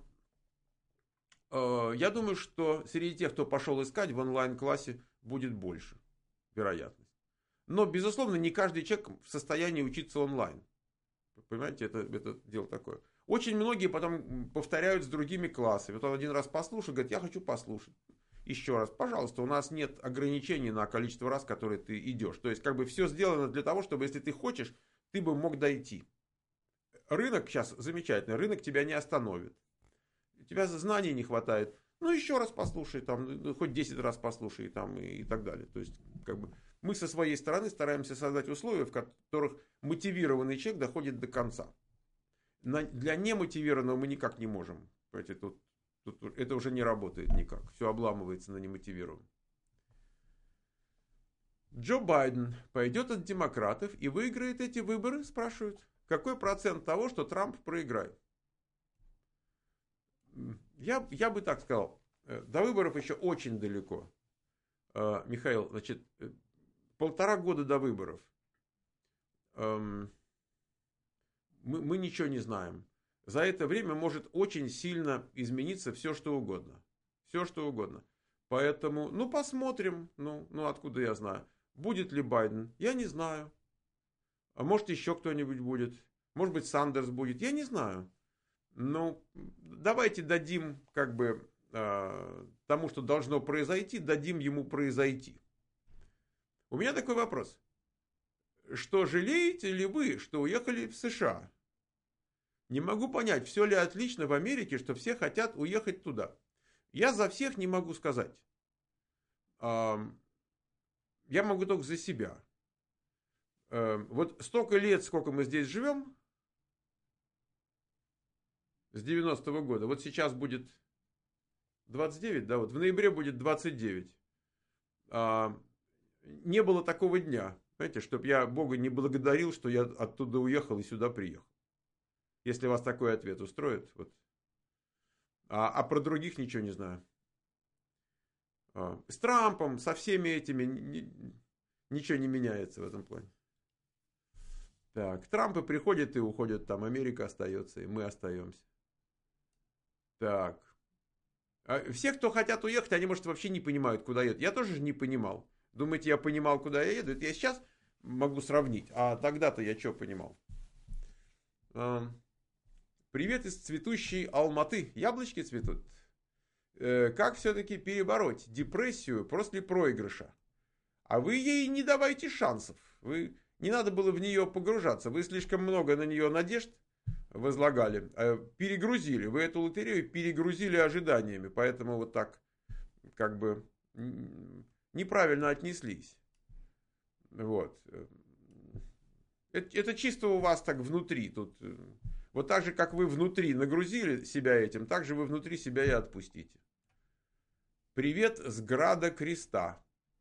я думаю, что среди тех, кто пошел искать, в онлайн-классе будет больше вероятность. Но, безусловно, не каждый человек в состоянии учиться онлайн. Понимаете, это дело такое. Очень многие потом повторяют с другими классами. Вот он один раз послушал, говорит, я хочу послушать. Еще раз, пожалуйста, у нас нет ограничений на количество раз, которые ты идешь. То есть, как бы все сделано для того, чтобы, если ты хочешь, ты бы мог дойти. Рынок сейчас замечательный, рынок тебя не остановит. У тебя знаний не хватает. Ну, еще раз послушай, там, хоть 10 раз послушай, там, и так далее. То есть, как бы, мы со своей стороны стараемся создать условия, в которых мотивированный человек доходит до конца. Для немотивированного мы никак не можем. Понимаете, тут это уже не работает никак. Все обламывается на немотивированном. Джо Байден пойдет от демократов и выиграет эти выборы, спрашивают. Какой процент того, что Трамп проиграет? Я бы так сказал. До выборов еще очень далеко. Михаил, значит, 1,5 года до выборов. Мы ничего не знаем. За это время может очень сильно измениться все, что угодно. Все, что угодно. Поэтому, ну, посмотрим. Ну, откуда я знаю. Будет ли Байден? Я не знаю. А может, еще кто-нибудь будет. Может быть, Сандерс будет. Я не знаю. Ну, давайте дадим, как бы, тому, что должно произойти, дадим ему произойти. У меня такой вопрос. Что, жалеете ли вы, что уехали в США? Не могу понять, все ли отлично в Америке, что все хотят уехать туда. Я за всех не могу сказать. Я могу только за себя. Вот столько лет, сколько мы здесь живем, с 90-го года, вот сейчас будет 29, да, вот в ноябре будет 29. А, не было такого дня, понимаете, чтобы я Бога не благодарил, что я оттуда уехал и сюда приехал. Если вас такой ответ устроит, вот. А про других ничего не знаю. С Трампом, со всеми этими ничего не меняется в этом плане. Так, Трампы приходят и уходят, там Америка остается, и мы остаемся. Так. Все, кто хотят уехать, они, может, вообще не понимают, куда едут. Я тоже же не понимал. Думаете, я понимал, куда я еду? Это я сейчас могу сравнить. А тогда-то я что понимал? Привет из цветущей Алматы. Яблочки цветут. Как все-таки перебороть депрессию после проигрыша? А вы ей не давайте шансов. Вы не надо было в нее погружаться. Вы слишком много на нее надежд возлагали, перегрузили. Вы эту лотерею перегрузили ожиданиями, поэтому вот так как бы неправильно отнеслись. Вот. Это чисто у вас так внутри. Тут, вот так же, как вы внутри нагрузили себя этим, так же вы внутри себя и отпустите. Привет с Града Креста.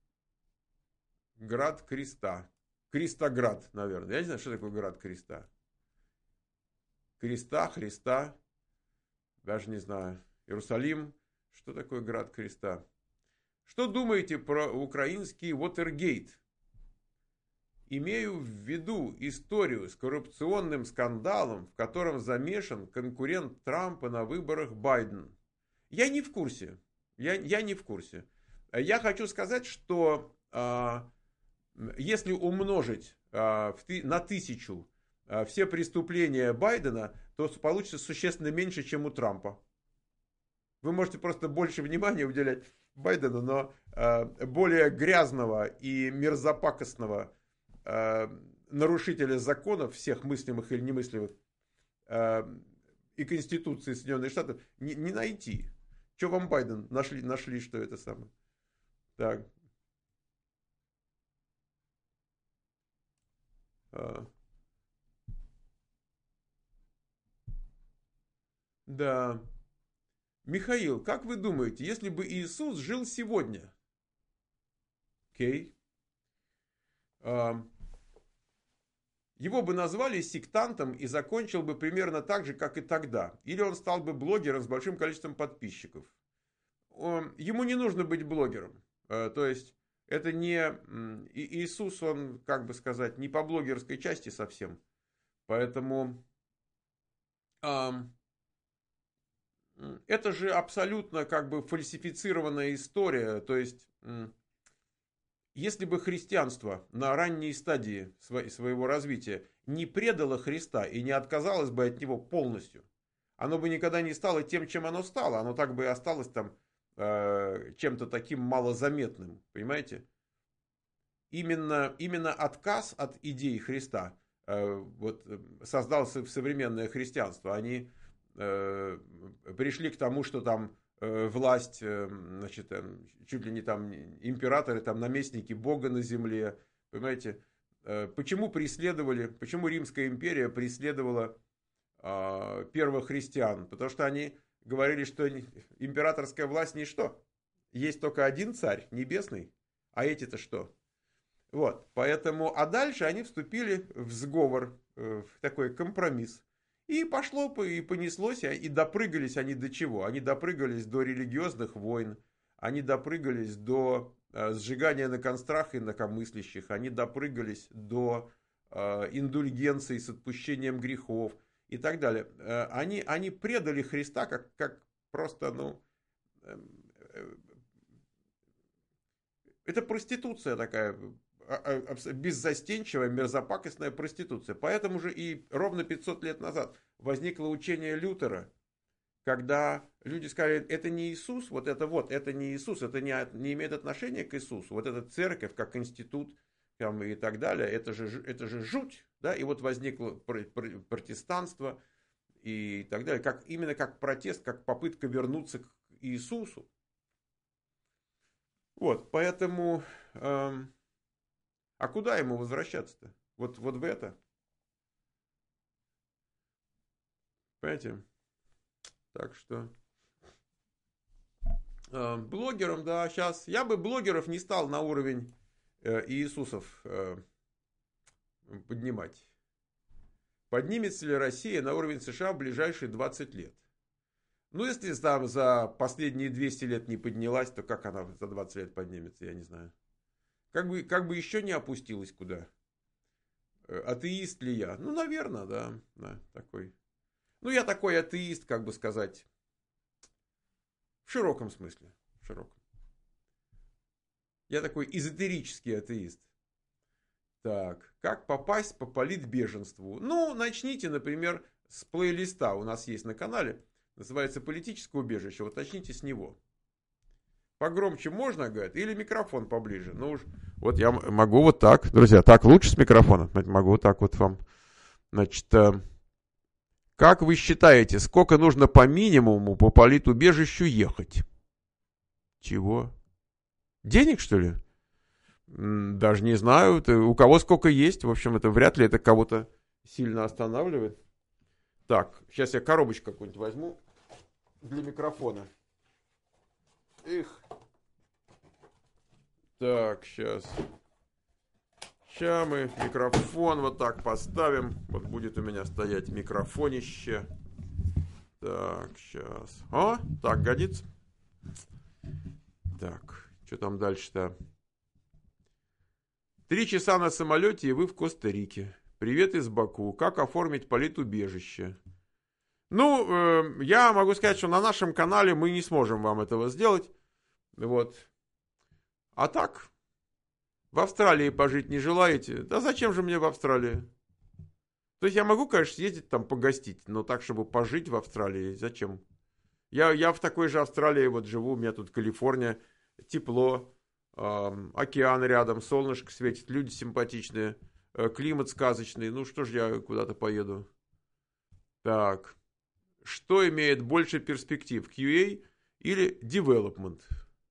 Град Креста. Крестоград, наверное. Я не знаю, что такое Град Креста. Креста, Христа. Даже не знаю. Иерусалим. Что такое Град Креста? Что думаете про украинский Уотергейт? Имею в виду историю с коррупционным скандалом, в котором замешан конкурент Трампа на выборах Байден. Я не в курсе. Я не в курсе. Я хочу сказать, что если умножить на 1000 все преступления Байдена, то получится существенно меньше, чем у Трампа. Вы можете просто больше внимания уделять Байдену, но более грязного и мерзопакостного нарушителя законов, всех мыслимых или немыслимых, и Конституции Соединенных Штатов не найти. Что вам Байден нашли, что это самое? Так. Да. Михаил, как вы думаете, если бы Иисус жил сегодня? Окей. Его бы назвали сектантом и закончил бы примерно так же, как и тогда. Или он стал бы блогером с большим количеством подписчиков. Ему не нужно быть блогером. То есть, это не... Иисус, он, как бы сказать, не по блогерской части совсем. Поэтому... Это же абсолютно как бы фальсифицированная история. То есть, если бы христианство на ранней стадии своего развития не предало Христа и не отказалось бы от него полностью, оно бы никогда не стало тем, чем оно стало. Оно так бы и осталось там чем-то таким малозаметным. Понимаете? Именно отказ от идей Христа вот, создался в современное христианство. Они пришли к тому, что там власть, значит, чуть ли не там императоры, там наместники Бога на земле, понимаете? Почему Римская империя преследовала первых христиан? Потому что они говорили, что императорская власть ничто. Есть только один царь, небесный, а эти-то что? Вот, поэтому, а дальше они вступили в сговор, в такой компромисс. И пошло, и понеслось, и допрыгались они до чего? Они допрыгались до религиозных войн, они допрыгались до сжигания на кострах инакомыслящих, они допрыгались до индульгенций с отпущением грехов и так далее. Они предали Христа как просто, это проституция такая, беззастенчивая, мерзопакостная проституция. Поэтому же и ровно 500 лет назад возникло учение Лютера, когда люди сказали, это не Иисус, это не Иисус, это не имеет отношения к Иисусу. Вот эта церковь как институт там, и так далее, это же жуть. Да? И вот возникло протестанство и так далее, именно как протест, как попытка вернуться к Иисусу. Вот, поэтому... А куда ему возвращаться-то? Вот в это. Понимаете? Так что... Блогером, да, сейчас. Я бы блогеров не стал на уровень Иисусов поднимать. Поднимется ли Россия на уровень США в ближайшие 20 лет? Ну, если там за последние 200 лет не поднялась, то как она за 20 лет поднимется, я не знаю. Как бы еще не опустилась куда. Атеист ли я? Ну, наверное, да, да, такой. Ну, я такой атеист, как бы сказать, в широком смысле. В широком. Я такой эзотерический атеист. Так, как попасть по политбеженству? Ну, начните, например, с плейлиста. У нас есть на канале. Называется «Политическое убежище». Вот начните с него. Погромче можно, говорит, или микрофон поближе? Ну уж, вот я могу вот так, друзья. Так лучше с микрофоном. Могу вот так вот вам. Значит, как вы считаете, сколько нужно по минимуму по политубежищу ехать? Чего? Денег, что ли? Даже не знаю. У кого сколько есть. В общем, это вряд ли это кого-то сильно останавливает. Так, сейчас я коробочку какую-нибудь возьму для микрофона. Их. Так, сейчас. Сейчас мы микрофон вот так поставим. Вот будет у меня стоять микрофонище. Так, сейчас. О, так годится. Так, что там дальше-то? 3 часа на самолете, и вы в Коста-Рике. Привет из Баку. Как оформить политубежище? Ну, я могу сказать, что на нашем канале мы не сможем вам этого сделать. Вот. А так, в Австралии пожить не желаете? Да зачем же мне в Австралии? То есть я могу, конечно, съездить там погостить, но так, чтобы пожить в Австралии, зачем? Я в такой же Австралии вот живу, у меня тут Калифорния, тепло, океан рядом, солнышко светит, люди симпатичные, климат сказочный, ну что ж я куда-то поеду. Так, что имеет больше перспектив, QA или development?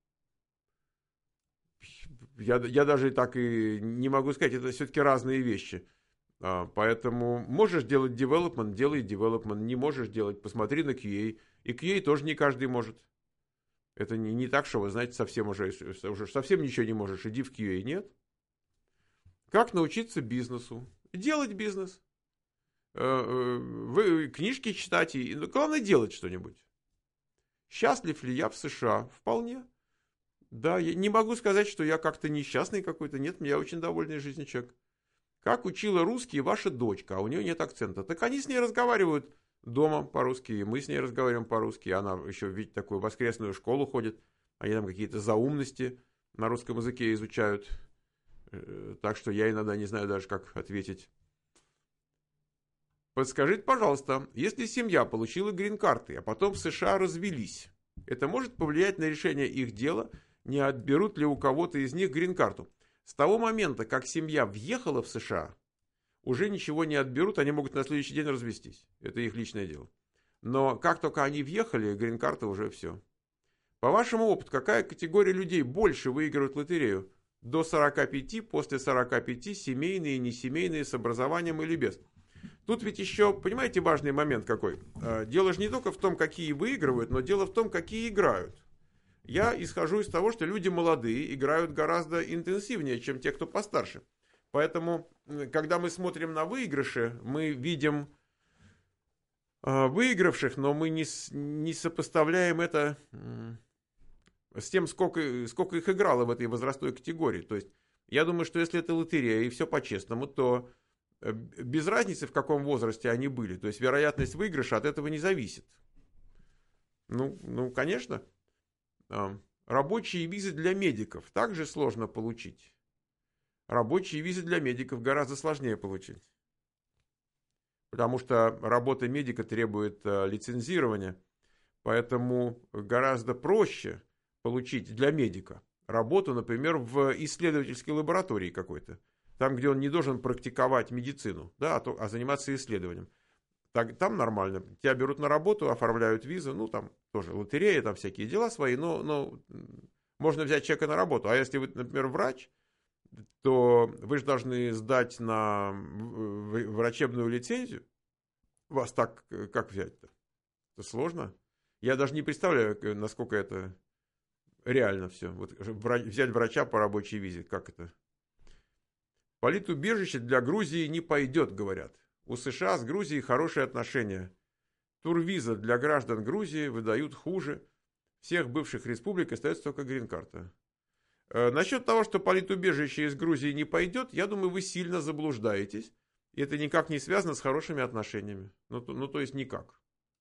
Я даже так и не могу сказать, это все-таки разные вещи. Поэтому можешь делать development, делай development, не можешь делать, посмотри на QA. И QA тоже не каждый может. Это не так, что вы знаете, совсем уже совсем ничего не можешь, иди в QA, нет. Как научиться бизнесу? Делать бизнес. Вы книжки читать, и главное делать что-нибудь. Счастлив ли я в США? Вполне. Да, я не могу сказать, что я как-то несчастный какой-то. Нет, я очень довольный жизнью человек. Как учила русский ваша дочка, а у нее нет акцента? Так они с ней разговаривают дома по-русски, и мы с ней разговариваем по-русски. Она еще, видите, такую воскресную школу ходит. Они там какие-то заумности на русском языке изучают. Так что я иногда не знаю даже, как ответить. Подскажите, пожалуйста, если семья получила грин-карты, а потом в США развелись, это может повлиять на решение их дела, не отберут ли у кого-то из них грин-карту? С того момента, как семья въехала в США, уже ничего не отберут, они могут на следующий день развестись. Это их личное дело. Но как только они въехали, грин-карта уже все. По вашему опыту, какая категория людей больше выигрывает лотерею? До 45, после 45, семейные, несемейные, с образованием или без? Тут ведь еще, понимаете, важный момент какой? Дело же не только в том, какие выигрывают, но дело в том, какие играют. Я исхожу из того, что люди молодые играют гораздо интенсивнее, чем те, кто постарше. Поэтому, когда мы смотрим на выигрыши, мы видим выигравших, но мы не сопоставляем это с тем, сколько их играло в этой возрастной категории. То есть, я думаю, что если это лотерея и все по-честному, то без разницы, в каком возрасте они были. То есть, вероятность выигрыша от этого не зависит. Ну, конечно. Рабочие визы для медиков также сложно получить. Рабочие визы для медиков гораздо сложнее получить. Потому что работа медика требует лицензирования. Поэтому гораздо проще получить для медика работу, например, в исследовательской лаборатории какой-то. Там, где он не должен практиковать медицину, да, а заниматься исследованием. Там нормально. Тебя берут на работу, оформляют визу, ну, там тоже лотерея, там всякие дела свои, но можно взять человека на работу. А если вы, например, врач, то вы же должны сдать на врачебную лицензию. Вас так как взять-то? Это сложно. Я даже не представляю, насколько это реально все. Вот взять врача по рабочей визе, как это? Политубежище для Грузии не пойдет, говорят. У США с Грузией хорошие отношения. Турвиза для граждан Грузии выдают хуже. Всех бывших республик остается только грин-карта. Насчет того, что политубежище из Грузии не пойдет, я думаю, вы сильно заблуждаетесь. И это никак не связано с хорошими отношениями. То есть никак.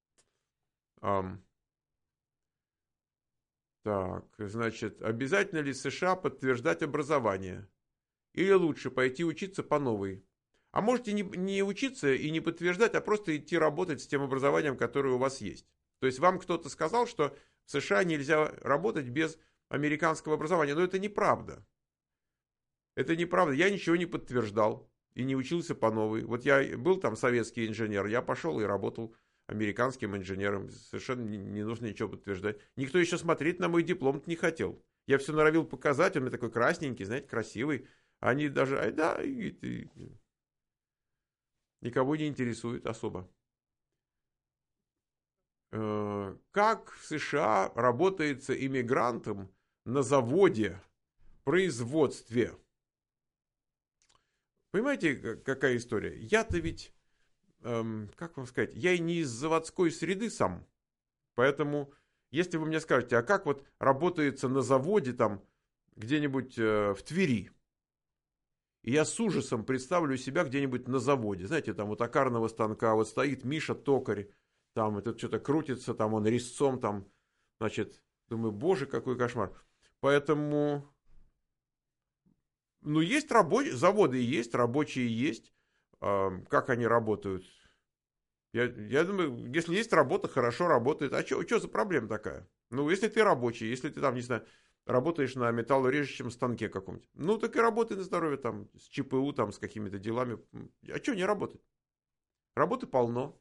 Так, значит, обязательно ли США подтверждать образование? Или лучше пойти учиться по новой? А можете не учиться и не подтверждать, а просто идти работать с тем образованием, которое у вас есть. То есть вам кто-то сказал, что в США нельзя работать без американского образования. Но это неправда. Это неправда. Я ничего не подтверждал и не учился по новой. Вот я был там советский инженер, я пошел и работал американским инженером. Совершенно не нужно ничего подтверждать. Никто еще смотреть на мой диплом не хотел. Я все норовил показать, он мне такой красненький, знаете, красивый. Они даже, никого не интересует особо. Как в США работается иммигрантом на заводе, производстве? Понимаете, какая история? Я-то ведь, как вам сказать, я и не из заводской среды сам. Поэтому, если вы мне скажете, а как вот работается на заводе там где-нибудь в Твери? И я с ужасом представлю себя где-нибудь на заводе. Знаете, там у токарного станка вот стоит Миша токарь, там это что-то крутится, там он резцом, там, значит, думаю, боже, какой кошмар. Поэтому, есть рабочие, заводы есть, рабочие есть. Как они работают? Я думаю, если есть работа, хорошо работает. А что за проблема такая? Если ты рабочий, если ты там, не знаю, работаешь на металлорежущем станке каком-нибудь, так и работай на здоровье там, с ЧПУ, там, с какими-то делами. А что не работать? Работы полно.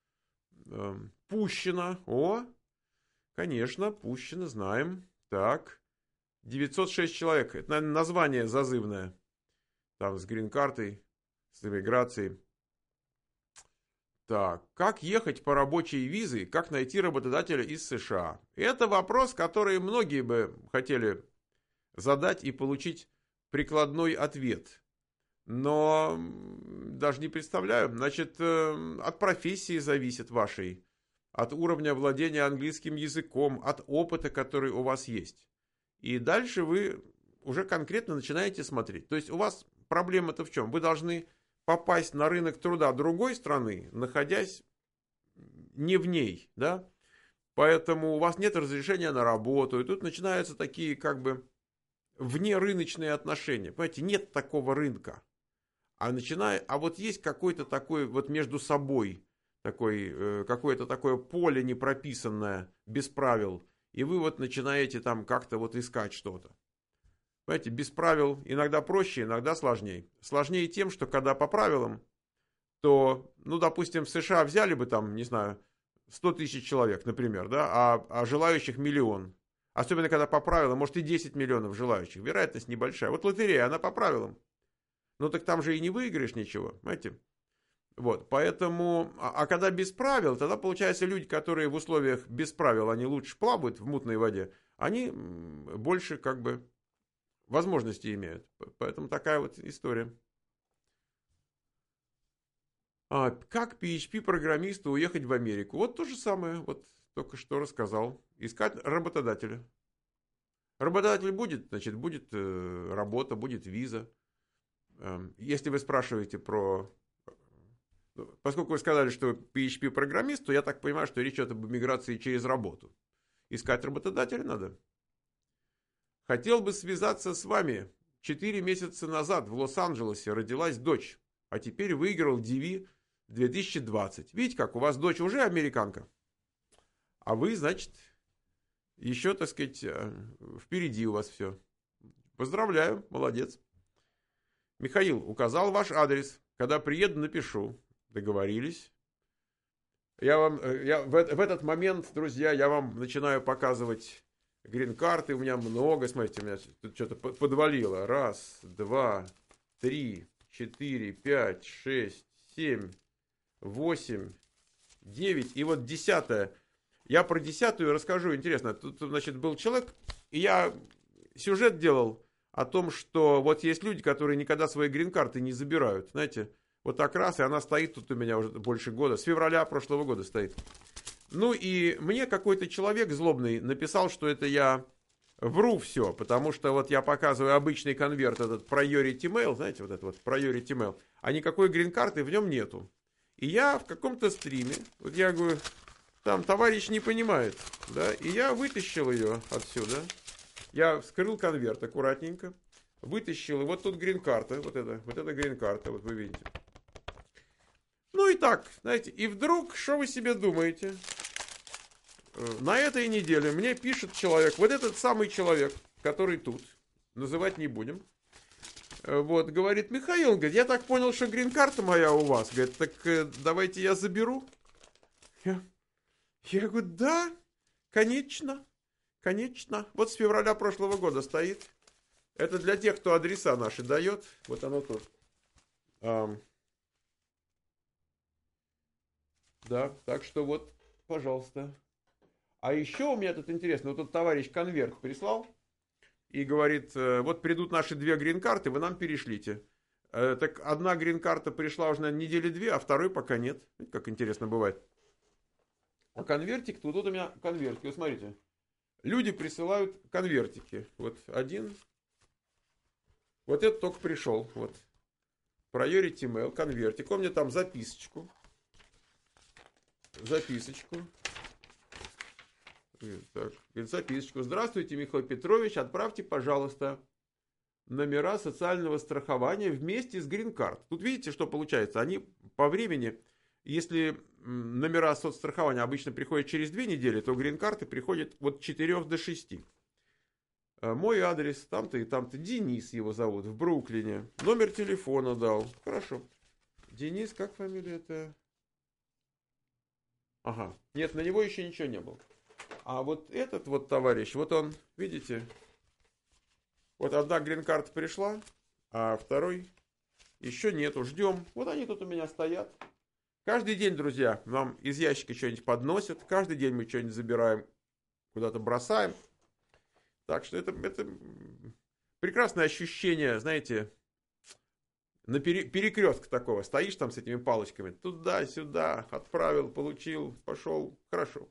Пущино. Конечно, Пущино, знаем. Так. 906 человек. Это, наверное, название зазывное. Там с грин-картой, с иммиграцией. Так, как ехать по рабочей визе, как найти работодателя из США? Это вопрос, который многие бы хотели задать и получить прикладной ответ. Но даже не представляю. Значит, от профессии зависит вашей, от уровня владения английским языком, от опыта, который у вас есть. И дальше вы уже конкретно начинаете смотреть. То есть у вас проблема-то в чем? Вы должны попасть на рынок труда другой страны, находясь не в ней, да? Поэтому у вас нет разрешения на работу, и тут начинаются такие как бы внерыночные отношения. Понимаете, нет такого рынка. А вот есть какой-то такой вот между собой какое-то такое поле непрописанное, без правил, и вы вот начинаете там как-то вот искать что-то. Понимаете, без правил иногда проще, иногда сложнее. Сложнее тем, что когда по правилам, то, допустим, в США взяли бы там, не знаю, 100 тысяч человек, например, да, а желающих миллион. Особенно, когда по правилам, может и 10 миллионов желающих. Вероятность небольшая. Вот лотерея, она по правилам. Так там же и не выиграешь ничего, понимаете? Вот, поэтому, когда без правил, тогда получается люди, которые в условиях без правил, они лучше плавают в мутной воде, они больше как бы возможности имеют. Поэтому такая вот история. Как PHP-программисту уехать в Америку? Вот то же самое, вот только что рассказал. Искать работодателя. Работодатель будет, значит, будет работа, будет виза. Если вы спрашиваете про... Поскольку вы сказали, что PHP-программист, то я так понимаю, что речь идет об миграции через работу. Искать работодателя надо. Хотел бы связаться с вами. 4 месяца назад в Лос-Анджелесе родилась дочь, а теперь выиграл DV 2020. Видите, как у вас дочь уже американка, а вы, значит, еще, так сказать, впереди у вас все. Поздравляю, молодец. Михаил, указал ваш адрес. Когда приеду, напишу. Договорились. В этот момент, друзья, я вам начинаю показывать грин-карты. У меня много, смотрите, у меня тут что-то подвалило. 1, 2, 3, 4, 5, 6, 7, 8, 9. И вот 10-я. Я про 10-ю расскажу. Интересно, тут, значит, был человек я сюжет делал о том, что вот есть люди, которые никогда свои грин-карты не забирают. Знаете, вот так раз, и она стоит тут у меня уже больше года. С февраля прошлого года стоит. Ну и мне какой-то человек злобный написал, что это я вру все, потому что вот я показываю обычный конверт, этот Priority Mail, знаете, вот этот вот Priority Mail, а никакой грин-карты в нем нету. И я в каком-то стриме, вот я говорю, там товарищ не понимает, да, и я вытащил ее отсюда. Я вскрыл конверт аккуратненько, вытащил, и вот тут грин-карта, вот это грин-карта, вот вы видите. Ну и так, знаете, и вдруг, что вы себе думаете? На этой неделе мне пишет человек, вот этот самый человек, который тут, называть не будем, вот, говорит, Михаил, говорит, я так понял, что грин-карта моя у вас, говорит, так давайте я заберу. Я говорю, да, конечно, вот с февраля прошлого года стоит. Это для тех, кто адреса наши дает, вот оно тут. Да, так что вот, пожалуйста. А еще у меня тут интересно, вот тут товарищ конверт прислал и говорит, вот придут наши 2 грин-карты, вы нам перешлите. Так одна грин-карта пришла уже на недели 2, а второй пока нет. Видите, как интересно бывает. А конвертик, тут у меня конвертики, вот смотрите. Люди присылают конвертики. Вот один. Вот этот только пришел. Вот. Priority Mail, конвертик. Он мне там записочку. Так, записочку. Здравствуйте, Михаил Петрович, отправьте, пожалуйста, номера социального страхования вместе с грин-карт. Тут видите, что получается? Они по времени, если номера соцстрахования обычно приходят через 2 недели, то грин-карты приходят от 4 до 6. Мой адрес там-то и там-то. Денис его зовут, в Бруклине. Номер телефона дал. Хорошо. Денис, как фамилия-то? Ага. Нет, на него еще ничего не было. А вот этот вот товарищ, вот он, видите, вот одна грин-карта пришла, а второй еще нету. Ждем. Вот они тут у меня стоят. Каждый день, друзья, нам из ящика что-нибудь подносят. Каждый день мы что-нибудь забираем, куда-то бросаем. Так что это прекрасное ощущение, знаете, на перекрестке такого. Стоишь там с этими палочками, туда-сюда, отправил, получил, пошел. Хорошо.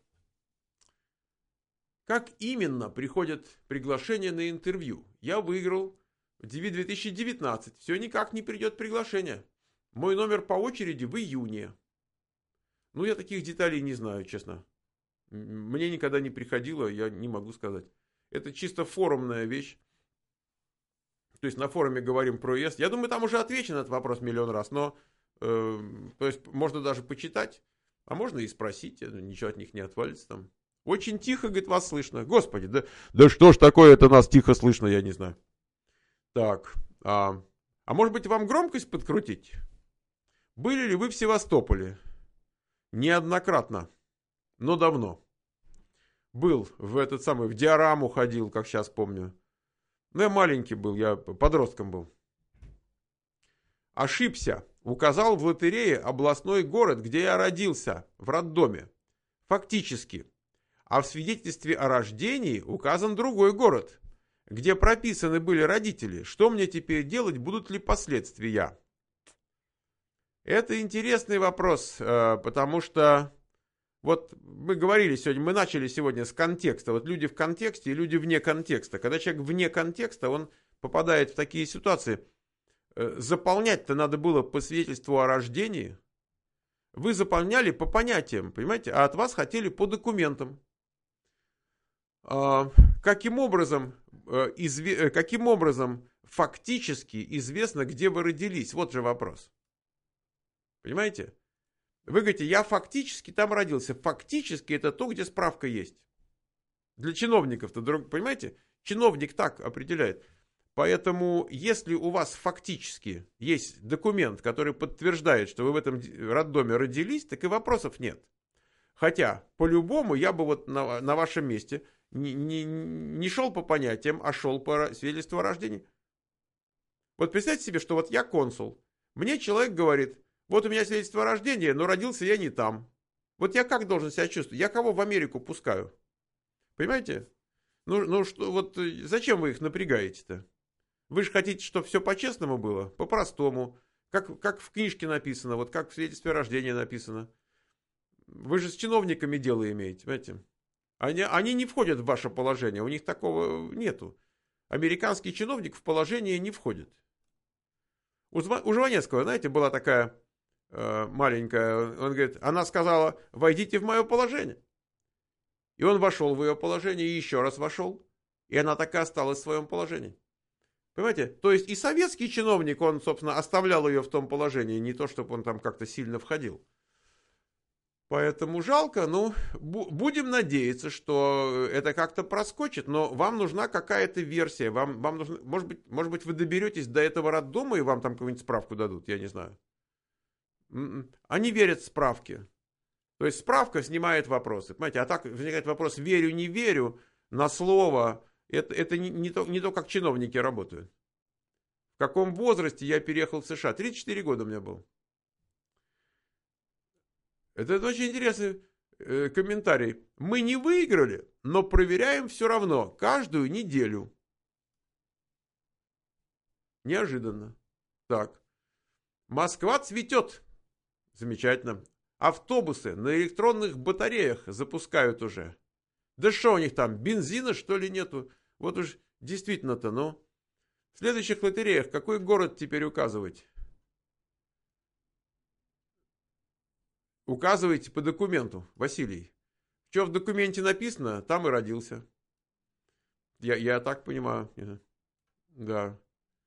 Как именно приходят приглашения на интервью? Я выиграл в 2019. Все никак не придет приглашение. Мой номер по очереди в июне. Ну, я таких деталей не знаю, честно. Мне никогда не приходило, я не могу сказать. Это чисто форумная вещь. То есть на форуме говорим про ЕС. Я думаю, там уже отвечен этот вопрос миллион раз. Но, то есть можно даже почитать, а можно и спросить. Ничего от них не отвалится там. Очень тихо, говорит, вас слышно. Господи, да что ж такое, это нас тихо слышно, я не знаю. Так, а может быть вам громкость подкрутить? Были ли вы в Севастополе? Неоднократно, но давно. Был в диораму ходил, как сейчас помню. Ну, я маленький был, я подростком был. Ошибся. Указал в лотерее областной город, где я родился, в роддоме. Фактически. А в свидетельстве о рождении указан другой город, где прописаны были родители. Что мне теперь делать, будут ли последствия? Это интересный вопрос, потому что вот мы говорили сегодня, мы начали сегодня с контекста. Вот люди в контексте и люди вне контекста. Когда человек вне контекста, он попадает в такие ситуации. Заполнять-то надо было по свидетельству о рождении. Вы заполняли по понятиям, понимаете, а от вас хотели по документам. Каким образом фактически известно, где вы родились? Вот же вопрос. Понимаете? Вы говорите, я фактически там родился. Фактически это то, где справка есть. Для чиновников-то, понимаете? Чиновник так определяет. Поэтому, если у вас фактически есть документ, который подтверждает, что вы в этом роддоме родились, так и вопросов нет. Хотя, по-любому, я бы вот на вашем месте не шел по понятиям, а шел по свидетельству о рождении. Вот представьте себе, что вот я консул. Мне человек говорит, вот у меня свидетельство о рождении, но родился я не там. Вот я как должен себя чувствовать? Я кого в Америку пускаю? Понимаете? Ну что, вот зачем вы их напрягаете-то? Вы же хотите, чтобы все по-честному было, по-простому, как в книжке написано, вот как в свидетельстве о рождении написано. Вы же с чиновниками дело имеете, понимаете? Они не входят в ваше положение, у них такого нету. Американский чиновник в положение не входит. У Жванецкого, знаете, была такая маленькая, он говорит, она сказала, войдите в мое положение. И он вошел в ее положение, и еще раз вошел. И она так и осталась в своем положении. Понимаете? То есть и советский чиновник, он, собственно, оставлял ее в том положении, не то, чтобы он там как-то сильно входил. Поэтому жалко, ну, будем надеяться, что это как-то проскочит, но вам нужна какая-то версия, вам нужно, может быть, вы доберетесь до этого роддома и вам там какую-нибудь справку дадут, я не знаю. Они верят в справки. То есть справка снимает вопросы. Понимаете, а так возникает вопрос, верю, не верю, на слово. Это не то, как чиновники работают. В каком возрасте я переехал в США? 34 года у меня был. Это очень интересный комментарий. Мы не выиграли, но проверяем все равно, каждую неделю. Неожиданно. Так. Москва цветет. Замечательно. Автобусы на электронных батареях запускают уже. Да что у них там, бензина что ли нету? Вот уж действительно-то, ну. В следующих лотереях какой город теперь указывать? Указывайте по документу, Василий. Что в документе написано, там и родился. Я так понимаю. Да.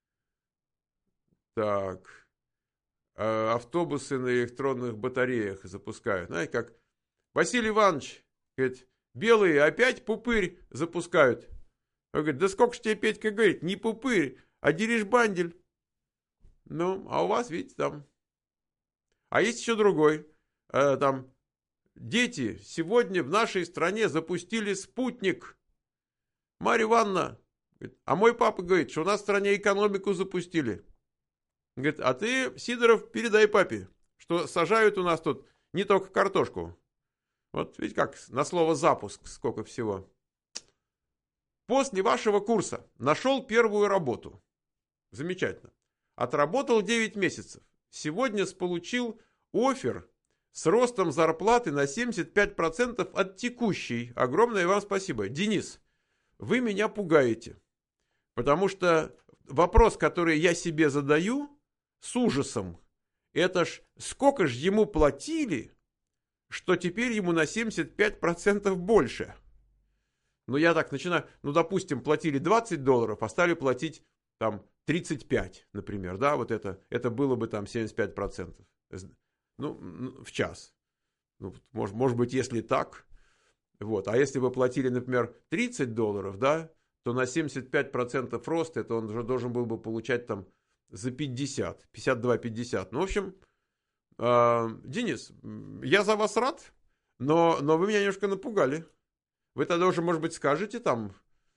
Так. Автобусы на электронных батареях запускают. Знаете, как Василий Иванович, говорит, белые опять пупырь запускают. Он говорит, да сколько ж тебе Петька говорит, не пупырь, а дирижбандель. Ну, а у вас, видите, там. А есть еще другой. Там, дети, сегодня в нашей стране запустили спутник. Марья Ивановна, а мой папа говорит, что у нас в стране экономику запустили. Говорит, а ты, Сидоров, передай папе, что сажают у нас тут не только картошку. Вот видите, как на слово запуск сколько всего. После вашего курса нашел первую работу. Замечательно. Отработал 9 месяцев. Сегодня получил оффер с ростом зарплаты на 75% от текущей. Огромное вам спасибо. Денис, вы меня пугаете. Потому что вопрос, который я себе задаю с ужасом, это ж сколько ж ему платили, что теперь ему на 75% больше. Ну, я так начинаю, ну, допустим, платили $20, а стали платить там 35, например, да, вот это было бы там 75%. Ну, в час. Ну, может быть, если так. Вот. А если бы платили, например, $30, да, то на 75% роста это он уже должен был бы получать там за 50, 52-50. Ну, в общем, Денис, я за вас рад, но вы меня немножко напугали. Вы тогда уже, может быть, скажете там,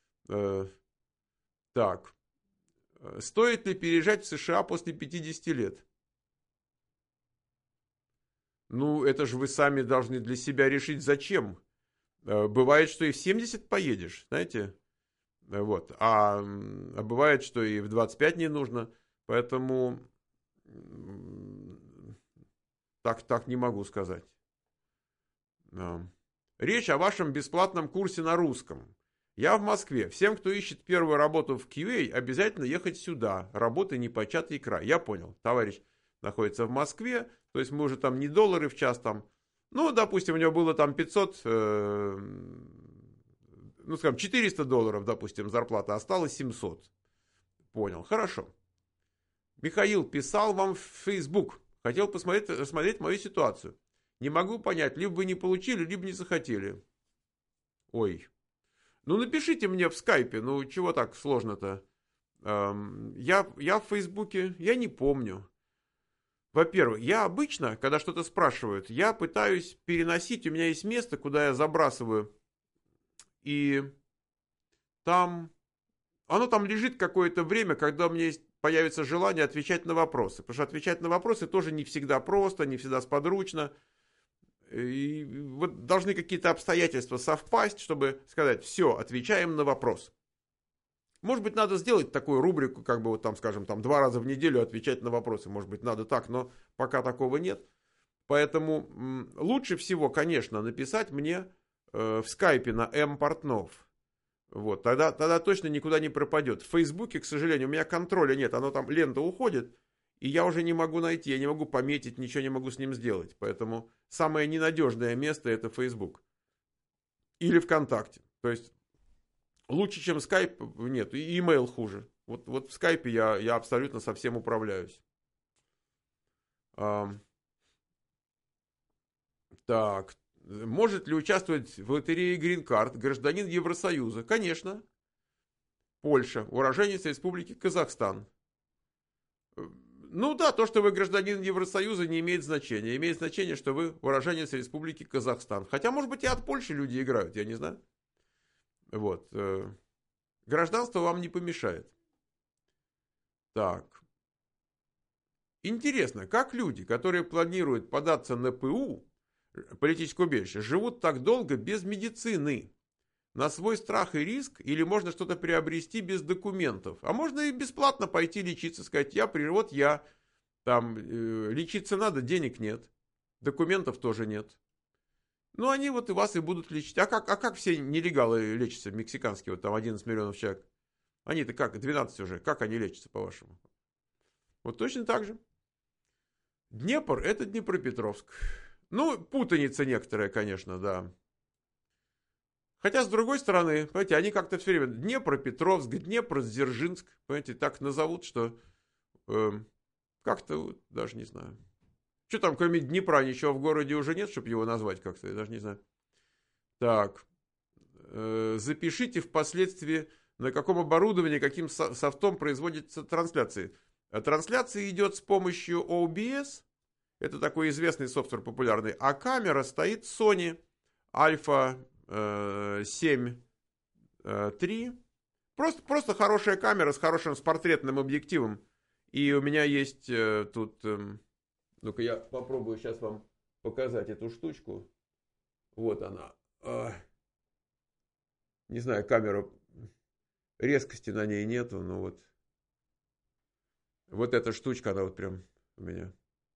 так, стоит ли переезжать в США после 50 лет? Ну, это же вы сами должны для себя решить, зачем. Бывает, что и в 70 поедешь, знаете. Вот. А бывает, что и в 25 не нужно. Поэтому так не могу сказать. Речь о вашем бесплатном курсе на русском. Я в Москве. Всем, кто ищет первую работу в QA, обязательно ехать сюда. Работа непочатый край. Я понял. Товарищ находится в Москве. То есть мы уже там не доллары в час там. Ну, допустим, у него было там 500, ну, скажем, $400, допустим, зарплата. Осталось 700. Понял. Хорошо. Михаил писал вам в Facebook. Хотел рассмотреть мою ситуацию. Не могу понять, либо вы не получили, либо не захотели. Ой. Ну, напишите мне в скайпе. Ну, чего так сложно-то? Я в Фейсбуке, я не помню. Во-первых, я обычно, когда что-то спрашивают, я пытаюсь переносить. У меня есть место, куда я забрасываю. И там... Оно там лежит какое-то время, когда у меня есть появится желание отвечать на вопросы. Потому что отвечать на вопросы тоже не всегда просто, не всегда сподручно. И вот должны какие-то обстоятельства совпасть, чтобы сказать, все, отвечаем на вопрос. Может быть, надо сделать такую рубрику, как бы вот там, скажем, там 2 раза в неделю отвечать на вопросы. Может быть, надо так, но пока такого нет. Поэтому лучше всего, конечно, написать мне в скайпе на М. Портнов. Вот, тогда точно никуда не пропадет. В Фейсбуке, к сожалению, у меня контроля нет. Оно там, лента уходит, и я уже не могу найти, я не могу пометить, ничего не могу с ним сделать. Поэтому самое ненадежное место это Facebook. Или ВКонтакте. То есть лучше, чем Skype, нет. И email хуже. Вот в Skype я абсолютно со всем управляюсь. Так. Может ли участвовать в лотерее Green Card гражданин Евросоюза? Конечно. Польша. Уроженец Республики Казахстан. Ну да, то, что вы гражданин Евросоюза, не имеет значения. Имеет значение, что вы уроженец Республики Казахстан. Хотя, может быть, и от Польши люди играют, я не знаю. Вот. Гражданство вам не помешает. Так. Интересно, как люди, которые планируют податься на ПУ, политическое убежище, живут так долго без медицины? На свой страх и риск? Или можно что-то приобрести без документов? А можно и бесплатно пойти лечиться, сказать, я там лечиться надо, денег нет, документов тоже нет. Ну, они вот и вас и будут лечить. А как все нелегалы лечатся, мексиканские, вот там 11 миллионов человек? Они-то как, 12 уже, как они лечатся, по-вашему? Вот точно так же. Днепр – это Днепропетровск. Ну, путаница некоторая, конечно, да. Хотя, с другой стороны, понимаете, они как-то все время Днепропетровск, Днепродзержинск, понимаете, так назовут, что как-то даже не знаю. Что там, кроме Днепра, ничего в городе уже нет, чтобы его назвать как-то, я даже не знаю. Так, запишите впоследствии, на каком оборудовании, каким софтом производится трансляции. Трансляция идет с помощью OBS, это такой известный софтвер популярный, а камера стоит Sony Alpha 7 III. Просто хорошая камера с портретным объективом. И у меня есть тут... Ну-ка я попробую сейчас вам показать эту штучку. Вот она. Не знаю, камера... Резкости на ней нету, но вот... Вот эта штучка, она вот прям у меня.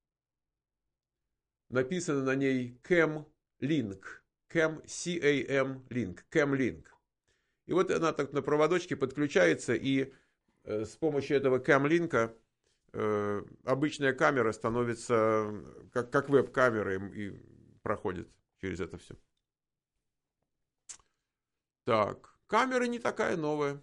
Написано на ней Cam Link. Cam, C-A-M Link. Cam Link. И вот она так на проводочке подключается, и с помощью этого Cam Link обычная камера становится как веб-камера и проходит через это все. Так, камера не такая новая.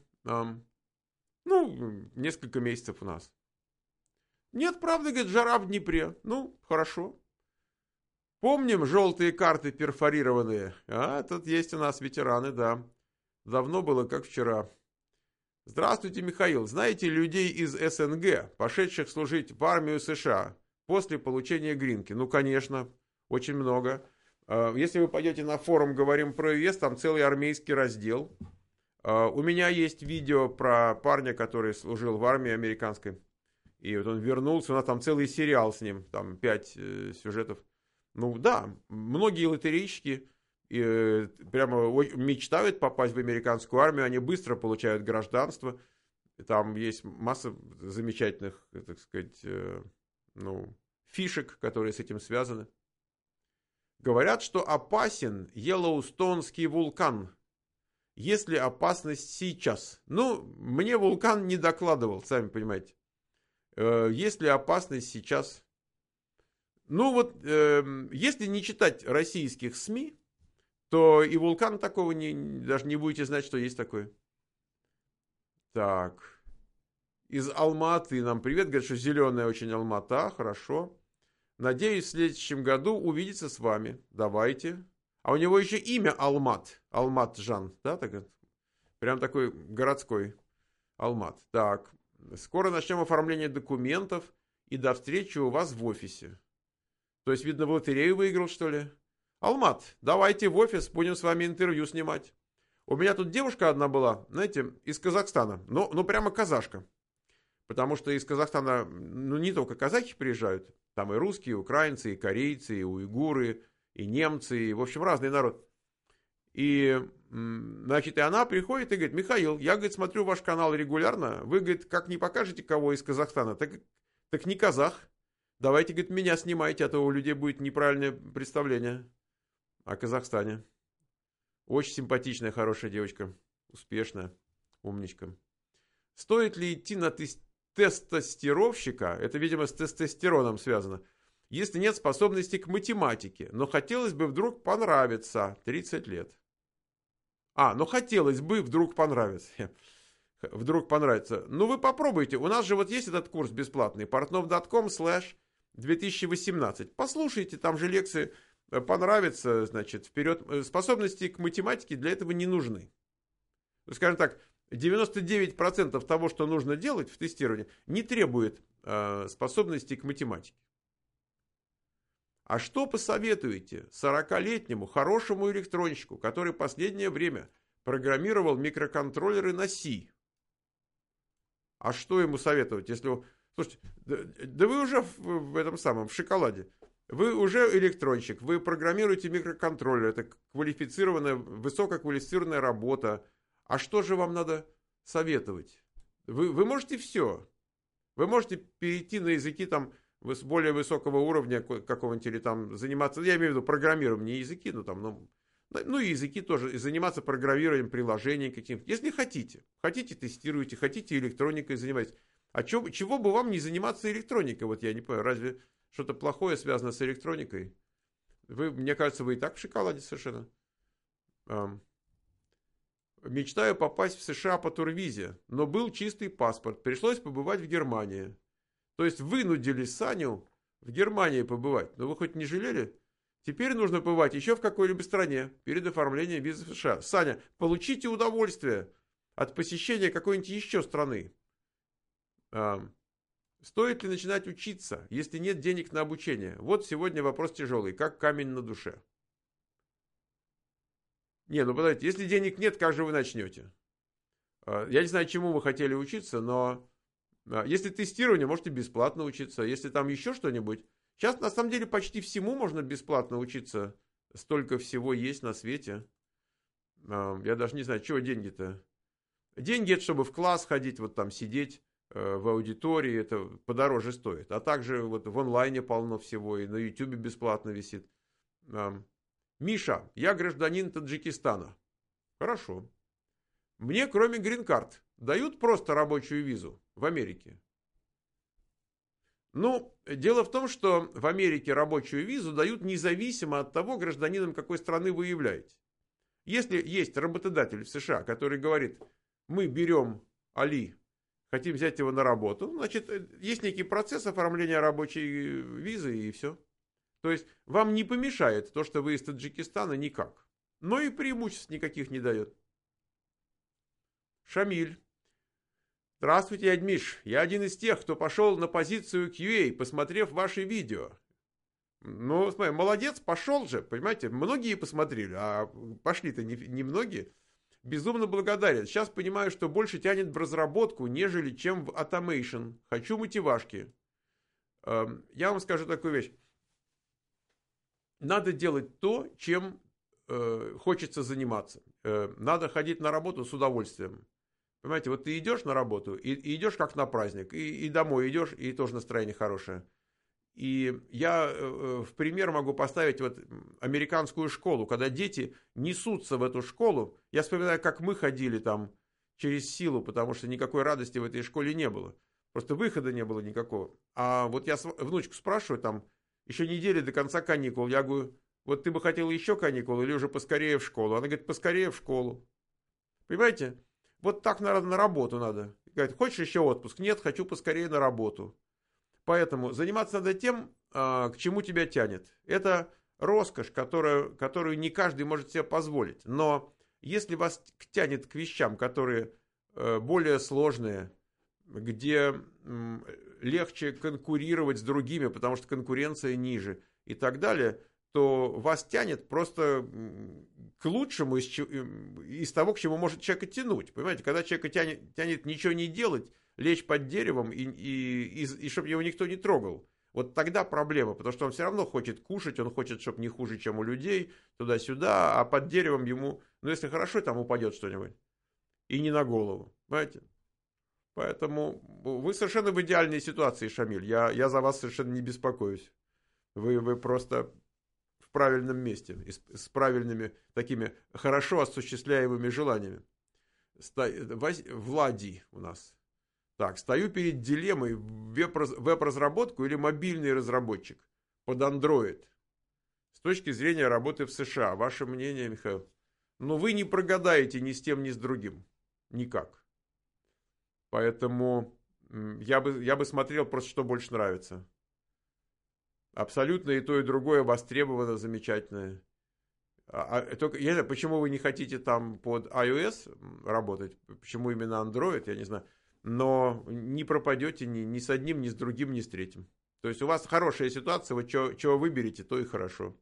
Ну, несколько месяцев у нас. Нет, правда, говорит, жара в Днепре. Ну, хорошо. Помним желтые карты перфорированные? А, тут есть у нас ветераны, да. Давно было, как вчера. Здравствуйте, Михаил. Знаете людей из СНГ, пошедших служить в армию США после получения гринки? Ну, конечно, очень много. Если вы пойдете на форум «Говорим про ЕС», там целый армейский раздел. У меня есть видео про парня, который служил в армии американской. И вот он вернулся, у нас там целый сериал с ним, там 5 сюжетов. Ну да, многие лотерейщики прямо мечтают попасть в американскую армию, они быстро получают гражданство. Там есть масса замечательных, так сказать, фишек, которые с этим связаны. Говорят, что опасен Йеллоустонский вулкан. Есть ли опасность сейчас? Ну, мне вулкан не докладывал, сами понимаете. Есть ли опасность сейчас? Ну вот, если не читать российских СМИ, то и вулкан такого даже не будете знать, что есть такой. Так. Из Алматы нам привет. Говорят, что зеленая очень Алмата. Хорошо. Надеюсь, в следующем году увидеться с вами. Давайте. А у него еще имя Алмат. Алмат Жан. Да, так? Прям такой городской Алмат. Так. Скоро начнем оформление документов. И до встречи у вас в офисе. То есть, видно, в лотерею выиграл, что ли? Алмат, давайте в офис, будем с вами интервью снимать. У меня тут девушка одна была, знаете, из Казахстана. Ну прямо казашка. Потому что из Казахстана, ну, не только казахи приезжают. Там и русские, и украинцы, и корейцы, и уйгуры, и немцы, и, в общем, разный народ. И, значит, и она приходит и говорит: Михаил, я, говорит, смотрю ваш канал регулярно, вы, говорит, как не покажете кого из Казахстана, так не казах. Давайте, говорит, меня снимайте, а то у людей будет неправильное представление о Казахстане. Очень симпатичная, хорошая девочка, успешная, умничка. Стоит ли идти на тестостировщика, это, видимо, с тестостероном связано, если нет способности к математике, но хотелось бы вдруг понравиться, 30 лет. Но хотелось бы вдруг понравиться. Вдруг понравится. Ну, вы попробуйте. У нас же вот есть этот курс бесплатный. portnov.com/2018. Послушайте, там же лекции. Понравится, значит, вперед. Способности к математике для этого не нужны. Скажем так, 99% того, что нужно делать в тестировании, не требует способностей к математике. А что посоветуете 40-летнему хорошему электронщику, который последнее время программировал микроконтроллеры на C? А что ему советовать, если... Слушайте, да вы уже в этом самом, в шоколаде. Вы уже электронщик, вы программируете микроконтроллер, это квалифицированная, высококвалифицированная работа. А что же вам надо советовать? Вы можете все. Вы можете перейти на языки там с более высокого уровня какого-нибудь или там заниматься, я имею в виду программирование, не языки, ну и языки тоже, и заниматься программированием приложений каким-то. Если хотите. Хотите, тестируйте, хотите электроникой занимайтесь. А чего бы вам не заниматься электроникой? Вот я не понимаю, разве что-то плохое связано с электроникой? Мне кажется, вы и так в шоколаде совершенно. Мечтаю попасть в США по турвизе, но был чистый паспорт. Пришлось побывать в Германии. То есть вынудили Саню в Германии побывать. Но вы хоть не жалели? Теперь нужно побывать еще в какой-либо стране перед оформлением визы в США. Саня, получите удовольствие от посещения какой-нибудь еще страны. Стоит ли начинать учиться, если нет денег на обучение? Вот сегодня вопрос тяжелый, как камень на душе. Ну подождите, если денег нет, как же вы начнете? Я не знаю, чему вы хотели учиться, но если тестирование, можете бесплатно учиться. Если там еще что-нибудь. Сейчас на самом деле почти всему можно бесплатно учиться. Столько всего есть на свете. Я даже не знаю, чего деньги-то. Деньги это чтобы в класс ходить, вот там сидеть в аудитории, это подороже стоит. А также вот в онлайне полно всего, и на YouTube бесплатно висит. Миша, я гражданин Таджикистана. Хорошо. Мне кроме грин-карт дают просто рабочую визу в Америке? Ну, дело в том, что в Америке рабочую визу дают независимо от того, гражданином какой страны вы являетесь. Если есть работодатель в США, который говорит: мы берем Али, хотим взять его на работу, значит, есть некий процесс оформления рабочей визы и все. То есть вам не помешает то, что вы из Таджикистана, никак. Но и преимуществ никаких не дает. Шамиль. Здравствуйте, дядь Миш. Я один из тех, кто пошел на позицию QA, посмотрев ваши видео. Ну, смотри, молодец, пошел же, понимаете, многие посмотрели, а пошли-то не многие. Безумно благодарен. Сейчас понимаю, что больше тянет в разработку, нежели чем в automation. Хочу мотивашки. Я вам скажу такую вещь. Надо делать то, чем хочется заниматься. Надо ходить на работу с удовольствием. Понимаете, вот ты идешь на работу, и идешь как на праздник, и домой идешь, и тоже настроение хорошее. И я в пример могу поставить вот американскую школу, когда дети несутся в эту школу. Я вспоминаю, как мы ходили там через силу, потому что никакой радости в этой школе не было. Просто выхода не было никакого. А вот я внучку спрашиваю, там, еще недели до конца каникул, я говорю: вот ты бы хотел еще каникул или уже поскорее в школу? Она говорит: поскорее в школу. Понимаете? Вот так на работу надо. Говорит: хочешь еще отпуск? Нет, хочу поскорее на работу. Поэтому заниматься надо тем, к чему тебя тянет. Это роскошь, которую не каждый может себе позволить. Но если вас тянет к вещам, которые более сложные, где легче конкурировать с другими, потому что конкуренция ниже и так далее, то вас тянет просто к лучшему из того, к чему может человека тянуть. Понимаете, когда человека тянет ничего не делать, лечь под деревом и чтобы его никто не трогал. Вот тогда проблема, потому что он все равно хочет кушать, он хочет, чтобы не хуже, чем у людей, туда-сюда, а под деревом ему, ну если хорошо, там упадет что-нибудь. И не на голову, понимаете? Поэтому вы совершенно в идеальной ситуации, Шамиль. Я за вас совершенно не беспокоюсь. Вы просто в правильном месте, с правильными такими хорошо осуществляемыми желаниями. Влади у нас. Так, стою перед дилеммой: веб-разработку или мобильный разработчик под Android. С точки зрения работы в США. Ваше мнение, Михаил? Ну, вы не прогадаете ни с тем, ни с другим. Никак. Поэтому я бы смотрел просто, что больше нравится. Абсолютно и то, и другое востребовано, замечательное. Только, я не знаю, почему вы не хотите там под iOS работать, почему именно Android, я не знаю. Но не пропадете ни с одним, ни с другим, ни с третьим. То есть у вас хорошая ситуация, вот что выберете, то и хорошо.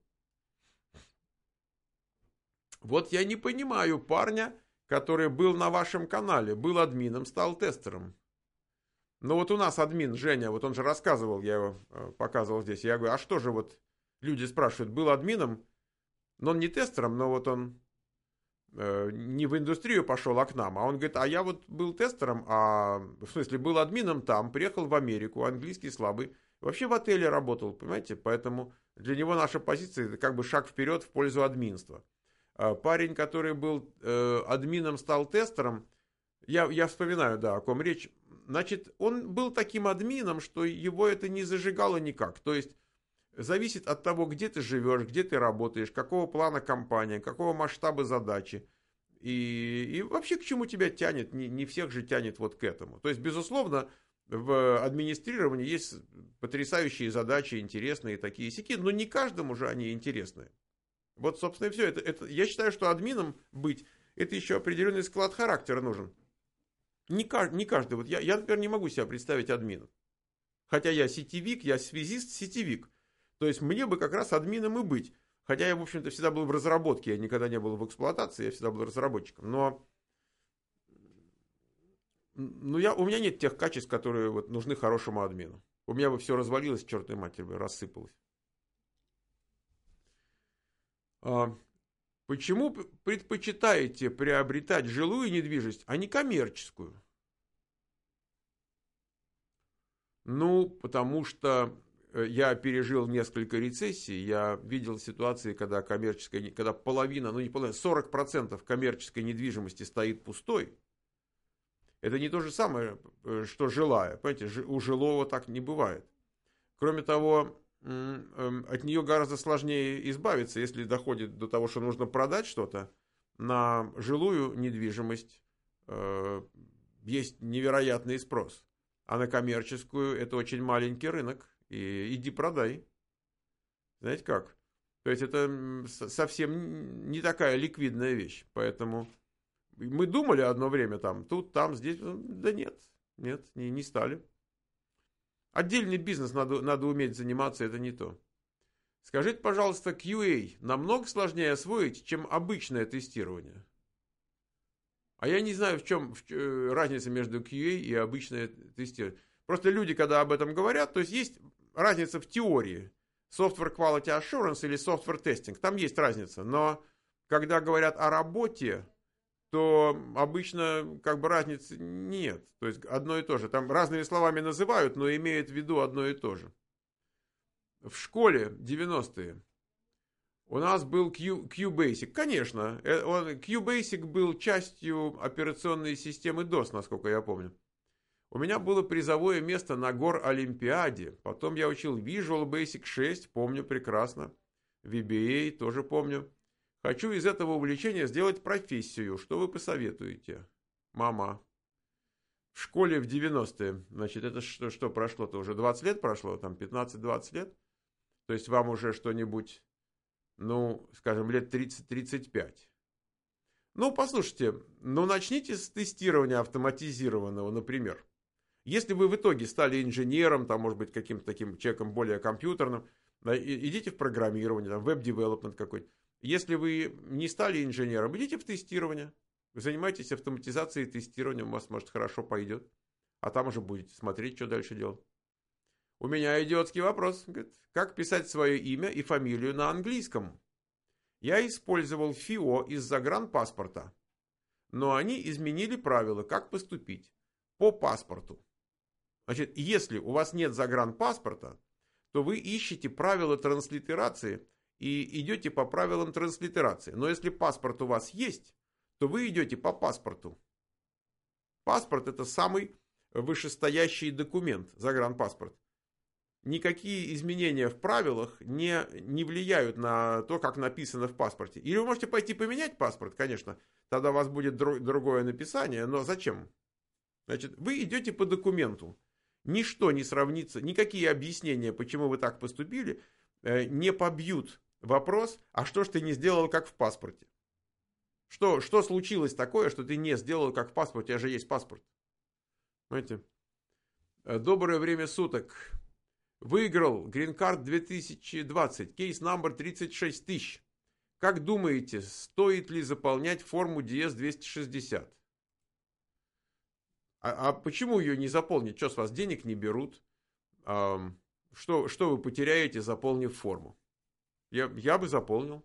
Вот я не понимаю парня, который был на вашем канале, был админом, стал тестером. Но вот у нас админ Женя, вот он же рассказывал, я его показывал здесь. Я говорю, а что же вот люди спрашивают, был админом, но он не тестером, но вот он не в индустрию пошел, а к нам. А он говорит, а я вот был тестером, в смысле был админом там, приехал в Америку, английский слабый, вообще в отеле работал, понимаете? Поэтому для него наша позиция это как бы шаг вперед в пользу админства. Парень, который был админом, стал тестером, я вспоминаю, да, о ком речь. Значит, он был таким админом, что его это не зажигало никак. То есть, зависит от того, где ты живешь, где ты работаешь, какого плана компания, какого масштаба задачи. И вообще к чему тебя тянет, не всех же тянет вот к этому. То есть, безусловно, в администрировании есть потрясающие задачи, интересные такие сяки, но не каждому же они интересны. Вот, собственно, и все. Я считаю, что админом быть, это еще определенный склад характера нужен. Не каждый. Вот я, например, не могу себя представить админом. Хотя я сетевик, я связист, сетевик. То есть мне бы как раз админом и быть. Хотя я, в общем-то, всегда был в разработке, я никогда не был в эксплуатации, я всегда был разработчиком. Но у меня нет тех качеств, которые вот нужны хорошему админу. У меня бы все развалилось, чертовой матери бы, рассыпалось. Почему предпочитаете приобретать жилую недвижимость, а не коммерческую? Ну, потому что я пережил несколько рецессий, я видел ситуации, когда когда половина, ну не половина, 40% коммерческой недвижимости стоит пустой. Это не то же самое, что жилая. Понимаете, у жилого так не бывает. Кроме того, от нее гораздо сложнее избавиться, если доходит до того, что нужно продать что-то. На жилую недвижимость есть невероятный спрос, а на коммерческую это очень маленький рынок. И иди продай. Знаете как? То есть это совсем не такая ликвидная вещь. Поэтому мы думали одно время там, тут, там, здесь. Да нет, не стали. Отдельный бизнес надо уметь заниматься, это не то. Скажите, пожалуйста, QA намного сложнее освоить, чем обычное тестирование? А я не знаю, в чем разница между QA и обычное тестирование. Просто люди, когда об этом говорят, то есть разница в теории. Software Quality Assurance или Software Testing. Там есть разница. Но когда говорят о работе, то обычно как бы разницы нет. То есть одно и то же. Там разными словами называют, но имеют в виду одно и то же. В школе 90-е у нас был QBasic. Конечно, QBasic был частью операционной системы DOS, насколько я помню. У меня было призовое место на Гор-Олимпиаде. Потом я учил Visual Basic 6, помню прекрасно. VBA тоже помню. Хочу из этого увлечения сделать профессию. Что вы посоветуете? Мама. В школе в 90-е. Значит, это что прошло-то? Уже 20 лет прошло? Там 15-20 лет? То есть вам уже что-нибудь, ну, скажем, лет 30-35. Ну, послушайте, начните с тестирования автоматизированного, например. Если вы в итоге стали инженером, там, может быть, каким-то таким человеком более компьютерным, идите в программирование, там, веб-девелопмент какой-то. Если вы не стали инженером, идите в тестирование. Вы занимаетесь автоматизацией и тестированием, у вас, может, хорошо пойдет. А там уже будете смотреть, что дальше делать. У меня идиотский вопрос. Говорит, как писать свое имя и фамилию на английском? Я использовал ФИО из загранпаспорта, но они изменили правила, как поступить по паспорту. Значит, если у вас нет загранпаспорта, то вы ищете правила транслитерации и идете по правилам транслитерации. Но если паспорт у вас есть, то вы идете по паспорту. Паспорт — это самый вышестоящий документ, загранпаспорт. Никакие изменения в правилах не влияют на то, как написано в паспорте. Или вы можете пойти поменять паспорт, конечно, тогда у вас будет другое написание, но зачем? Значит, вы идете по документу. Ничто не сравнится, никакие объяснения, почему вы так поступили, не побьют вопрос, а что ж ты не сделал, как в паспорте? Что случилось такое, что ты не сделал, как в паспорте, у тебя же есть паспорт? Понимаете? Доброе время суток. Выиграл Green Card 2020, кейс номер 36 тысяч. Как думаете, стоит ли заполнять форму DS-260? А почему ее не заполнить? Что, с вас денег не берут? Что вы потеряете, заполнив форму? Я бы заполнил.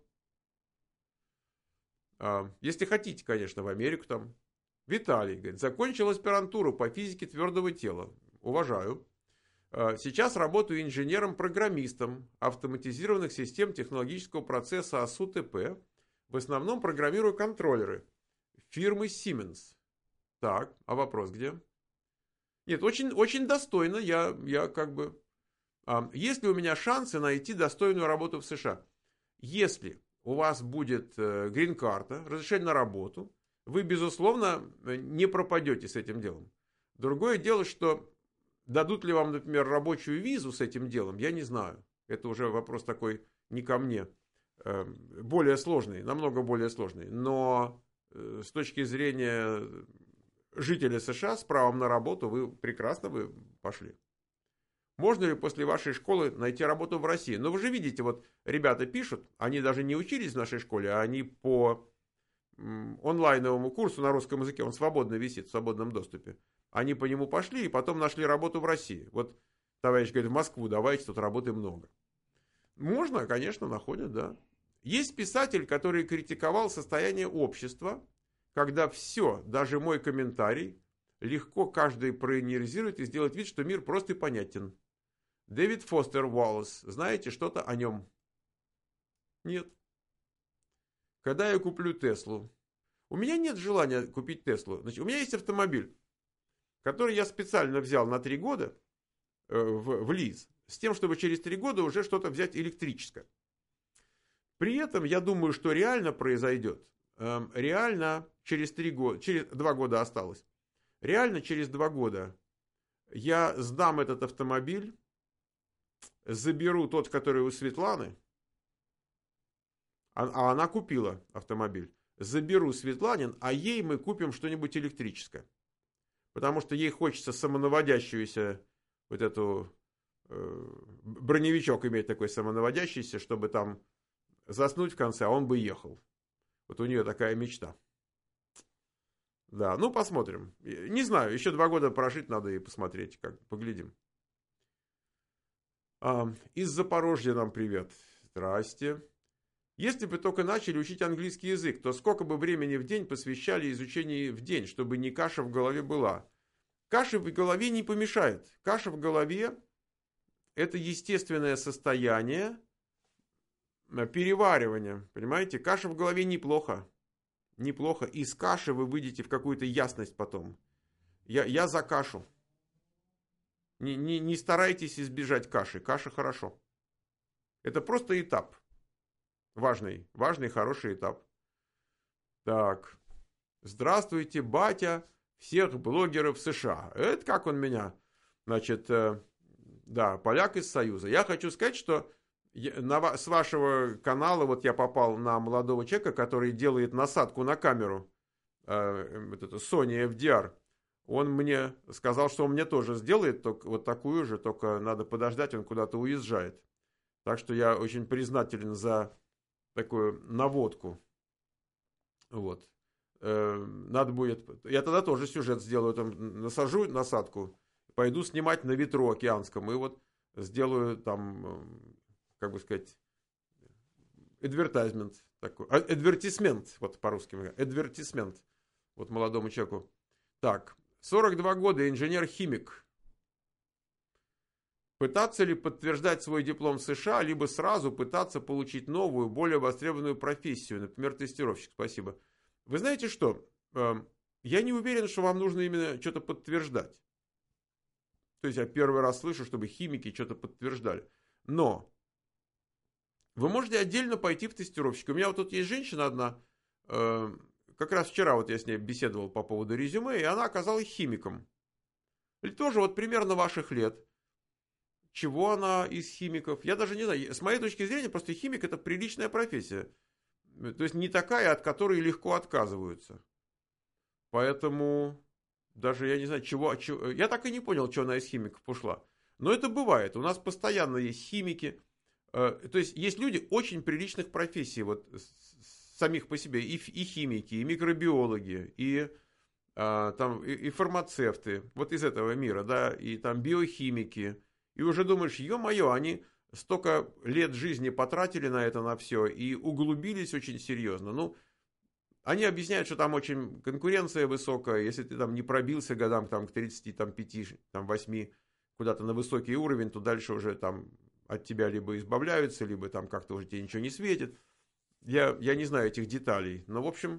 Если хотите, конечно, в Америку там. Виталий говорит, закончил аспирантуру по физике твердого тела. Уважаю. Сейчас работаю инженером-программистом автоматизированных систем технологического процесса АСУ-ТП. В основном программирую контроллеры фирмы Siemens. Так, а вопрос где? Нет, очень достойно. Я как бы... Есть ли у меня шансы найти достойную работу в США? Если у вас будет грин-карта, разрешение на работу, вы, безусловно, не пропадете с этим делом. Другое дело, что дадут ли вам, например, рабочую визу с этим делом, я не знаю. Это уже вопрос такой не ко мне. Более сложный, намного более сложный. Но с точки зрения жителя США с правом на работу вы прекрасно пошли. Можно ли после вашей школы найти работу в России? Ну, вы же видите, вот ребята пишут, они даже не учились в нашей школе, а они по онлайновому курсу на русском языке, он свободно висит, в свободном доступе. Они по нему пошли и потом нашли работу в России. Вот товарищ говорит, в Москву давайте, тут работы много. Можно, конечно, находят, да. Есть писатель, который критиковал состояние общества, когда все, даже мой комментарий, легко каждый проанализирует и сделает вид, что мир прост и понятен. Дэвид Фостер Уоллес. Знаете что-то о нем? Нет. Когда я куплю Теслу? У меня нет желания купить Теслу. Значит, у меня есть автомобиль, который я специально взял на 3 года в лиз, с тем, чтобы через 3 года уже что-то взять электрическое. При этом я думаю, что реально произойдет. Реально через 3 года, через 2 года осталось. Реально через 2 года я сдам этот автомобиль, заберу тот, который у Светланы, а она купила автомобиль, заберу Светланин, а ей мы купим что-нибудь электрическое. Потому что ей хочется самонаводящуюся, вот эту, броневичок иметь такой самонаводящийся, чтобы там заснуть в конце, а он бы ехал. Вот у нее такая мечта. Да, ну посмотрим. Не знаю, еще 2 года прожить надо и посмотреть, как поглядим. Из Запорожья нам привет. Здрасте. Если бы только начали учить английский язык, то сколько бы времени в день посвящали изучению в день, чтобы не каша в голове была? Каша в голове не помешает. Каша в голове – это естественное состояние переваривания. Понимаете? Каша в голове неплохо. Неплохо. Из каши вы выйдете в какую-то ясность потом. Я за кашу. Не старайтесь избежать каши. Каша хорошо. Это просто этап. Важный, хороший этап. Так. Здравствуйте, батя всех блогеров США. Это как он меня? Значит, да, поляк из Союза. Я хочу сказать, что с вашего канала вот я попал на молодого человека, который делает насадку на камеру. Вот это Sony FDR. Он мне сказал, что он мне тоже сделает вот такую же, только надо подождать, он куда-то уезжает. Так что я очень признателен за такую наводку. Вот. Надо будет... Я тогда тоже сюжет сделаю, там насажу насадку, пойду снимать на ветру океанском, и вот сделаю там, как бы сказать, advertisement такой, advertisement, вот по-русски, advertisement, вот молодому человеку. Так, 42 года, инженер-химик. Пытаться ли подтверждать свой диплом в США, либо сразу пытаться получить новую, более востребованную профессию, например, тестировщик. Спасибо. Вы знаете что? Я не уверен, что вам нужно именно что-то подтверждать. То есть я первый раз слышу, чтобы химики что-то подтверждали. Но вы можете отдельно пойти в тестировщик. У меня вот тут есть женщина одна, как раз вчера вот я с ней беседовал по поводу резюме, и она оказалась химиком. Или тоже вот примерно ваших лет. Чего она из химиков? Я даже не знаю. С моей точки зрения, просто химик это приличная профессия. То есть не такая, от которой легко отказываются. Поэтому даже я не знаю, чего. Я так и не понял, что она из химиков ушла. Но это бывает. У нас постоянно есть химики. То есть есть люди очень приличных профессий, вот самих по себе. И химики, и микробиологи, и фармацевты. Вот из этого мира, да, и там биохимики. И уже думаешь, ё-моё, они столько лет жизни потратили на это, на все, и углубились очень серьезно. Ну, они объясняют, что там очень конкуренция высокая, если ты там не пробился годам там, к 35, там, 8 куда-то на высокий уровень, то дальше уже там от тебя либо избавляются, либо там как-то уже тебе ничего не светит. Я не знаю этих деталей, но в общем...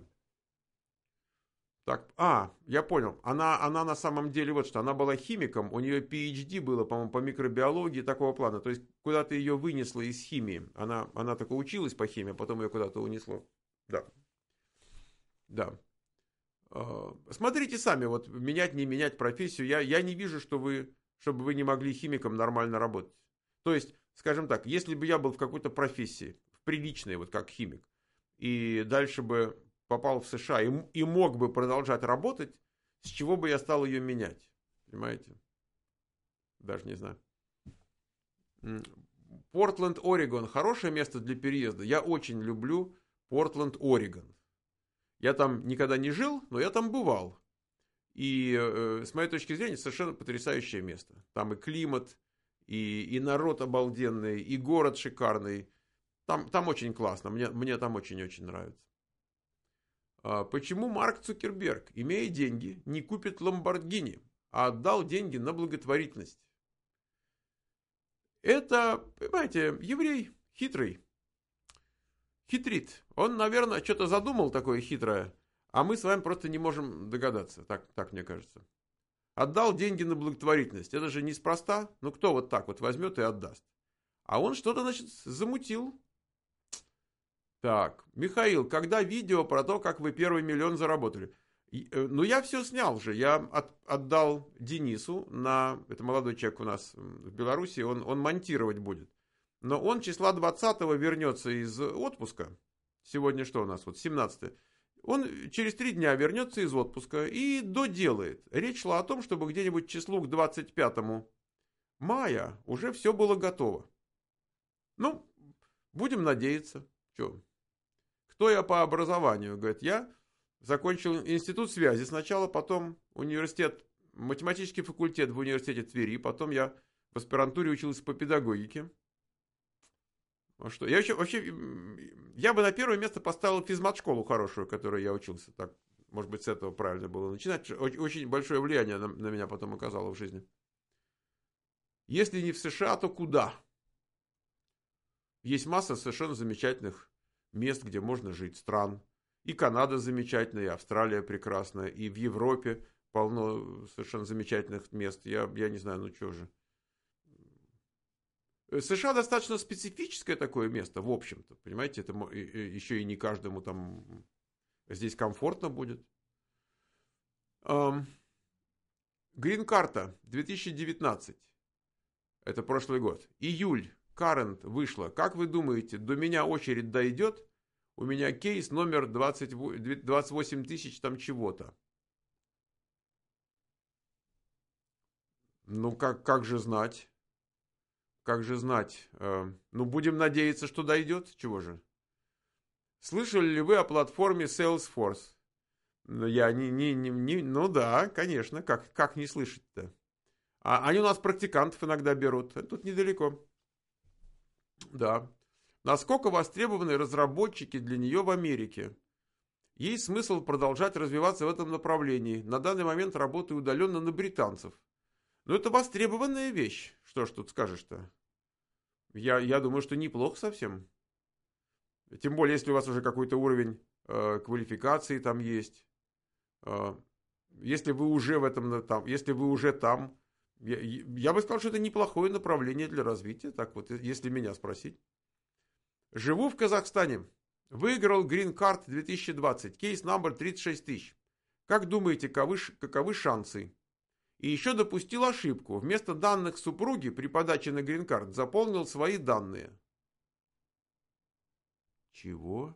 Так, я понял. Она на самом деле вот что, она была химиком, у нее PhD было, по-моему, по микробиологии такого плана. То есть куда-то ее вынесло из химии. Она только училась по химии, а потом ее куда-то унесло. Да. Да. Смотрите сами, вот менять, не менять профессию. Я не вижу, чтобы вы не могли химиком нормально работать. То есть, скажем так, если бы я был в какой-то профессии, в приличной, вот как химик, и дальше бы попал в США и мог бы продолжать работать, с чего бы я стал ее менять? Понимаете? Даже не знаю. Портленд, Орегон. Хорошее место для переезда. Я очень люблю Портленд, Орегон. Я там никогда не жил, но я там бывал. И с моей точки зрения совершенно потрясающее место. Там и климат, и народ обалденный, и город шикарный. Там очень классно. Мне там очень-очень нравится. Почему Марк Цукерберг, имея деньги, не купит Ламборгини, а отдал деньги на благотворительность? Это, понимаете, еврей хитрый. Хитрит. Он, наверное, что-то задумал такое хитрое, а мы с вами просто не можем догадаться. Так мне кажется. Отдал деньги на благотворительность. Это же неспроста. Ну, кто вот так вот возьмет и отдаст? А он что-то, значит, замутил. Так, Михаил, когда видео про то, как вы первый миллион заработали? Ну, я все снял же. Я отдал Денису это молодой человек у нас в Беларуси, он монтировать будет. Но он числа 20-го вернется из отпуска. Сегодня что у нас? Вот 17-е. Он через 3 дня вернется из отпуска и доделает. Речь шла о том, чтобы где-нибудь числу к 25 мая уже все было готово. Ну, будем надеяться. Че? Кто я по образованию? Говорит, я закончил институт связи сначала, потом математический факультет в университете Твери, потом я в аспирантуре учился по педагогике. А что? Я бы на первое место поставил физмат-школу хорошую, в которой я учился. Так, может быть, с этого правильно было начинать. Очень большое влияние на меня потом оказало в жизни. Если не в США, то куда? Есть масса совершенно замечательных мест, где можно жить, стран. И Канада замечательная, и Австралия прекрасная, и в Европе полно совершенно замечательных мест. Я не знаю, ну что же. США достаточно специфическое такое место, в общем-то, понимаете, это еще и не каждому там здесь комфортно будет. Грин-карта 2019, это прошлый год, июль, current вышла. Как вы думаете, до меня очередь дойдет? У меня кейс номер 28 тысяч там чего-то. Ну, как же знать? Как же знать? Ну, будем надеяться, что дойдет. Чего же? Слышали ли вы о платформе Salesforce? Ну, я ну да, конечно. Как не слышать-то? Они у нас практикантов иногда берут. Тут недалеко. Да. Насколько востребованы разработчики для нее в Америке? Есть смысл продолжать развиваться в этом направлении. На данный момент работаю удаленно на британцев. Но это востребованная вещь. Что ж тут скажешь-то? Я думаю, что неплохо совсем. Тем более, если у вас уже какой-то уровень квалификации там есть. Если вы уже в этом, там, если вы уже там, я бы сказал, что это неплохое направление для развития. Так вот, если меня спросить. Живу в Казахстане. Выиграл Green Card 2020. Кейс номер 36 тысяч. Как думаете, каковы шансы? И еще допустил ошибку. Вместо данных супруги при подаче на Green Card заполнил свои данные. Чего?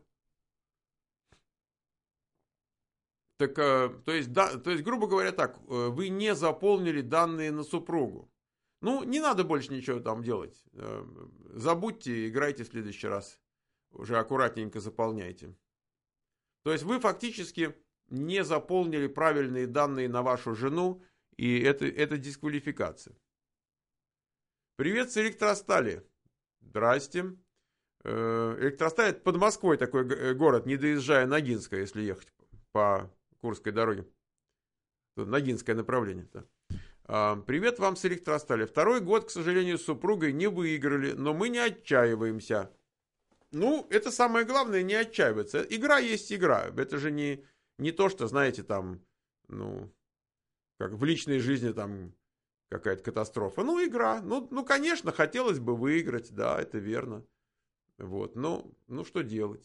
Так, то есть, грубо говоря, так, вы не заполнили данные на супругу. Ну, не надо больше ничего там делать. Забудьте, играйте в следующий раз. Уже аккуратненько заполняйте. То есть вы фактически не заполнили правильные данные на вашу жену, и это дисквалификация. Привет с Электростали. Здрасте. Электросталь — это под Москвой такой город, не доезжая Ногинска, если ехать по Курской дороге. Ногинское направление. Да. Привет вам с Электростали. Второй год, к сожалению, с супругой не выиграли, но мы не отчаиваемся. Ну, это самое главное, не отчаиваться. Игра есть игра. Это же не то, что, знаете, там, ну, как в личной жизни там какая-то катастрофа. Ну, игра. Ну, конечно, хотелось бы выиграть, да, это верно. Вот, ну что делать?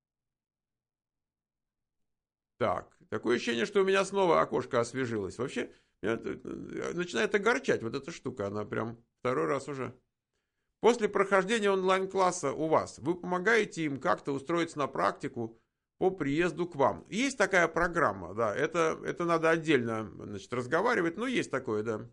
Так, такое ощущение, что у меня снова окошко освежилось. Вообще, меня начинает огорчать вот эта штука. Она прям второй раз уже. После прохождения онлайн-класса у вас, вы помогаете им как-то устроиться на практику по приезду к вам. Есть такая программа, да, это надо отдельно, значит, разговаривать, но есть такое, да.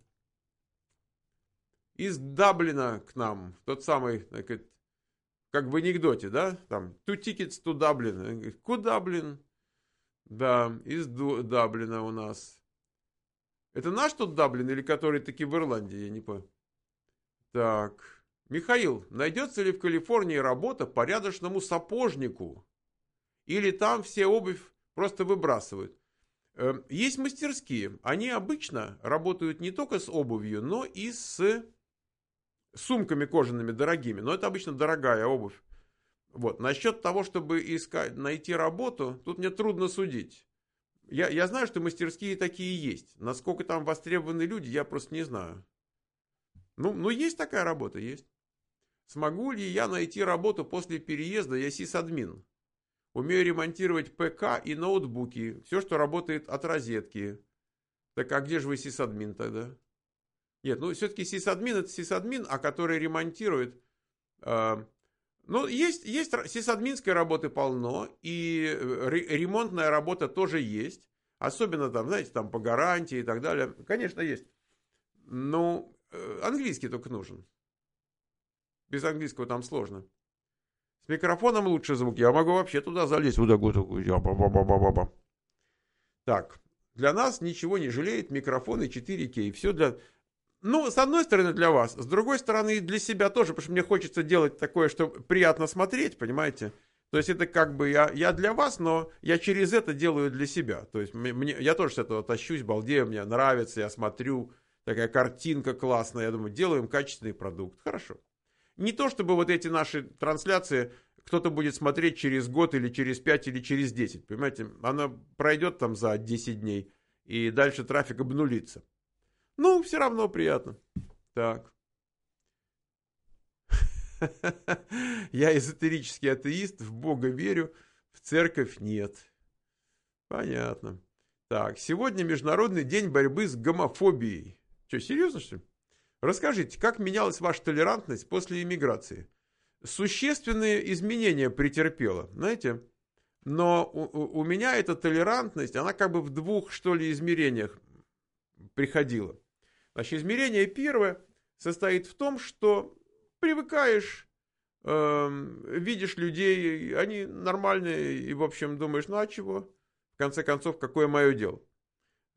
Из Даблина к нам, тот самый, как в анекдоте, да, там, two tickets to Dublin. Куда, блин? Да, из Даблина у нас. Это наш тут Даблин или который таки в Ирландии, я не понял. Так... Михаил, найдется ли в Калифорнии работа порядочному сапожнику? Или там все обувь просто выбрасывают? Есть мастерские. Они обычно работают не только с обувью, но и с сумками кожаными дорогими. Но это обычно дорогая обувь. Вот. Насчет того, чтобы найти работу, тут мне трудно судить. Я знаю, что мастерские такие есть. Насколько там востребованы люди, я просто не знаю. Ну, есть такая работа, есть. Смогу ли я найти работу после переезда? Я сисадмин. Умею ремонтировать ПК и ноутбуки. Все, что работает от розетки. Так а где же вы сисадмин тогда? Нет, ну все-таки сисадмин — это сисадмин, а который ремонтирует. Ну, есть сисадминской работы полно, и ремонтная работа тоже есть. Особенно там, знаете, там по гарантии и так далее. Конечно, есть. Но английский только нужен. Без английского там сложно. С микрофоном лучше звук. Я могу вообще туда залезть. Так. Для нас ничего не жалеет микрофоны 4К. Все для... Ну, с одной стороны для вас. С другой стороны и для себя тоже. Потому что мне хочется делать такое, что приятно смотреть. Понимаете? То есть это как бы я для вас, но я через это делаю для себя. То есть я тоже с этого тащусь, балдею. Мне нравится, я смотрю. Такая картинка классная. Я думаю, делаем качественный продукт. Хорошо. Не то, чтобы вот эти наши трансляции кто-то будет смотреть через год или через 5 или через 10. Понимаете, она пройдет там за 10 дней, и дальше трафик обнулится. Ну, все равно приятно. Так. Я эзотерический атеист, в Бога верю, в церковь нет. Понятно. Так, сегодня Международный день борьбы с гомофобией. Что, серьезно, что ли? Расскажите, как менялась ваша толерантность после иммиграции? Существенные изменения претерпела, знаете? Но у меня эта толерантность, она как бы в двух, что ли, измерениях приходила. Значит, измерение первое состоит в том, что привыкаешь, видишь людей, они нормальные, и, в общем, думаешь, ну а чего? В конце концов, какое мое дело?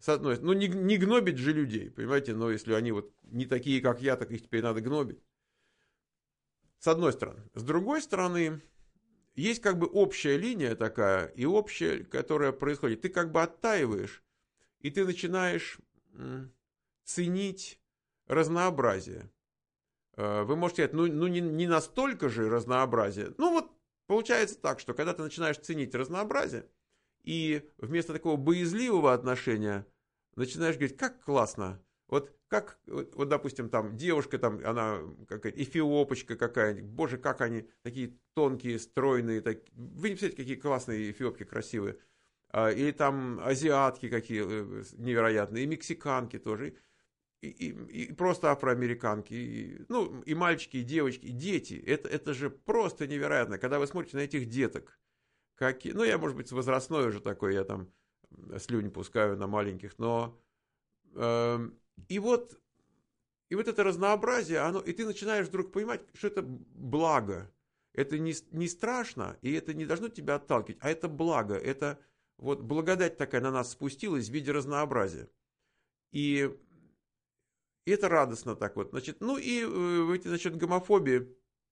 С одной, ну не гнобить же людей, понимаете, но если они вот не такие, как я, так их теперь надо гнобить. С одной стороны. С другой стороны, есть как бы общая линия такая, и общая, которая происходит. Ты как бы оттаиваешь, и ты начинаешь ценить разнообразие. Вы можете сказать, ну не настолько же разнообразие. Ну вот получается так, что когда ты начинаешь ценить разнообразие, и вместо такого боязливого отношения начинаешь говорить, как классно. Вот как, вот допустим, там девушка, там она какая-то эфиопочка какая-нибудь, боже, как они такие тонкие, стройные, вы не представляете, какие классные эфиопки красивые. Или там азиатки какие невероятные, и мексиканки тоже, и просто афроамериканки, ну, и мальчики, и девочки, и дети. Это же просто невероятно, когда вы смотрите на этих деток. Ну, я, может быть, возрастной уже такой, я там слюни пускаю на маленьких, но... И вот это разнообразие, и ты начинаешь вдруг понимать, что это благо. Это не страшно, и это не должно тебя отталкивать, а это благо. Это вот благодать такая на нас спустилась в виде разнообразия. И это радостно так вот. Значит, ну и насчет гомофобии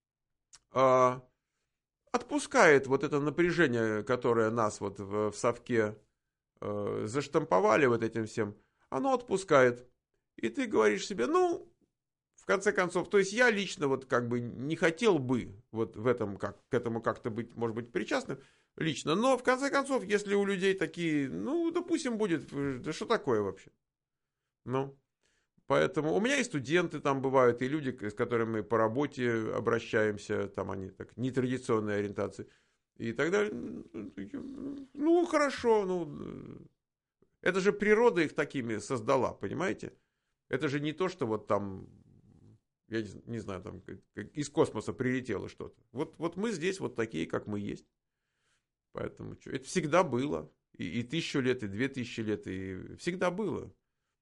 отпускает вот это напряжение, которое нас вот в совке заштамповали вот этим всем, оно отпускает. И ты говоришь себе, ну, в конце концов, то есть я лично вот как бы не хотел бы вот в этом к этому как-то быть, может быть, причастным лично, но в конце концов, если у людей такие, ну, допустим, будет, да что такое вообще? Ну, поэтому у меня и студенты там бывают, и люди, с которыми мы по работе обращаемся, там они так нетрадиционной ориентации и так далее. Ну, хорошо, ну, это же природа их такими создала, понимаете? Это же не то, что вот там, я не знаю, там из космоса прилетело что-то. Вот мы здесь вот такие, как мы есть. Поэтому это всегда было. И 1000 лет, и 2000 лет, и всегда было.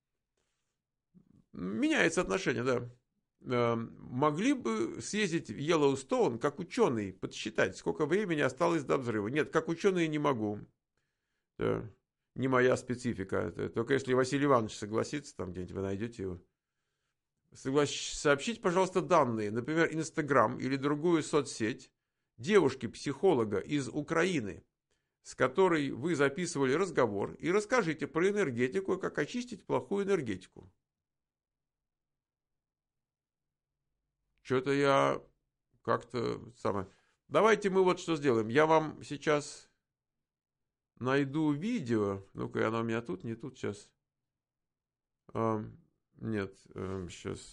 Меняется отношение, да. Могли бы съездить в Йеллоустоун, как ученый, подсчитать, сколько времени осталось до взрыва. Нет, как ученый не могу. Да. Не моя специфика. Только если Василий Иванович согласится, там где-нибудь вы найдете его. Сообщите, пожалуйста, данные, например, Инстаграм или другую соцсеть девушки-психолога из Украины, с которой вы записывали разговор, и расскажите про энергетику, как очистить плохую энергетику. Что-то я как-то самое... Давайте мы вот что сделаем. Я вам сейчас найду видео. Ну-ка, оно у меня тут, не тут сейчас. Нет, сейчас...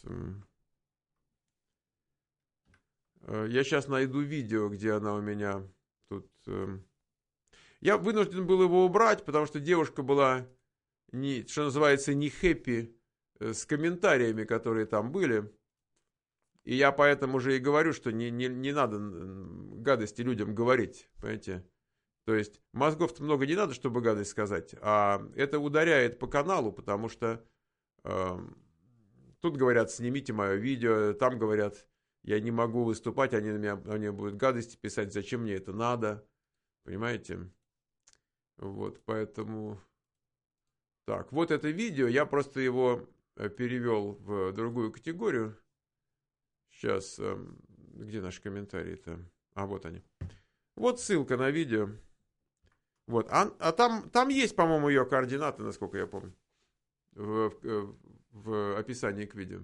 Я сейчас найду видео, где она у меня тут... Я вынужден был его убрать, потому что девушка была, что называется, не хэппи с комментариями, которые там были. И я поэтому же и говорю, что не надо гадости людям говорить, понимаете? То есть мозгов-то много не надо, чтобы гадость сказать, а это ударяет по каналу, потому что тут говорят, снимите мое видео, там говорят, я не могу выступать, они мне будут гадости писать, зачем мне это надо, понимаете? Вот, поэтому... Так, вот это видео, я просто его перевел в другую категорию. Сейчас, где наши комментарии-то? Вот они. Вот ссылка на видео. Вот, там есть, по-моему, ее координаты, насколько я помню, в описании к видео.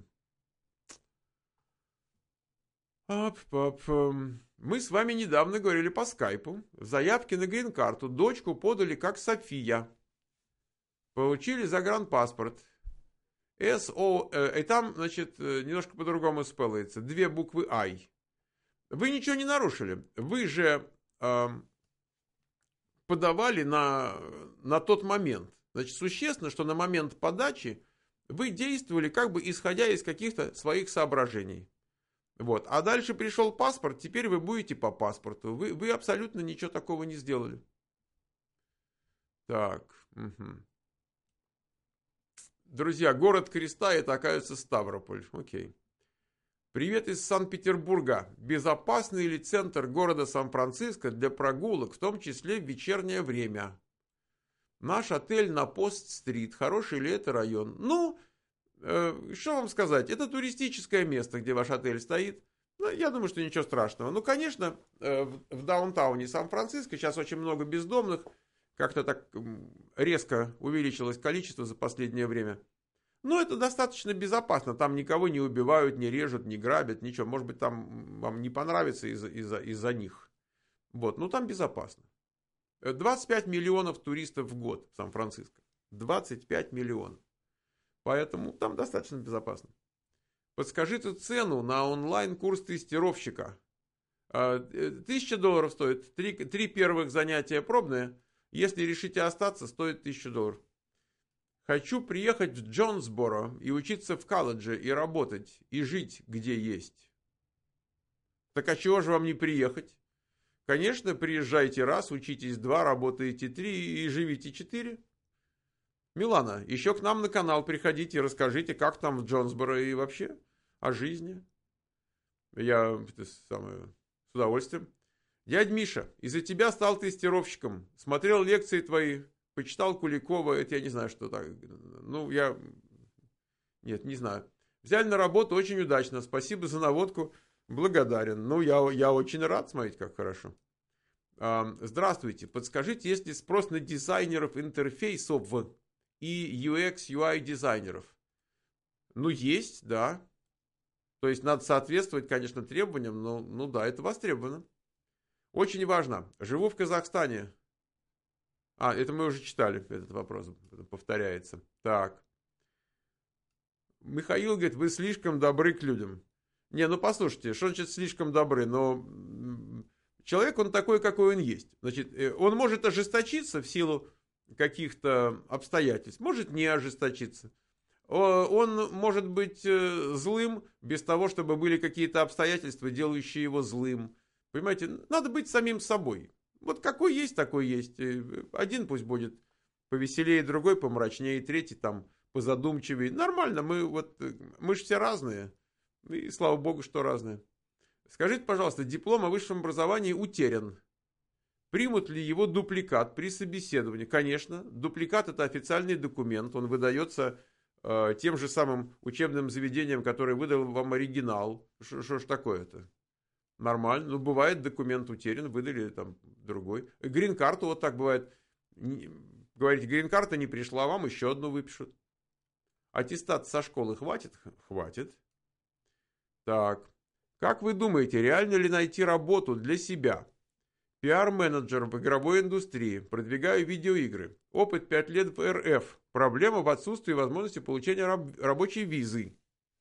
Мы с вами недавно говорили по скайпу. Заявки на грин-карту дочку подали как София. Получили загранпаспорт. И там, значит, немножко по-другому спеллается. 2 буквы I. Вы ничего не нарушили. Вы же подавали на тот момент. Значит, существенно, что на момент подачи вы действовали как бы исходя из каких-то своих соображений. Вот. А дальше пришел паспорт, теперь вы будете по паспорту. Вы абсолютно ничего такого не сделали. Так. Угу. Друзья, город Креста, это, оказывается, Ставрополь. Окей. Привет из Санкт-Петербурга. Безопасный ли центр города Сан-Франциско для прогулок, в том числе в вечернее время? Наш отель на Пост-стрит. Хороший ли это район? Ну, что вам сказать? Это туристическое место, где ваш отель стоит. Ну, я думаю, что ничего страшного. Ну, конечно, в даунтауне Сан-Франциско сейчас очень много бездомных. Как-то так резко увеличилось количество за последнее время. Но это достаточно безопасно. Там никого не убивают, не режут, не грабят, ничего. Может быть, там вам не понравится из-за них. Вот, ну там безопасно. 25 миллионов туристов в год в Сан-Франциско. 25 миллионов. Поэтому там достаточно безопасно. Подскажите цену на онлайн-курс тестировщика. $1000 стоит. Три первых занятия пробные. Если решите остаться, стоит $1000. Хочу приехать в Джонсборо и учиться в колледже, и работать, и жить где есть. Так а чего же вам не приехать? Конечно, приезжайте раз, учитесь 2, работаете 3 и живите 4. Милана, еще к нам на канал приходите и расскажите, как там в Джонсборо и вообще о жизни. Я с удовольствием. Дядь Миша, из-за тебя стал тестировщиком. Смотрел лекции твои, почитал Куликова. Это я не знаю, что так. Ну, Нет, не знаю. Взяли на работу очень удачно. Спасибо за наводку. Благодарен. Ну, я очень рад, смотрите, как хорошо. Здравствуйте. Подскажите, есть ли спрос на дизайнеров интерфейсов и UX, UI дизайнеров? Ну, есть, да. То есть надо соответствовать, конечно, требованиям, но ну да, это востребовано. Очень важно. Живу в Казахстане. Это мы уже читали, этот вопрос повторяется. Так. Михаил говорит, вы слишком добры к людям. Не, ну послушайте, что значит слишком добры? Но человек, он такой, какой он есть. Значит, он может ожесточиться в силу каких-то обстоятельств, может не ожесточиться. Он может быть злым без того, чтобы были какие-то обстоятельства, делающие его злым. Понимаете, надо быть самим собой. Вот какой есть, такой есть. Один пусть будет повеселее, другой помрачнее, третий там позадумчивее. Нормально, мы же все разные. И слава богу, что разные. Скажите, пожалуйста, диплом о высшем образовании утерян. Примут ли его дубликат при собеседовании? Конечно, дубликат это официальный документ. Он выдается тем же самым учебным заведением, которое выдал вам оригинал. Что ж такое-то? Нормально. Ну, бывает, документ утерян, выдали там другой. Грин-карту вот так бывает. Говорите, грин-карта не пришла, вам еще одну выпишут. Аттестат со школы хватит? Хватит. Так. Как вы думаете, реально ли найти работу для себя? Пиар-менеджер в игровой индустрии. Продвигаю видеоигры. Опыт 5 лет в РФ. Проблема в отсутствии возможности получения рабочей визы.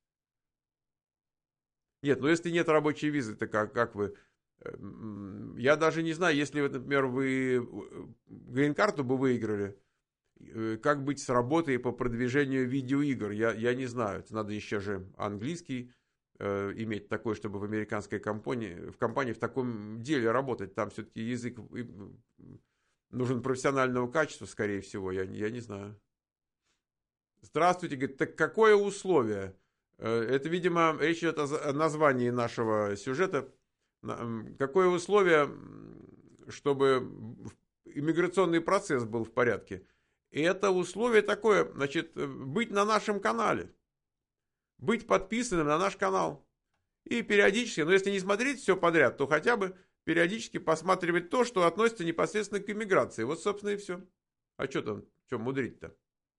Нет, ну если нет рабочей визы, то как вы... Я даже не знаю, если, например, вы грин-карту бы выиграли, как быть с работой по продвижению видеоигр, я не знаю. Это надо еще же английский иметь такой, чтобы в американской компании в таком деле работать. Там все-таки язык нужен профессионального качества, скорее всего, я не знаю. Здравствуйте, говорит, так какое условие? Это, видимо, речь идет о названии нашего сюжета. Какое условие, чтобы иммиграционный процесс был в порядке? И это условие такое, значит, быть на нашем канале. Быть подписанным на наш канал. И периодически, но если не смотреть все подряд, то хотя бы периодически посматривать то, что относится непосредственно к иммиграции. Вот, собственно, и все. А что там, что мудрить-то?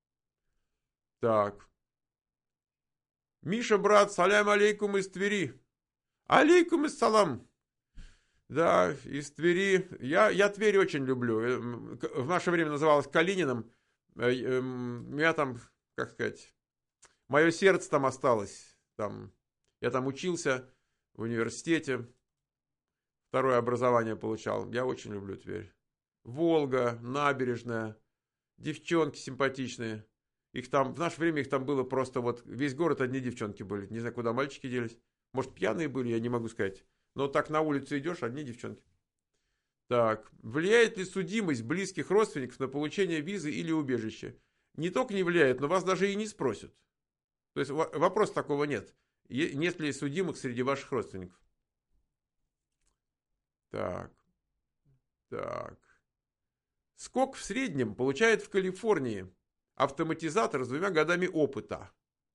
Так. Миша, брат, салям алейкум из Твери. Алейкум ассалам. Да, из Твери. Я Тверь очень люблю. В наше время называлась Калининым. Я там, как сказать, мое сердце там осталось. Я там учился в университете. Второе образование получал. Я очень люблю Тверь. Волга, набережная. Девчонки симпатичные. Их там, в наше время их там было просто вот, весь город одни девчонки были. Не знаю, куда мальчики делись. Может, пьяные были, я не могу сказать. Но так на улице идешь, одни девчонки. Так, влияет ли судимость близких родственников на получение визы или убежища? Не только не влияет, но вас даже и не спросят. То есть вопроса такого нет. Нет ли судимых среди ваших родственников? Так. Сколько в среднем получает в Калифорнии автоматизатор с 2 годами опыта?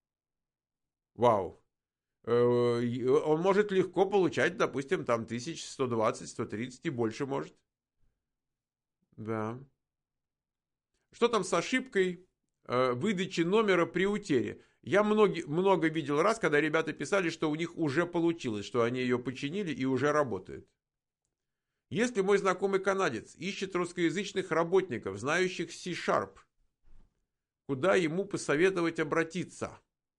Вау. Он может легко получать, допустим, там 1120, 130 и больше может. Да. Что там с ошибкой выдачи номера при утере? Я много видел раз, когда ребята писали, что у них уже получилось, что они ее починили и уже работает. Если мой знакомый канадец ищет русскоязычных работников, знающих C-Sharp, куда ему посоветовать обратиться?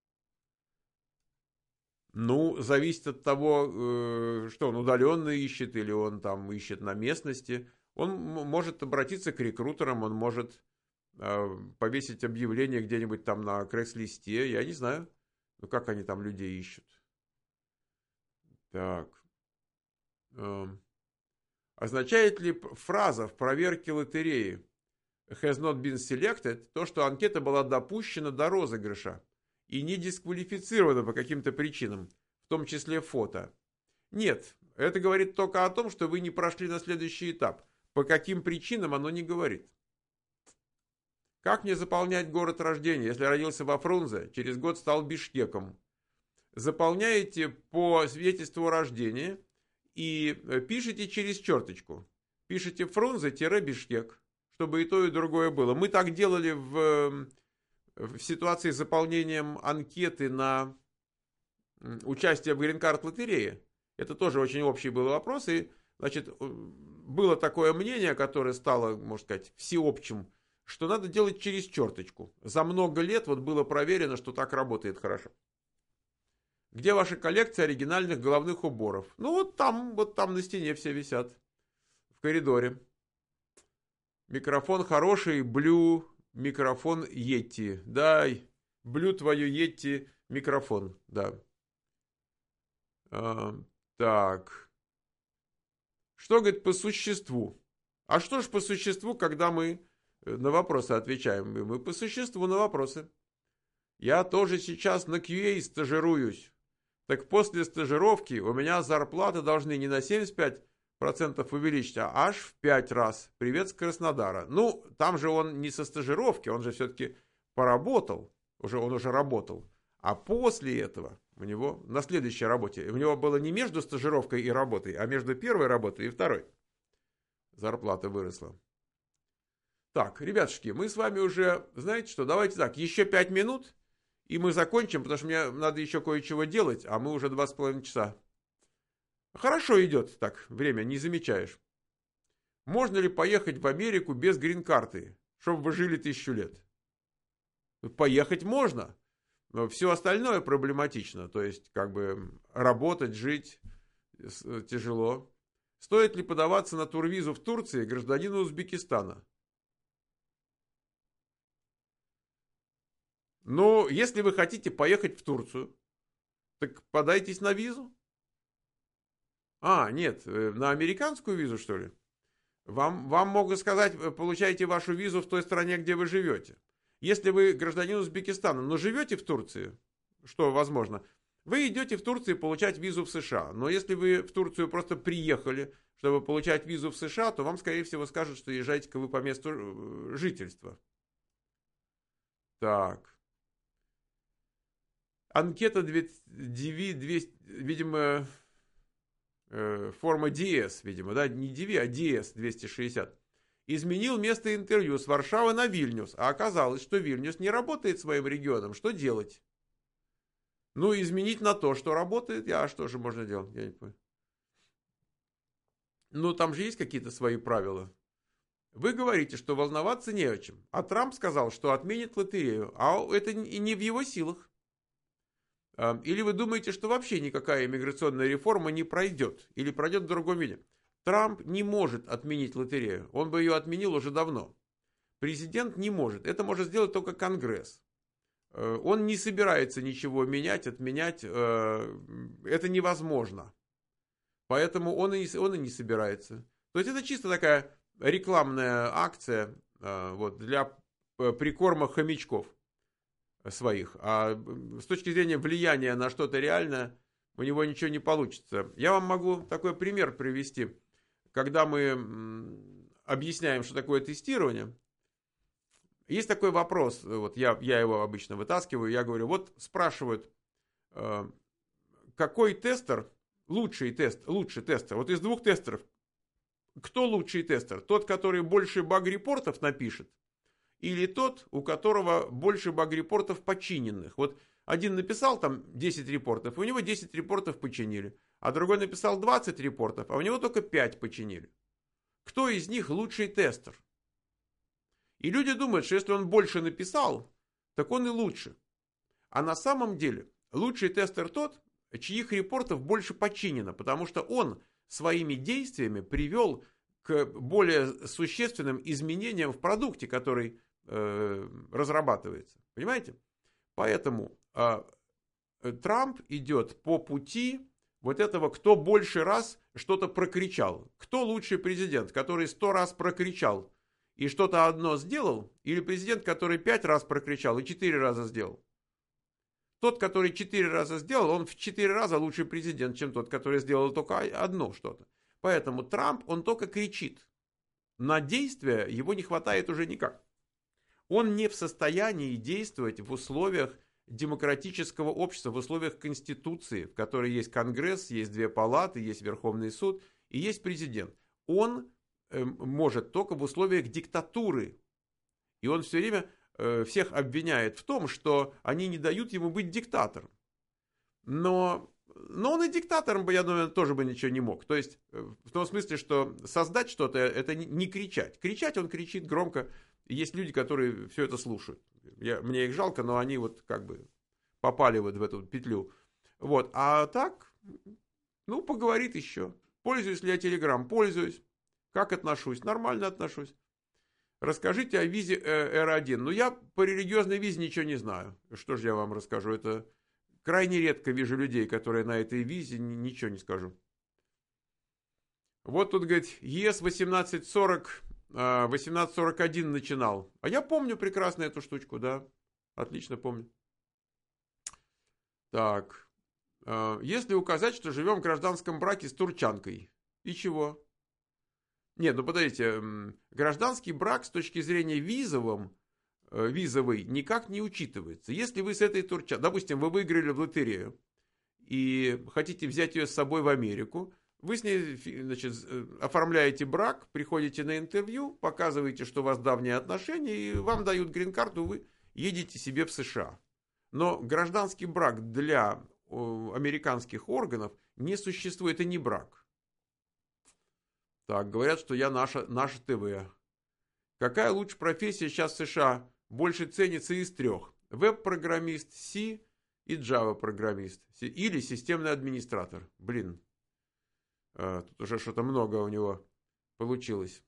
Ну, зависит от того, что он удаленно ищет или он там ищет на местности. Он может обратиться к рекрутерам, он может повесить объявление где-нибудь там на Craigslist, я не знаю, ну как они там людей ищут. Так. Означает ли фраза в проверке лотереи has not been selected то, что анкета была допущена до розыгрыша и не дисквалифицирована по каким-то причинам, в том числе фото? Нет, это говорит только о том, что вы не прошли на следующий этап. По каким причинам оно не говорит. Как мне заполнять город рождения, если родился во Фрунзе, через год стал Бишкеком? Заполняете по свидетельству о рождении и пишите через черточку. Пишите Фрунзе-Бишкек, чтобы и то, и другое было. Мы так делали в ситуации с заполнением анкеты на участие в Грин-карт лотерее. Это тоже очень общий был вопрос. И, значит, было такое мнение, которое стало, можно сказать, всеобщим, что надо делать через черточку. За много лет вот было проверено, что так работает хорошо. Где ваша коллекция оригинальных головных уборов? Ну, вот там на стене все висят. В коридоре. Микрофон хороший, Blue микрофон Yeti. Дай, Blue твою Yeti микрофон, да. Так. Что, говорит, по существу? А что ж по существу, когда мы на вопросы отвечаем? Мы по существу на вопросы. Я тоже сейчас на QA стажируюсь. Так после стажировки у меня зарплаты должны не на 75% увеличить, а аж в 5 раз. Привет с Краснодара. Ну, там же он не со стажировки, он же все-таки поработал. Он уже работал. А после этого у него на следующей работе, у него было не между стажировкой и работой, а между первой работой и второй. Зарплата выросла. Так, ребятушки, мы с вами уже, знаете что, давайте так, еще 5 минут, и мы закончим, потому что мне надо еще кое-чего делать, а мы уже 2,5 часа. Хорошо идет так, время, не замечаешь. Можно ли поехать в Америку без грин-карты, чтобы вы жили 1000 лет? Поехать можно, но все остальное проблематично. То есть, как бы, работать, жить тяжело. Стоит ли подаваться на турвизу в Турции гражданину Узбекистана? Ну, если вы хотите поехать в Турцию, так подайтесь на визу. А, нет, на американскую визу, что ли? Вам могут сказать, получайте вашу визу в той стране, где вы живете. Если вы гражданин Узбекистана, но живете в Турции, что возможно, вы идете в Турцию получать визу в США. Но если вы в Турцию просто приехали, чтобы получать визу в США, то вам, скорее всего, скажут, что езжайте-ка вы по месту жительства. Так. Анкета DV-200, видимо, форма DS, видимо, да, не DV, а DS 260. Изменил место интервью с Варшавы на Вильнюс, а оказалось, что Вильнюс не работает своим регионом. Что делать? Ну, изменить на то, что работает. А что же можно делать? Я не понимаю. Ну, там же есть какие-то свои правила. Вы говорите, что волноваться не о чем. А Трамп сказал, что отменит лотерею. А это не в его силах. Или вы думаете, что вообще никакая иммиграционная реформа не пройдет? Или пройдет в другом виде? Трамп не может отменить лотерею. Он бы ее отменил уже давно. Президент не может. Это может сделать только Конгресс. Он не собирается ничего менять, отменять. Это невозможно. Поэтому он и не собирается. То есть это чисто такая рекламная акция вот, для прикорма хомячков своих. А с точки зрения влияния на что-то реальное, у него ничего не получится. Я вам могу такой пример привести. Когда мы объясняем, что такое тестирование, есть такой вопрос, вот я его обычно вытаскиваю, я говорю, вот спрашивают, какой тестер, лучший тестер, вот из двух тестеров, кто лучший тестер? Тот, который больше баг-репортов напишет, или тот, у которого больше баг-репортов починенных? Вот один написал там 10 репортов, и у него 10 репортов починили, а другой написал 20 репортов, а у него только 5 починили. Кто из них лучший тестер? И люди думают, что если он больше написал, так он и лучше. А на самом деле лучший тестер тот, чьих репортов больше починено, потому что он своими действиями привел к более существенным изменениям в продукте, который разрабатывается. Понимаете? Поэтому Трамп идет по пути вот этого, кто больше раз что-то прокричал. Кто лучший президент, который 100 раз прокричал и что-то одно сделал, или президент, который 5 раз прокричал и 4 раза сделал? Тот, который 4 раза сделал, он в 4 раза лучший президент, чем тот, который сделал только одно что-то. Поэтому Трамп, он только кричит. На действия его не хватает уже никак. Он не в состоянии действовать в условиях демократического общества, в условиях Конституции, в которой есть Конгресс, есть 2 палаты, есть Верховный суд и есть президент. Он может только в условиях диктатуры. И он все время всех обвиняет в том, что они не дают ему быть диктатором. Но он и диктатором бы, я думаю, тоже бы ничего не мог. То есть, в том смысле, что создать что-то, это не кричать. Кричать он кричит громко. Есть люди, которые все это слушают. Мне их жалко, но они вот как бы попали вот в эту петлю. Вот. А так, ну, поговорит еще. Пользуюсь ли я Telegram? Пользуюсь. Как отношусь? Нормально отношусь. Расскажите о визе R1. Ну, я по религиозной визе ничего не знаю. Что же я вам расскажу? Это крайне редко вижу людей, которые на этой визе, ничего не скажу. Вот тут, говорит, ЕС 1840, 1841 начинал. А я помню прекрасно эту штучку, да. Отлично помню. Так. Если указать, что живем в гражданском браке с турчанкой. И чего? Нет, ну подождите, гражданский брак с точки зрения визовой никак не учитывается. Если вы с этой турчанкой, допустим, вы выиграли в лотерею и хотите взять ее с собой в Америку, вы с ней, значит, оформляете брак, приходите на интервью, показываете, что у вас давние отношения, и вам дают грин-карту, вы едете себе в США. Но гражданский брак для американских органов не существует, это не брак. Так, говорят, что я наше ТВ. Какая лучше профессия сейчас в США? Больше ценится из 3. Веб-программист, C и Java-программист. Или системный администратор. Блин. Тут уже что-то много у него получилось.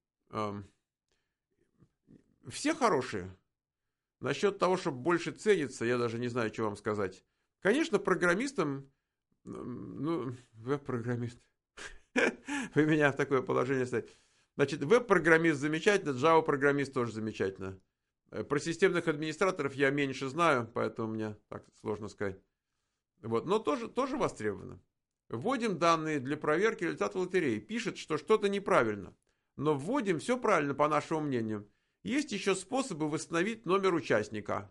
Все хорошие. Насчет того, что больше ценится, я даже не знаю, что вам сказать. Конечно, программистам, ну, веб-программист. Вы меня в такое положение ставите. Значит, веб-программист замечательно, Java-программист тоже замечательно. Про системных администраторов я меньше знаю, поэтому мне так сложно сказать. Вот, но тоже востребовано. Вводим данные для проверки результата лотереи. Пишет, что что-то неправильно. Но вводим все правильно, по нашему мнению. Есть еще способы восстановить номер участника.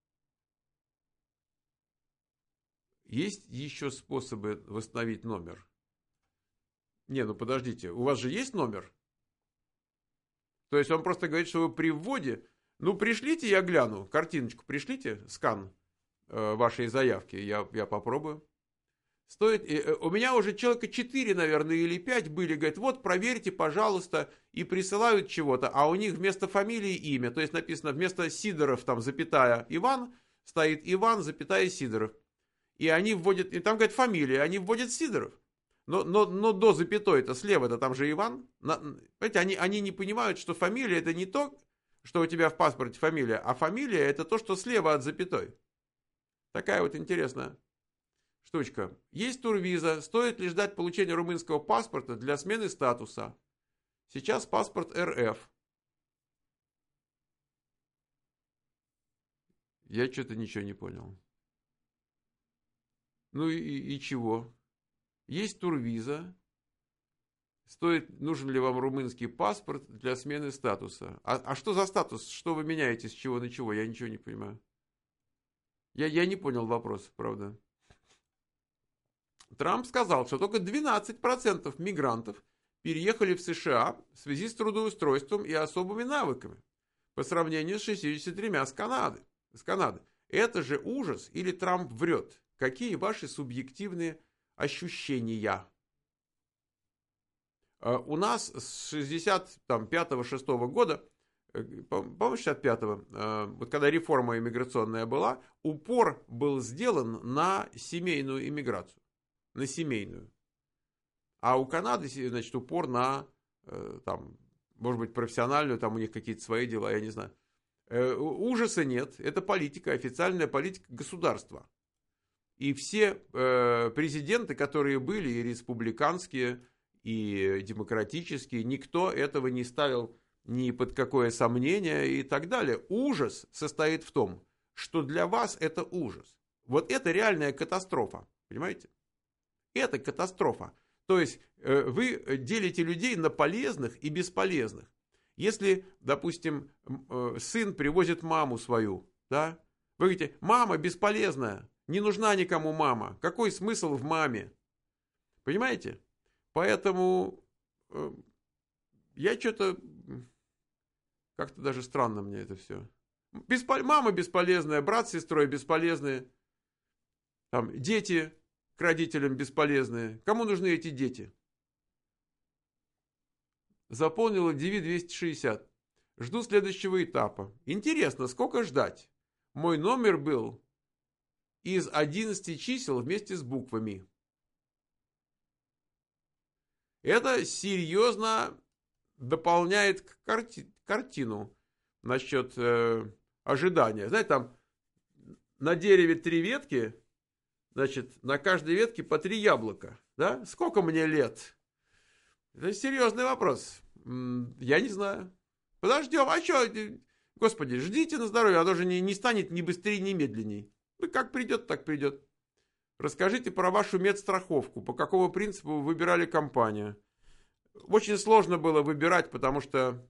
Есть еще способы восстановить номер. Не, ну подождите, у вас же есть номер? То есть он просто говорит, что вы при вводе, ну пришлите, я гляну, картиночку пришлите, скан вашей заявки, я попробую. Стоит, у меня уже человека 4, наверное, или 5 были, говорят, вот проверьте, пожалуйста, и присылают чего-то, а у них вместо фамилии имя, то есть написано вместо Сидоров, там, запятая, Иван, стоит Иван, запятая, Сидоров. И они вводят, и там, говорят, фамилия, они вводят Сидоров. Но до запятой, это слева-то там же Иван. Понимаете, они не понимают, что фамилия это не то, что у тебя в паспорте фамилия, а фамилия это то, что слева от запятой. Такая вот интересная штучка. Есть турвиза. Стоит ли ждать получения румынского паспорта для смены статуса? Сейчас паспорт РФ. Я что-то ничего не понял. Ну и чего? Есть турвиза. нужен ли вам румынский паспорт для смены статуса? А что за статус? Что вы меняете с чего на чего? Я ничего не понимаю. Я не понял вопрос, правда. Трамп сказал, что только 12% мигрантов переехали в США в связи с трудоустройством и особыми навыками, по сравнению с 63 с Канады. Это же ужас, или Трамп врет? Какие ваши субъективные ощущения? У нас с 65-6 года, по-моему, 65-го, вот когда реформа иммиграционная была, упор был сделан на семейную иммиграцию. На семейную. А у Канады, значит, упор на, там, может быть, профессиональную, там у них какие-то свои дела, я не знаю. Ужаса нет, это политика, официальная политика государства. И все президенты, которые были, и республиканские, и демократические, никто этого не ставил ни под какое сомнение и так далее. Ужас состоит в том, что для вас это ужас. Вот это реальная катастрофа, понимаете? Это катастрофа. То есть вы делите людей на полезных и бесполезных. Если, допустим, сын привозит маму свою, да, вы говорите, мама бесполезная, не нужна никому мама. Какой смысл в маме? Понимаете? Поэтому я что-то, как-то даже странно мне это все. Мама бесполезная, брат с сестрой бесполезные, там, дети к родителям бесполезные. Кому нужны эти дети? Заполнила DV-260. Жду следующего этапа. Интересно, сколько ждать? Мой номер был из 11 чисел вместе с буквами. Это серьезно дополняет картину насчет ожидания. Знаете, там на дереве 3 ветки, значит, на каждой ветке по 3 яблока. Да? Сколько мне лет? Это серьезный вопрос. Я не знаю. Подождем. А что? Господи, ждите на здоровье. Оно же не станет ни быстрее, ни медленней. Как придет, так придет. Расскажите про вашу медстраховку. По какому принципу вы выбирали компанию? Очень сложно было выбирать, потому что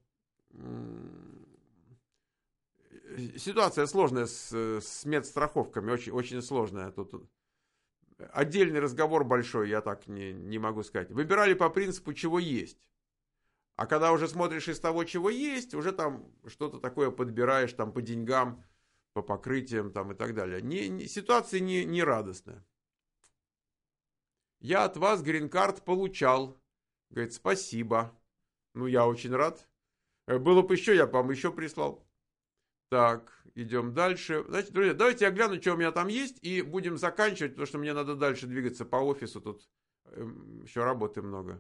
ситуация сложная с медстраховками. Очень, очень сложная. Тут отдельный разговор большой, я так не могу сказать. Выбирали по принципу, чего есть. А когда уже смотришь из того, чего есть, уже там что-то такое подбираешь там по деньгам, по покрытиям там и так далее. Ситуация не радостная. Я от вас грин-карт получал. Говорит, спасибо. Ну, я очень рад. Было бы еще, я бы вам еще прислал. Так, идем дальше. Значит, друзья, давайте я гляну, что у меня там есть, и будем заканчивать, потому что мне надо дальше двигаться по офису. Тут еще работы много.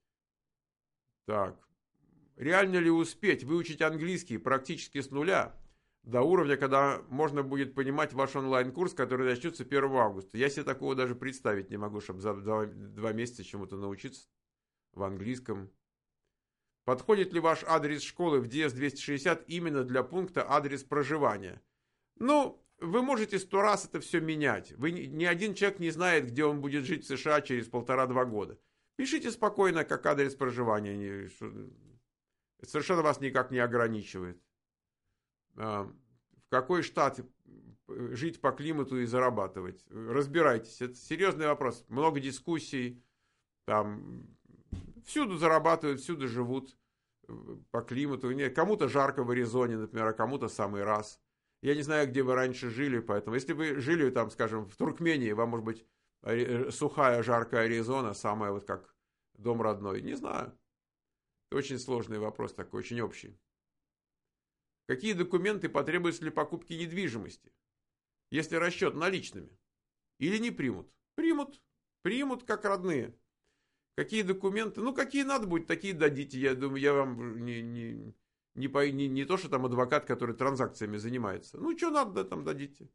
Так. Реально ли успеть выучить английский практически с нуля до уровня, когда можно будет понимать ваш онлайн-курс, который начнется 1 августа? Я себе такого даже представить не могу, чтобы за 2 месяца чему-то научиться в английском. Подходит ли ваш адрес школы в DS-260 именно для пункта адрес проживания? Ну, вы можете 100 раз это все менять. Ни один человек не знает, где он будет жить в США через 1,5-2 года. Пишите спокойно, как адрес проживания. Совершенно вас никак не ограничивает. В какой штат жить по климату и зарабатывать? Разбирайтесь. Это серьезный вопрос. Много дискуссий. Там всюду зарабатывают, всюду живут по климату. Кому-то жарко в Аризоне, например, а кому-то самый раз. Я не знаю, где вы раньше жили, поэтому если вы жили там, скажем, в Туркмении, вам, может быть, сухая, жаркая Аризона, самая вот как дом родной. Не знаю. Это очень сложный вопрос такой, очень общий. Какие документы потребуются для покупки недвижимости? Если расчет наличными? Или не примут? Примут. Примут как родные. Какие документы? Ну, какие надо будет, такие дадите. Я думаю, я вам не то, что там адвокат, который транзакциями занимается. Ну, что надо, там дадите.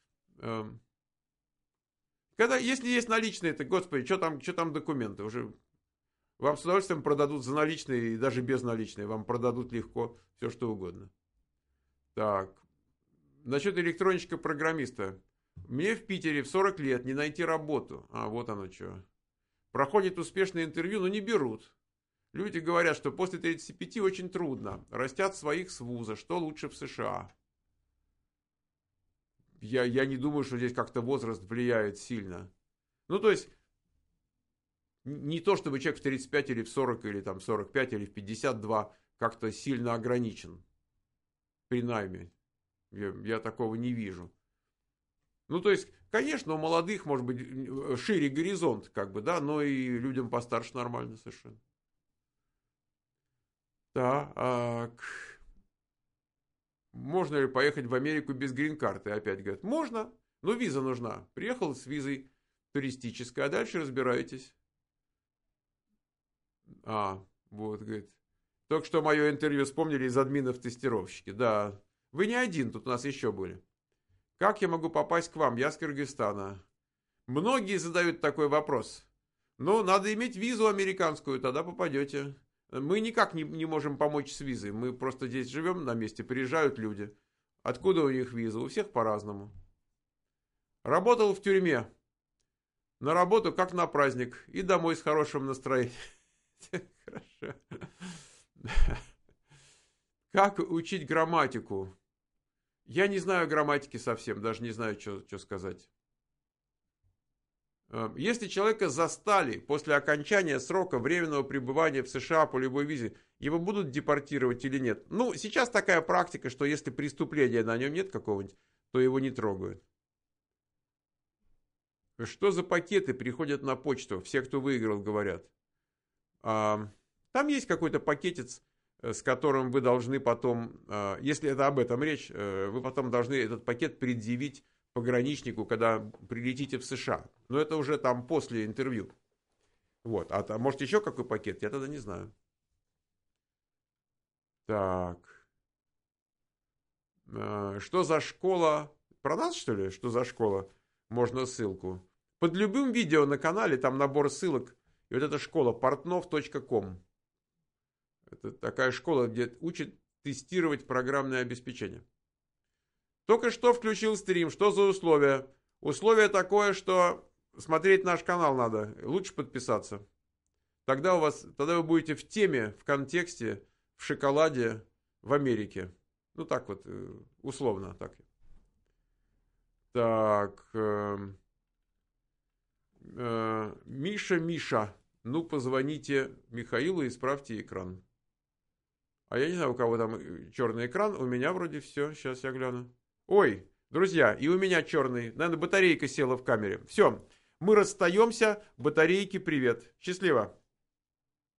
Если есть наличные, то, господи, что там документы? Уже вам с удовольствием продадут за наличные и даже без наличные. Вам продадут легко все, что угодно. Так. Насчет электронщика-программиста. Мне в Питере в 40 лет не найти работу. А, вот оно что. Проходит успешное интервью, но не берут. Люди говорят, что после 35 очень трудно. Растят своих с вуза. Что лучше в США? Я не думаю, что здесь как-то возраст влияет сильно. Ну, то есть, не то, чтобы человек в 35 или в 40, или там 45, или в 52 как-то сильно ограничен. При найме. Я такого не вижу. Ну, то есть, конечно, у молодых, может быть, шире горизонт, как бы, да, но и людям постарше нормально совершенно. Так. Можно ли поехать в Америку без грин-карты? Опять говорят, можно, но виза нужна. Приехал с визой туристической, а дальше разбирайтесь. Вот, говорит. Только что мое интервью вспомнили из админов-тестировщики. Да, вы не один, тут у нас еще были. Как я могу попасть к вам? Я с Кыргызстана. Многие задают такой вопрос. Ну, надо иметь визу американскую, тогда попадете. Мы никак не можем помочь с визой. Мы просто здесь живем на месте, приезжают люди. Откуда у них виза? У всех по-разному. Работал в тюрьме. На работу как на праздник. И домой с хорошим настроением. Хорошо. Как учить грамматику? Я не знаю грамматики совсем, даже не знаю, что сказать. Если человека застали после окончания срока временного пребывания в США по любой визе, его будут депортировать или нет? Ну, сейчас такая практика, что если преступления на нем нет какого-нибудь, то его не трогают. Что за пакеты приходят на почту? Все, кто выиграл, говорят. Там есть какой-то пакетец, с которым вы должны потом, если это об этом речь, вы потом должны этот пакет предъявить пограничнику, когда прилетите в США. Но это уже там после интервью. Вот. А может еще какой пакет? Я тогда не знаю. Так. Что за школа? Про нас, что ли? Что за школа? Можно ссылку. Под любым видео на канале там набор ссылок. И вот эта школа portnov.com. Это такая школа, где учат тестировать программное обеспечение. Только что включил стрим. Что за условия? Условие такое, что смотреть наш канал надо. Лучше подписаться. Тогда вы будете в теме, в контексте, в шоколаде в Америке. Ну так вот, условно так. Так. Миша, ну позвоните Михаилу и исправьте экран. А я не знаю, у кого там черный экран. У меня вроде все. Сейчас я гляну. Ой, друзья, и у меня черный. Наверное, батарейка села в камере. Все, мы расстаемся. Батарейки, привет. Счастливо.